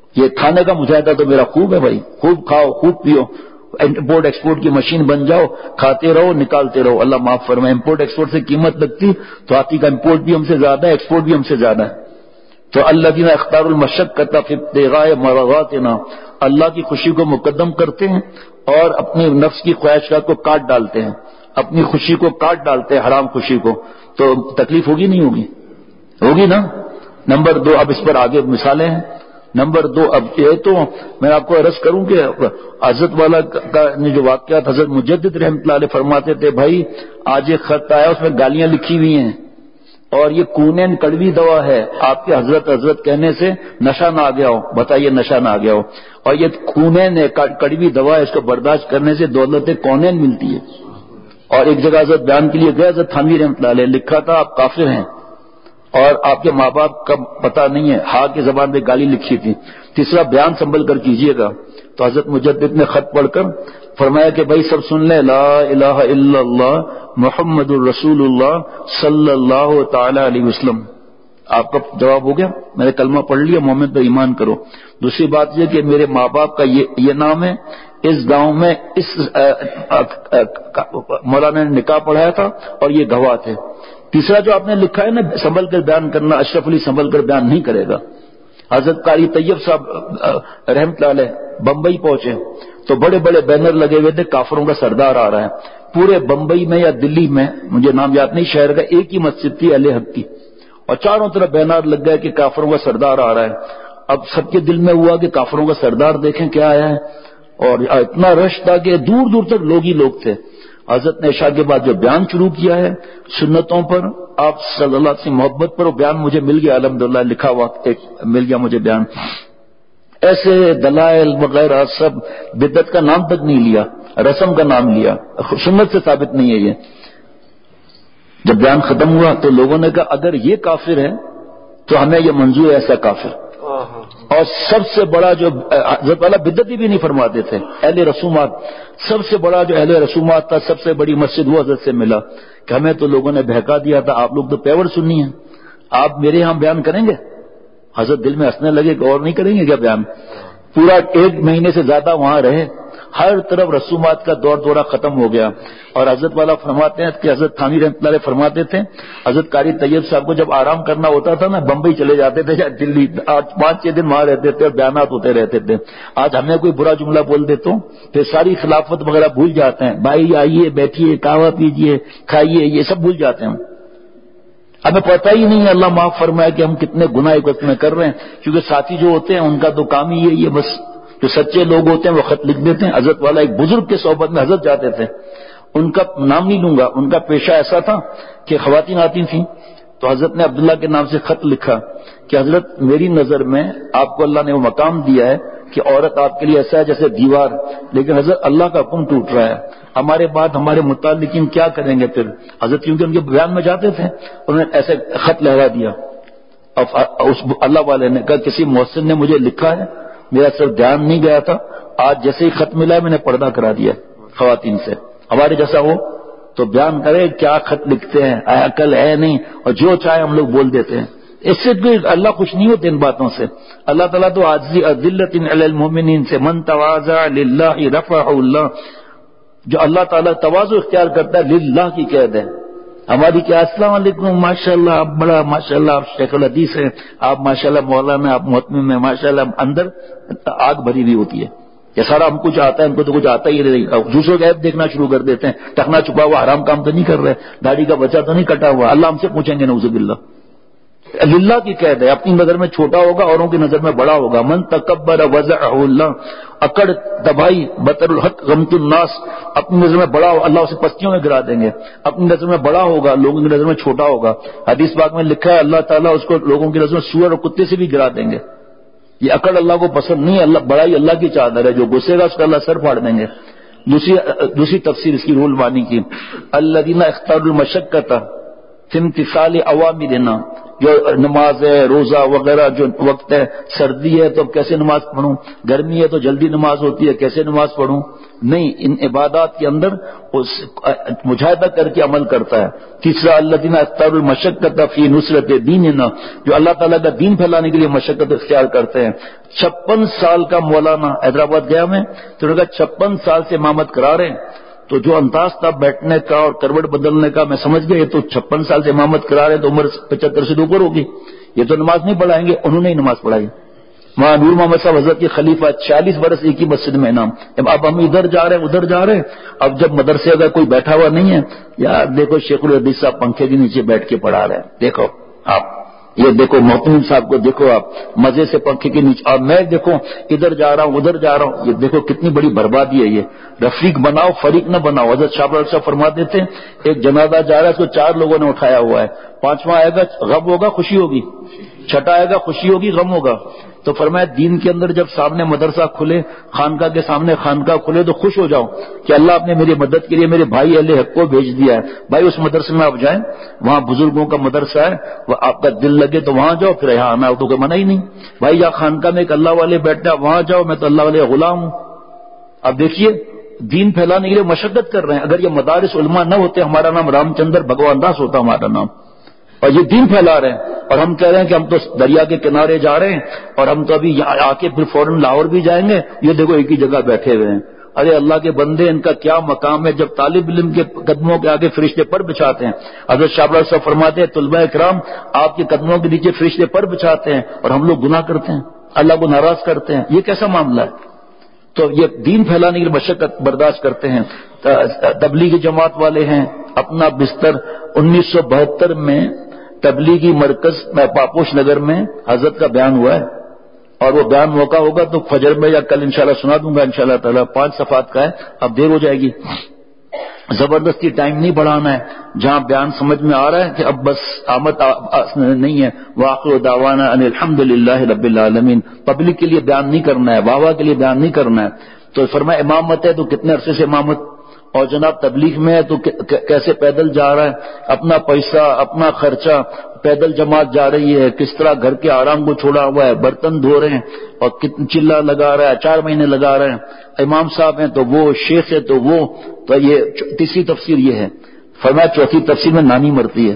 یہ کھانے کا مجاہدہ تو میرا خوب ہے بھائی، خوب کھاؤ خوب پیو، امپورٹ ایکسپورٹ کی مشین بن جاؤ، کھاتے رہو نکالتے رہو، اللہ معاف فرمائے۔ امپورٹ ایکسپورٹ سے قیمت لگتی تو ہاتھی کا امپورٹ بھی ہم سے زیادہ ہے، ایکسپورٹ بھی ہم سے زیادہ ہے۔ تو الذین اختاروا المشقۃ فی ابتغاء مرضاتنا، اللہ کی خوشی کو مقدم کرتے ہیں اور اپنی نفس کی خواہشات کو کاٹ ڈالتے ہیں، اپنی خوشی کو کاٹ ڈالتے ہیں، حرام خوشی کو، تو تکلیف ہوگی نہیں ہوگی؟ ہوگی نا۔ نمبر دو، اب اس پر آگے مثالیں ہیں۔ نمبر دو، اب یہ تو میں آپ کو عرض کروں کہ حضرت والا کا جو واقعات حضرت مجدد رحمۃ اللہ علیہ فرماتے تھے، بھائی آج ایک خط آیا اس میں گالیاں لکھی ہوئی ہیں اور یہ کونین کڑوی دوا ہے، آپ کے حضرت حضرت کہنے سے نشہ نہ آ گیا ہو، بتائیے نشہ نہ آ گیا ہو، اور یہ کونین کڑوی دوا ہے، اس کو برداشت کرنے سے دولت کونین ملتی ہے۔ اور ایک جگہ حضرت بیان کے لیے گئے، حضرت تھانوی رحمۃ اللہ علیہ لکھا تھا آپ کافر ہیں اور آپ کے ماں باپ کا پتہ نہیں ہے، ہاں کی زبان پہ گالی لکھی تھی۔ تیسرا بیان سنبھل کر کیجئے گا۔ تو حضرت مجدد نے خط پڑھ کر فرمایا کہ بھائی سب سن لیں، لا الہ الا اللہ محمد الرسول اللہ صلی اللہ تعالی علیہ وسلم۔ آپ کا جواب ہو گیا، میں نے کلمہ پڑھ لیا، مومن پہ ایمان کرو۔ دوسری بات یہ کہ میرے ماں باپ کا یہ یہ نام ہے، اس گاؤں میں اس مولانا نے نکاح پڑھایا تھا اور یہ گواہ تھے۔ تیسرا جو آپ نے لکھا ہے نا سنبھل کر بیان کرنا، اشرف علی سنبھل کر بیان نہیں کرے گا۔ حضرت قاری طیب صاحب رحمۃ اللہ علیہ بمبئی پہنچے تو بڑے بڑے بینر لگے ہوئے تھے، کافروں کا سردار آ رہا ہے۔ پورے بمبئی میں یا دلی میں، مجھے نام یاد نہیں شہر کا، ایک ہی مسجد تھی اہل حق کی، اور چاروں طرف بینر لگ گئے کہ کافروں کا سردار آ رہا ہے۔ اب سب کے دل میں ہوا کہ کافروں کا سردار دیکھیں کیا آیا ہے، اور اتنا رش تھا کہ دور دور تک لوگ ہی لوگ تھے۔ حضرت نے عشاء کے بعد جو بیان شروع کیا ہے سنتوں پر، آپ صلی اللہ علیہ وسلم محبت پر، وہ بیان مجھے مل گیا الحمدللہ، لکھا ہوا ایک مل گیا مجھے بیان۔ ایسے دلائل وغیرہ سب، بدعت کا نام تک نہیں لیا، رسم کا نام لیا، سنت سے ثابت نہیں ہے یہ۔ جب بیان ختم ہوا تو لوگوں نے کہا اگر یہ کافر ہے تو ہمیں یہ منظور ہے ایسا کافر۔ اور سب سے بڑا جو حضرت والا بدعتی بھی نہیں فرماتے تھے، اہل رسومات، سب سے بڑا جو اہل رسومات تھا، سب سے بڑی مسجد وہ حضرت سے ملا کہ ہمیں تو لوگوں نے بہکا دیا تھا، آپ لوگ تو پیور سنی ہیں، آپ میرے یہاں بیان کریں گے؟ حضرت دل میں ہنسنے لگے کہ اور نہیں کریں گے کیا بیان؟ پورا ایک مہینے سے زیادہ وہاں رہے، ہر طرف رسومات کا دور دورہ ختم ہو گیا۔ اور حضرت والا فرماتے ہیں کہ حضرت تھانوی رحمۃ اللہ علیہ فرماتے تھے حضرت قاری طیب صاحب کو جب آرام کرنا ہوتا تھا نا، بمبئی چلے جاتے تھے یا دلی، آج پانچ چھ دن وہاں رہتے تھے اور بیانات ہوتے رہتے تھے۔ آج ہمیں کوئی برا جملہ بول دے تو پھر ساری خلافت وغیرہ بھول جاتے ہیں، بھائی آئیے بیٹھیے کہوا پیجیے کھائیے، یہ سب بھول جاتے ہیں۔ ہمیں پتہ ہی نہیں ہے، اللہ معاف فرمائے کہ ہم کتنے گناہ ایک وقت میں کر رہے ہیں، کیونکہ ساتھی جو ہوتے ہیں ان کا تو کام ہی یہی ہے، بس جو سچے لوگ ہوتے ہیں وہ خط لکھ دیتے ہیں۔ حضرت والا ایک بزرگ کے صحبت میں حضرت جاتے تھے، ان کا نام نہیں لوں گا، ان کا پیشہ ایسا تھا کہ خواتین آتی تھیں تو حضرت نے عبداللہ کے نام سے خط لکھا کہ حضرت میری نظر میں آپ کو اللہ نے وہ مقام دیا ہے کہ عورت آپ کے لیے ایسا ہے جیسے دیوار، لیکن حضرت اللہ کا حکم ٹوٹ رہا ہے، ہمارے بعد ہمارے متعلقین کیا کریں گے پھر؟ حضرت کیونکہ ان کے بیان میں جاتے تھے، انہوں نے ایسے خط لہرا دیا۔ اس اللہ والے نے کہا کسی محسن نے مجھے لکھا ہے، میرا صرف دھیان نہیں گیا تھا، آج جیسے ہی خط ملا ہے میں نے پردہ کرا دیا خواتین سے، ہمارے جیسا ہو تو بیان کرے کیا خط لکھتے ہیں، عقل ہے نہیں، اور جو چاہے ہم لوگ بول دیتے ہیں۔ اس سے کوئی اللہ خوش نہیں ہوتے ان باتوں سے۔ اللہ تعالیٰ تو عاجزی اذلۃ علی المؤمنین سے، من تواضع للہ رفعہ اللہ، جو اللہ تعالیٰ تواضع اختیار کرتا ہے للہ کی قید ہے۔ ہماری کیا السلام علیکم، ماشاء اللہ آپ بڑا، ماشاء اللہ آپ شیخ الحدیث ہیں، آپ ماشاء اللہ مولانا، آپ محتمم ہیں، ماشاء اللہ اندر آگ بھری ہوئی ہوتی ہے کہ سارا ہم کچھ آتا ہے، ان کو تو کچھ آتا ہی نہیں، دوسروں کا عیب دیکھنا شروع کر دیتے ہیں، ٹکنا چھپا ہوا حرام کام تو نہیں کر رہے، داڑھی کا بچہ تو نہیں کٹا ہوا، اللہ ہم سے پوچھیں گے نعوذ باللہ۔ للہ کی قید ہے، اپنی نظر میں چھوٹا ہوگا اوروں کی نظر میں بڑا ہوگا۔ من تکبر وضعہ اللہ، اکڑ دبائی بطر الحق غمت الناس، اپنی نظر میں بڑا ہو اللہ اسے پستیوں میں گرا دیں گے، اپنی نظر میں بڑا ہوگا لوگوں کی نظر میں چھوٹا ہوگا۔ حدیث پاک میں لکھا ہے اللہ تعالیٰ اس کو لوگوں کی نظر میں سور اور کتے سے بھی گرا دیں گے۔ یہ اکڑ اللہ کو پسند نہیں ہے، اللہ بڑائی اللہ کی چادر ہے، جو گھسے گا اس کا اللہ سر پھاڑ دیں گے۔ دوسری دوسری تفسیر اس کی رول مانی کی، الذین اختاروا المشقۃ فی امتثال اوامرنا، جو نماز ہے روزہ وغیرہ جو وقت ہے، سردی ہے تو کیسے نماز پڑھوں، گرمی ہے تو جلدی نماز ہوتی ہے کیسے نماز پڑھوں، نہیں، ان عبادات کے اندر مجاہدہ کر کے عمل کرتا ہے۔ تیسرا الذین اختاروا المشقۃ فی نصرۃ دیننا، جو اللہ تعالیٰ کا دین پھیلانے کے لیے مشقت اختیار کرتے ہیں۔ چھپن سال کا مولانا حیدرآباد گیا میں تو انہوں نے کہا چھپن سال سے امامت کرا رہے ہیں، تو جو انداز تھا بیٹھنے کا اور کروٹ بدلنے کا میں سمجھ گیا، یہ تو چھپن سال سے امامت کرا رہے ہیں تو عمر پچہتر سے اوپر ہوگی، یہ تو نماز نہیں پڑھائیں گے۔ انہوں نے ہی نماز پڑھائی۔ وہاں نور محمد صاحب حضرت کے خلیفہ چھیالیس برس ایک ہی مسجد میں انعام۔ اب ہم ادھر جا رہے ہیں ادھر جا رہے ہیں، اب جب مدرسے اگر کوئی بیٹھا ہوا نہیں ہے، یار دیکھو شیخ الحدیث صاحب پنکھے کے نیچے بیٹھ کے پڑھا رہے ہیں، دیکھو آپ یہ دیکھو محتمم صاحب کو دیکھو آپ مزے سے پنکھے کے نیچے، اور میں دیکھو ادھر جا رہا ہوں ادھر جا رہا ہوں، یہ دیکھو کتنی بڑی بربادی ہے۔ یہ رفیق بناؤ فریق نہ بناؤ۔ حضرت شاہ فضل صاحب فرما دیتے ہیں ایک جنازہ جا رہا ہے، اس کو چار لوگوں نے اٹھایا ہوا ہے، پانچواں آئے گا غم ہوگا خوشی ہوگی، چھٹا آئے گا خوشی ہوگی غم ہوگا۔ تو فرمایا دین کے اندر جب سامنے مدرسہ کھلے، خانقاہ کے سامنے خانقاہ کھلے تو خوش ہو جاؤ کہ اللہ آپ نے میری مدد کے لیے میرے بھائی اہل حق کو بھیج دیا ہے۔ بھائی اس مدرسے میں آپ جائیں، وہاں بزرگوں کا مدرسہ ہے، وہ آپ کا دل لگے تو وہاں جاؤ، پھر یہاں آنا تو کوئی منع ہی نہیں۔ بھائی یا خانقاہ میں ایک اللہ والے بیٹھتے ہیں وہاں جاؤ، میں تو اللہ والے غلام ہوں۔ اب دیکھیے دین پھیلانے کے لیے مشقت کر رہے ہیں۔ اگر یہ مدارس علماء نہ ہوتے، ہمارا نام رام چندر بھگوان داس ہوتا ہمارا نام، اور یہ دین پھیلا رہے ہیں، اور ہم کہہ رہے ہیں کہ ہم تو دریا کے کنارے جا رہے ہیں اور ہم تو ابھی آ کے پھر فوراً لاہور بھی جائیں گے، یہ دیکھو ایک ہی جگہ بیٹھے ہوئے ہیں۔ ارے اللہ کے بندے، ان کا کیا مقام ہے جب طالب علم کے قدموں کے آگے فرشتے پر بچھاتے ہیں۔ حضرت شاہ فضل صاحب فرماتے ہیں طلباء کرام آپ کے قدموں کے نیچے فرشتے پر بچھاتے ہیں اور ہم لوگ گناہ کرتے ہیں، اللہ کو ناراض کرتے ہیں، یہ کیسا معاملہ ہے؟ تو یہ دین پھیلانے کے لیے مشقت برداشت کرتے ہیں۔ تبلیغی جماعت والے ہیں، اپنا بستر انیس سو بہتر میں تبلیغی مرکز میں پاپوش نگر میں حضرت کا بیان ہوا ہے، اور وہ بیان موقع ہوگا تو فجر میں یا کل انشاءاللہ سنا دوں گا انشاءاللہ تعالی، پانچ صفحات کا ہے، اب دیر ہو جائے گی، زبردستی ٹائم نہیں بڑھانا ہے۔ جہاں بیان سمجھ میں آ رہا ہے کہ اب بس آمد نہیں ہے، وآخر دعوانا ان الحمدللہ رب العالمین، پبلک کے لیے بیان نہیں کرنا ہے، واہ واہ کے لیے بیان نہیں کرنا ہے۔ تو فرمایا امامت ہے تو کتنے عرصے سے امامت، اور جناب تبلیغ میں ہے تو کیسے پیدل جا رہا ہے، اپنا پیسہ اپنا خرچہ، پیدل جماعت جا رہی ہے، کس طرح گھر کے آرام کو چھوڑا ہوا ہے، برتن دھو رہے ہیں اور کتنے چلا لگا رہا ہے، چار مہینے لگا رہے ہیں، امام صاحب ہیں تو وہ، شیخ ہے تو وہ، تو یہ تیسری تفسیر یہ ہے۔ فرمایا چوتھی تفسیر میں نانی مرتی ہے۔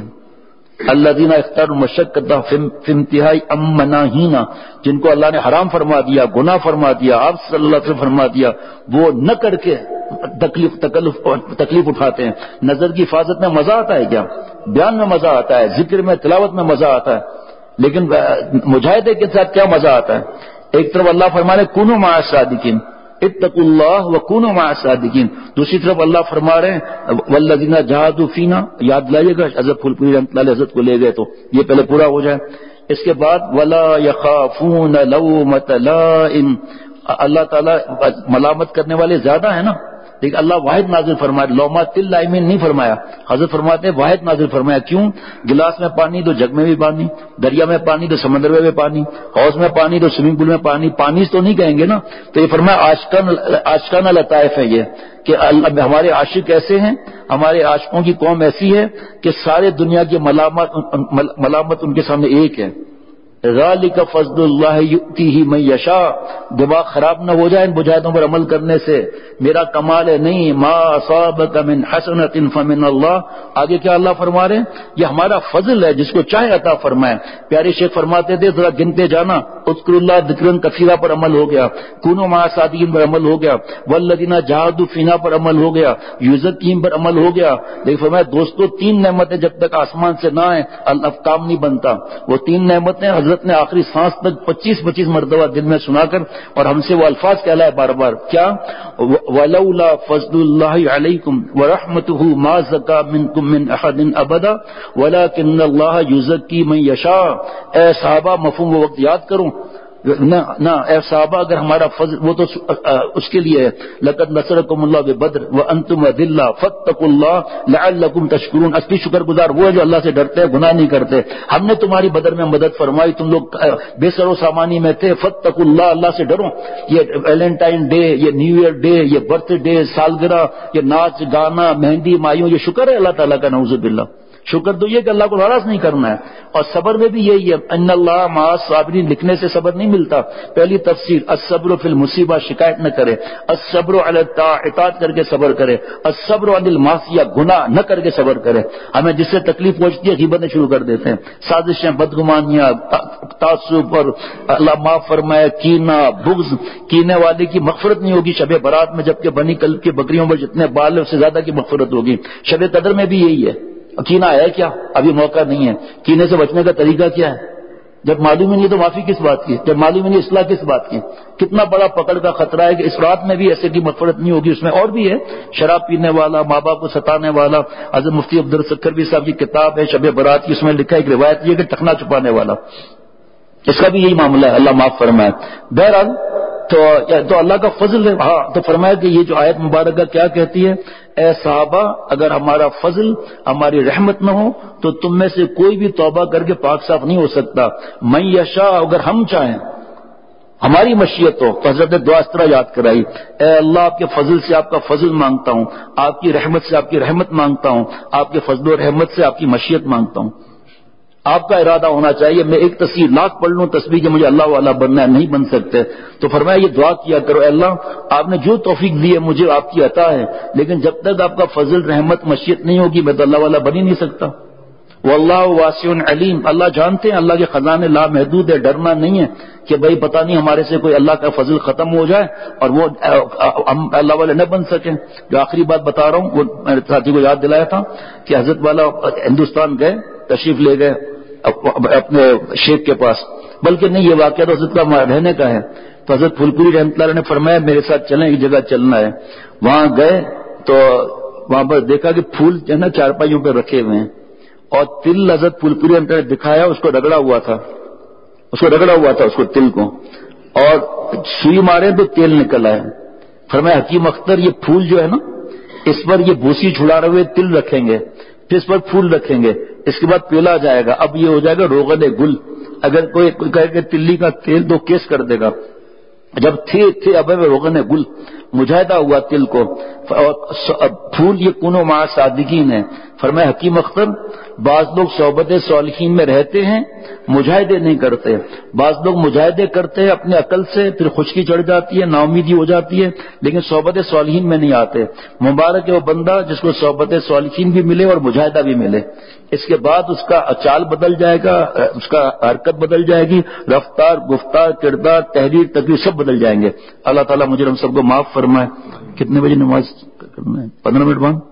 الذین اختاروا المشقۃ فی انتہائی مناہینا، جن کو اللہ نے حرام فرما دیا، گناہ فرما دیا، آپ صلی اللہ علیہ وسلم فرما دیا، وہ نہ کر کے تکلیف تکلف تکلیف اٹھاتے ہیں۔ نظر کی حفاظت میں مزہ آتا ہے کیا؟ بیان میں مزہ آتا ہے، ذکر میں تلاوت میں مزہ آتا ہے، لیکن مجاہدے کے ساتھ کیا مزہ آتا ہے؟ ایک طرف اللہ فرما رہے کونوا مع الصادقین، اتقوا اللہ وکونوا مع الصادقین، دوسری طرف اللہ فرما رہے ہیں والذین جاہدوا فینا، یاد لائیے گا حضرت پھول پوری رحمۃ اللہ حضرت کو لے گئے تو یہ پہلے پورا ہو جائے۔ اس کے بعد ولا یخافون لومۃ لائم، اللہ تعالیٰ ملامت کرنے والے زیادہ ہیں نا، لیکن اللہ واحد نازل فرمایا، لومۃ لائمین نہیں فرمایا، حضرت فرماتے ہیں واحد نازل فرمایا۔ کیوں؟ گلاس میں پانی تو جگ میں بھی پانی، دریا میں پانی تو سمندر میں بھی پانی، حوض میں پانی تو سوئمنگ پول میں پانی، پانی تو نہیں کہیں گے نا۔ تو یہ فرمایا عاشقان عاشقانہ لطائف ہے یہ کہ ہمارے عاشق ایسے ہیں، ہمارے عاشقوں کی قوم ایسی ہے کہ سارے دنیا کی ملامت ملامت ان کے سامنے ایک ہے۔ ذالک فضل اللہ یؤتیہ من یشاء، دماغ خراب نہ ہو جائے ان مجاہدوں پر عمل کرنے سے، میرا کمال ہے نہیں، ما اصابک من حسنۃ فمن اللہ، آگے کیا اللہ فرما رہے ہیں؟ یہ ہمارا فضل ہے، جس کو چاہے عطا فرمائے۔ پیارے شیخ فرماتے تھے ذرا گنتے جانا، اذکر اللہ ذکرا کثیرا پر عمل ہو گیا، کونوا مع الصادقین پر عمل ہو گیا، والذین جاہدوا فینا پر عمل ہو گیا، یزکیہم پر عمل ہو گیا۔ لیکن فرمایا دوستو تین نعمتیں جب تک آسمان سے نہ آئیں اللہ کام نہیں بنتا۔ وہ تین نعمتیں حضرت نے آخری سانس تک پچیس پچیس مرتبہ دل میں سنا کر اور ہم سے وہ الفاظ کہلائے بار بار، کیا؟ وَلَوْلَا فَضْلُ اللَّهِ عَلَيْكُمْ وَرَحْمَتُهُ مَا زَكَىٰ مِنْكُمْ مِنْ أَحَدٍ أَبَدًا وَلَكِنَّ اللَّهَ يُزَكِّي مَن يَشَاءُ۔ اے صحابہ مفہوم وہ وقت یاد کروں نہ نہ اے صحابہ اگر ہمارا فضل وہ تو اس کے لیے ہے، لقد نصرکم اللہ ببدر وانتم اذلہ فاتقوا اللہ لعلکم تشکرون، اصلی شکر گزار وہ ہے جو اللہ سے ڈرتے ہیں، گناہ نہیں کرتے۔ ہم نے تمہاری بدر میں مدد فرمائی، تم لوگ بے سر و سامانی میں تھے، فاتقوا اللہ، اللہ سے ڈرو۔ یہ ویلنٹائن ڈے، یہ نیو ایئر ڈے، یہ برتھ ڈے، سالگرہ، یہ ناچ گانا، مہندی مایوں، یہ شکر ہے اللہ تعالیٰ کا، نعوذ باللہ۔ شکر تو یہ کہ اللہ کو ناراض نہیں کرنا ہے. اور صبر میں بھی یہی ہے, ان اللہ مع الصابرین, لکھنے سے صبر نہیں ملتا. پہلی تفسیر الصبر فی المصیبہ, شکایت نہ کرے. الصبر علی الطاعۃ, اطاعت کر کے صبر کرے. الصبر علی المعصیہ, گناہ نہ کر کے صبر کرے. ہمیں جس سے تکلیف پہنچتی ہے غیبتیں شروع کر دیتے ہیں, سازشیں, بدگمانیاں, تعصب, اور اللہ معاف فرمائے کینہ, بغض. کینے والے کی مغفرت نہیں ہوگی شب برات میں, جبکہ بنی کلب کی بکریوں پر جتنے بال ہے اس سے زیادہ کی مغفرت ہوگی. شب قدر میں بھی یہی ہے. کینہ ہے کیا؟ ابھی موقع نہیں ہے. کینے سے بچنے کا طریقہ کیا ہے؟ جب معلوم ہی نہیں تو معافی کس بات کی, جب معلوم ہی نہیں اصلاح کس بات کی. کتنا بڑا پکڑ کا خطرہ ہے کہ اس رات میں بھی ایسے کی مغفرت نہیں ہوگی. اس میں اور بھی ہے, شراب پینے والا, ماں باپ کو ستانے والا. حضرت مفتی عبدالسکروی صاحب کی کتاب ہے شب برات کی, اس میں لکھا ہے ایک روایت یہ کہ ٹخنا چھپانے والا, اس کا بھی یہی معاملہ ہے, اللہ معاف فرمائے. بہرحال تو, تو اللہ کا فضل ہے. ہاں تو فرمایا کہ یہ جو آیت مبارکہ کیا کہتی ہے, اے صحابہ اگر ہمارا فضل, ہماری رحمت نہ ہو تو تم میں سے کوئی بھی توبہ کر کے پاک صاف نہیں ہو سکتا. من یشاء, اگر ہم چاہیں, ہماری مشیت ہو. تو حضرت نے دعا اس طرح یاد کرائی, اے اللہ آپ کے فضل سے آپ کا فضل مانگتا ہوں, آپ کی رحمت سے آپ کی رحمت مانگتا ہوں, آپ کے فضل و رحمت سے آپ کی مشیت مانگتا ہوں. آپ کا ارادہ ہونا چاہیے. میں ایک تصویر لاکھ پڑھ لوں تصویر کہ مجھے اللہ والا بننا ہے, نہیں بن سکتے. تو فرمایا یہ دعا کیا کرو, اے اللہ آپ نے جو توفیق دی ہے مجھے آپ کی عطا ہے, لیکن جب تک آپ کا فضل رحمت مشیت نہیں ہوگی میں تو اللہ والا بن ہی نہیں سکتا. واللہ واسع علیم, اللہ جانتے ہیں, اللہ کے خزانے لامحدود ہے. ڈرنا نہیں ہے کہ بھئی پتہ نہیں ہمارے سے کوئی اللہ کا فضل ختم ہو جائے اور وہ ہم اللہ والے نہ بن سکیں. جو آخری بات بتا رہا ہوں وہ میرے ساتھی کو یاد دلایا تھا کہ حضرت والا ہندوستان گئے, تشریف لے گئے اپنے شیخ کے پاس, بلکہ نہیں یہ واقعہ تو حضرت کا رہنے کا ہے. تو حضرت پھولپوری رحمۃ اللہ نے فرمایا میرے ساتھ چلیں, ایک جگہ چلنا ہے. وہاں گئے تو وہاں پر دیکھا کہ پھول جو ہے نا چارپائیوں پہ رکھے ہوئے ہیں, اور تل حضرت پھولپوری رحمۃ اللہ نے دکھایا, اس کو رگڑا ہوا تھا, اس کو رگڑا ہوا تھا اس کو تل کو, اور سوئی مارے تو تیل نکل آئے. فرمایا حکیم اختر یہ پھول جو ہے نا اس پر یہ بھوسی چھڑا رہے ہوئے تل رکھیں گے, پھر اس پر پھول رکھیں گے, اس کے بعد پیلا جائے گا, اب یہ ہو جائے گا روغن گل. اگر کوئی کہے کہ تلی کا تیل تو کیس کر دے گا. جب تھے تھے اب روغن گل مجاہدہ ہوا تل کو, پھول یہ کنو مع صادقین ہے. فرمایا حکیم اختر بعض لوگ صحبت صالحین میں رہتے ہیں مجاہدے نہیں کرتے, بعض لوگ مجاہدے کرتے ہیں اپنے عقل سے, پھر خشکی چڑھ جاتی ہے, نا امیدی ہو جاتی ہے, لیکن صحبت صالحین میں نہیں آتے. مبارک ہے وہ بندہ جس کو صحبت صالحین بھی ملے اور مجاہدہ بھی ملے. اس کے بعد اس کا چال بدل جائے گا, اس کا حرکت بدل جائے گی, رفتار, گفتار, کردار, تحریر, تقریر سب بدل جائیں گے. اللہ تعالیٰ مجھے ہم سب کو معاف فرمائے. کتنے بجے نماز کرنا ہے؟ پندرہ منٹ بعد,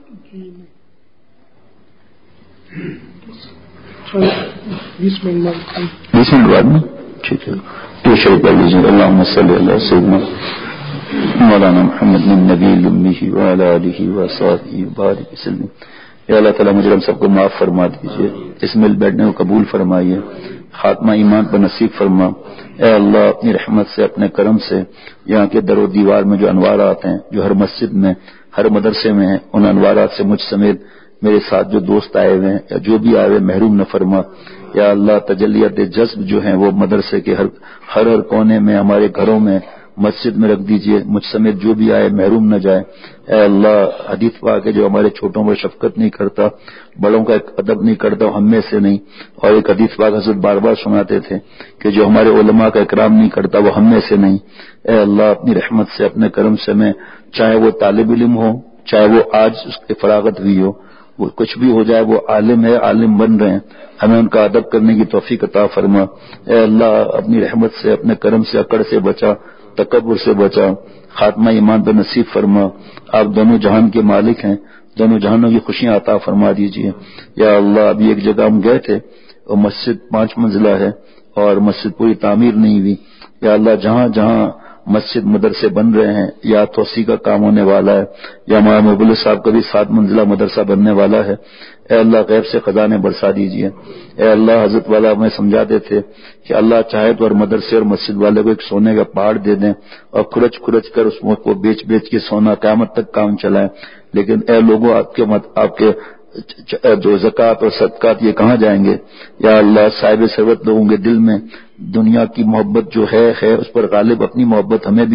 بیس منٹ بیس منٹ بعد میں ٹھیک ہے. تو شریف پڑھ لیجیے. اللہم صلی اللہ سیدنا مولانا محمد النبی الامی وعلی آلہ وصحبہ وبارک وسلم. یا اللہ تعالیٰ مجھے ہم سب کو معاف فرما دیجیے, اس مل بیٹھنے کو قبول فرمائیے, خاتمہ ایمان پر نصیب فرما. اے اللہ اپنی رحمت سے, اپنے کرم سے یہاں کے در و دیوار میں جو انوارات ہیں, جو ہر مسجد میں, ہر مدرسے میں ہیں, ان انوارات سے مجھ سمیت میرے ساتھ جو دوست آئے ہوئے ہیں یا جو بھی آئے ہوئے محروم نہ فرما. یا اللہ تجلیات جذب جو ہیں وہ مدرسے کے ہر ہر ہر کونے میں, ہمارے گھروں میں, مسجد میں رکھ دیجئے, مجھ سمیت جو بھی آئے محروم نہ جائے. اے اللہ حدیث پاک ہے جو ہمارے چھوٹوں پر شفقت نہیں کرتا, بڑوں کا ایک ادب نہیں کرتا, ہم میں سے نہیں. اور ایک حدیث پاک حضرت بار بار سناتے تھے کہ جو ہمارے علماء کا اکرام نہیں کرتا وہ ہم میں سے نہیں. اے اللہ اپنی رحمت سے, اپنے کرم سے, میں چاہے وہ طالب علم ہو, چاہے وہ آج اس کی فراغت ہوئی ہو, وہ کچھ بھی ہو جائے, وہ عالم ہے, عالم بن رہے ہیں, ہمیں ان کا ادب کرنے کی توفیق عطا فرما. اے اللہ اپنی رحمت سے, اپنے کرم سے اکڑ سے بچا, تکبر سے بچا, خاتمہ ایمان پہ نصیب فرما. آپ دونوں جہان کے مالک ہیں, دونوں جہانوں کی خوشیاں عطا فرما دیجیے. یا اللہ ابھی ایک جگہ ہم گئے تھے, اور مسجد پانچ منزلہ ہے اور مسجد پوری تعمیر نہیں ہوئی. یا اللہ جہاں جہاں مسجد مدرسے بن رہے ہیں یا توسیع کا کام ہونے والا ہے, یا ہمارا مبلغ صاحب کا بھی سات منزلہ مدرسہ بننے والا ہے, اے اللہ غیب سے خزانے برسا دیجیے. اے اللہ حضرت والا ہمیں سمجھاتے تھے کہ اللہ چاہے تو اور مدرسے اور مسجد والے کو ایک سونے کا پہاڑ دے دیں اور کھرچ کھرچ کر اس کو بیچ بیچ کے سونا قیامت تک کام چلائیں, لیکن اے لوگوں آپ کے آپ کے جو زکوٰۃ اور صدقات یہ کہاں جائیں گے؟ یا اللہ صاحب ثروت لوگوں کے دل میں دنیا کی محبت جو ہے ہے اس پر غالب اپنی محبت ہمیں بھی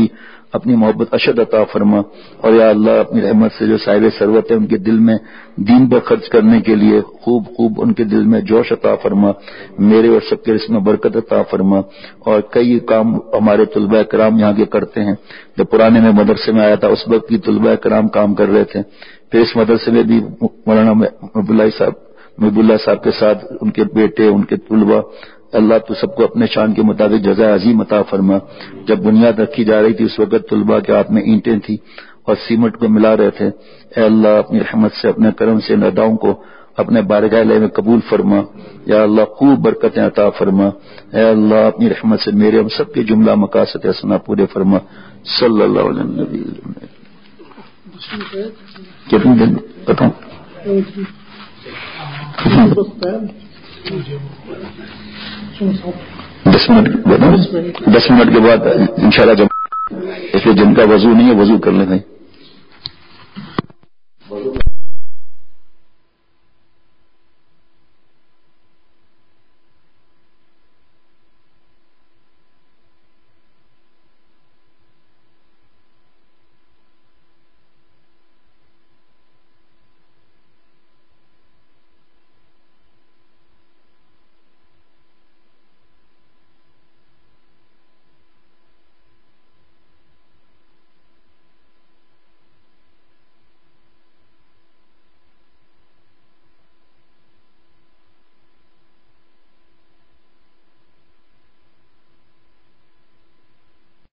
اپنی محبت اشد عطا فرما، اور یا اللہ اپنی رحمت سے جو صاحب ثروت ہے ان کے دل میں دین پر خرچ کرنے کے لیے خوب خوب ان کے دل میں جوش عطا فرما، میرے اور سب کے رزق میں برکت عطا فرما۔ اور کئی کام ہمارے طلباء کرام یہاں کے کرتے ہیں، جب پرانے میں مدرسے میں آیا تھا اس وقت کی طلباء کرام کام کر رہے تھے، پھر اس مدرسے میں بھی مولانا محب اللہ صاحب محب اللہ صاحب کے ساتھ ان کے بیٹے ان کے طلباء، اللہ تو سب کو اپنے شان کے مطابق جزائے عظیم عطا فرما۔ جب بنیاد رکھی جا رہی تھی اس وقت طلباء کے ہاتھ میں اینٹیں تھیں اور سیمنٹ کو ملا رہے تھے، اے اللہ اپنی رحمت سے اپنے کرم سے ان اداؤں کو اپنے بارگاہ الہی میں قبول فرما، یا اللہ خوب برکتیں عطا فرما، اے اللہ اپنی رحمت سے میرے ہم سب کے جملہ مقاصد حسنہ پورے فرما، صلی اللہ علیہ نبی۔ کتنے دن بتاؤں؟ دس منٹ دس منٹ کے بعد انشاءاللہ جب اس لیے جن کا وضو نہیں ہے وضو کر لیں بھائی۔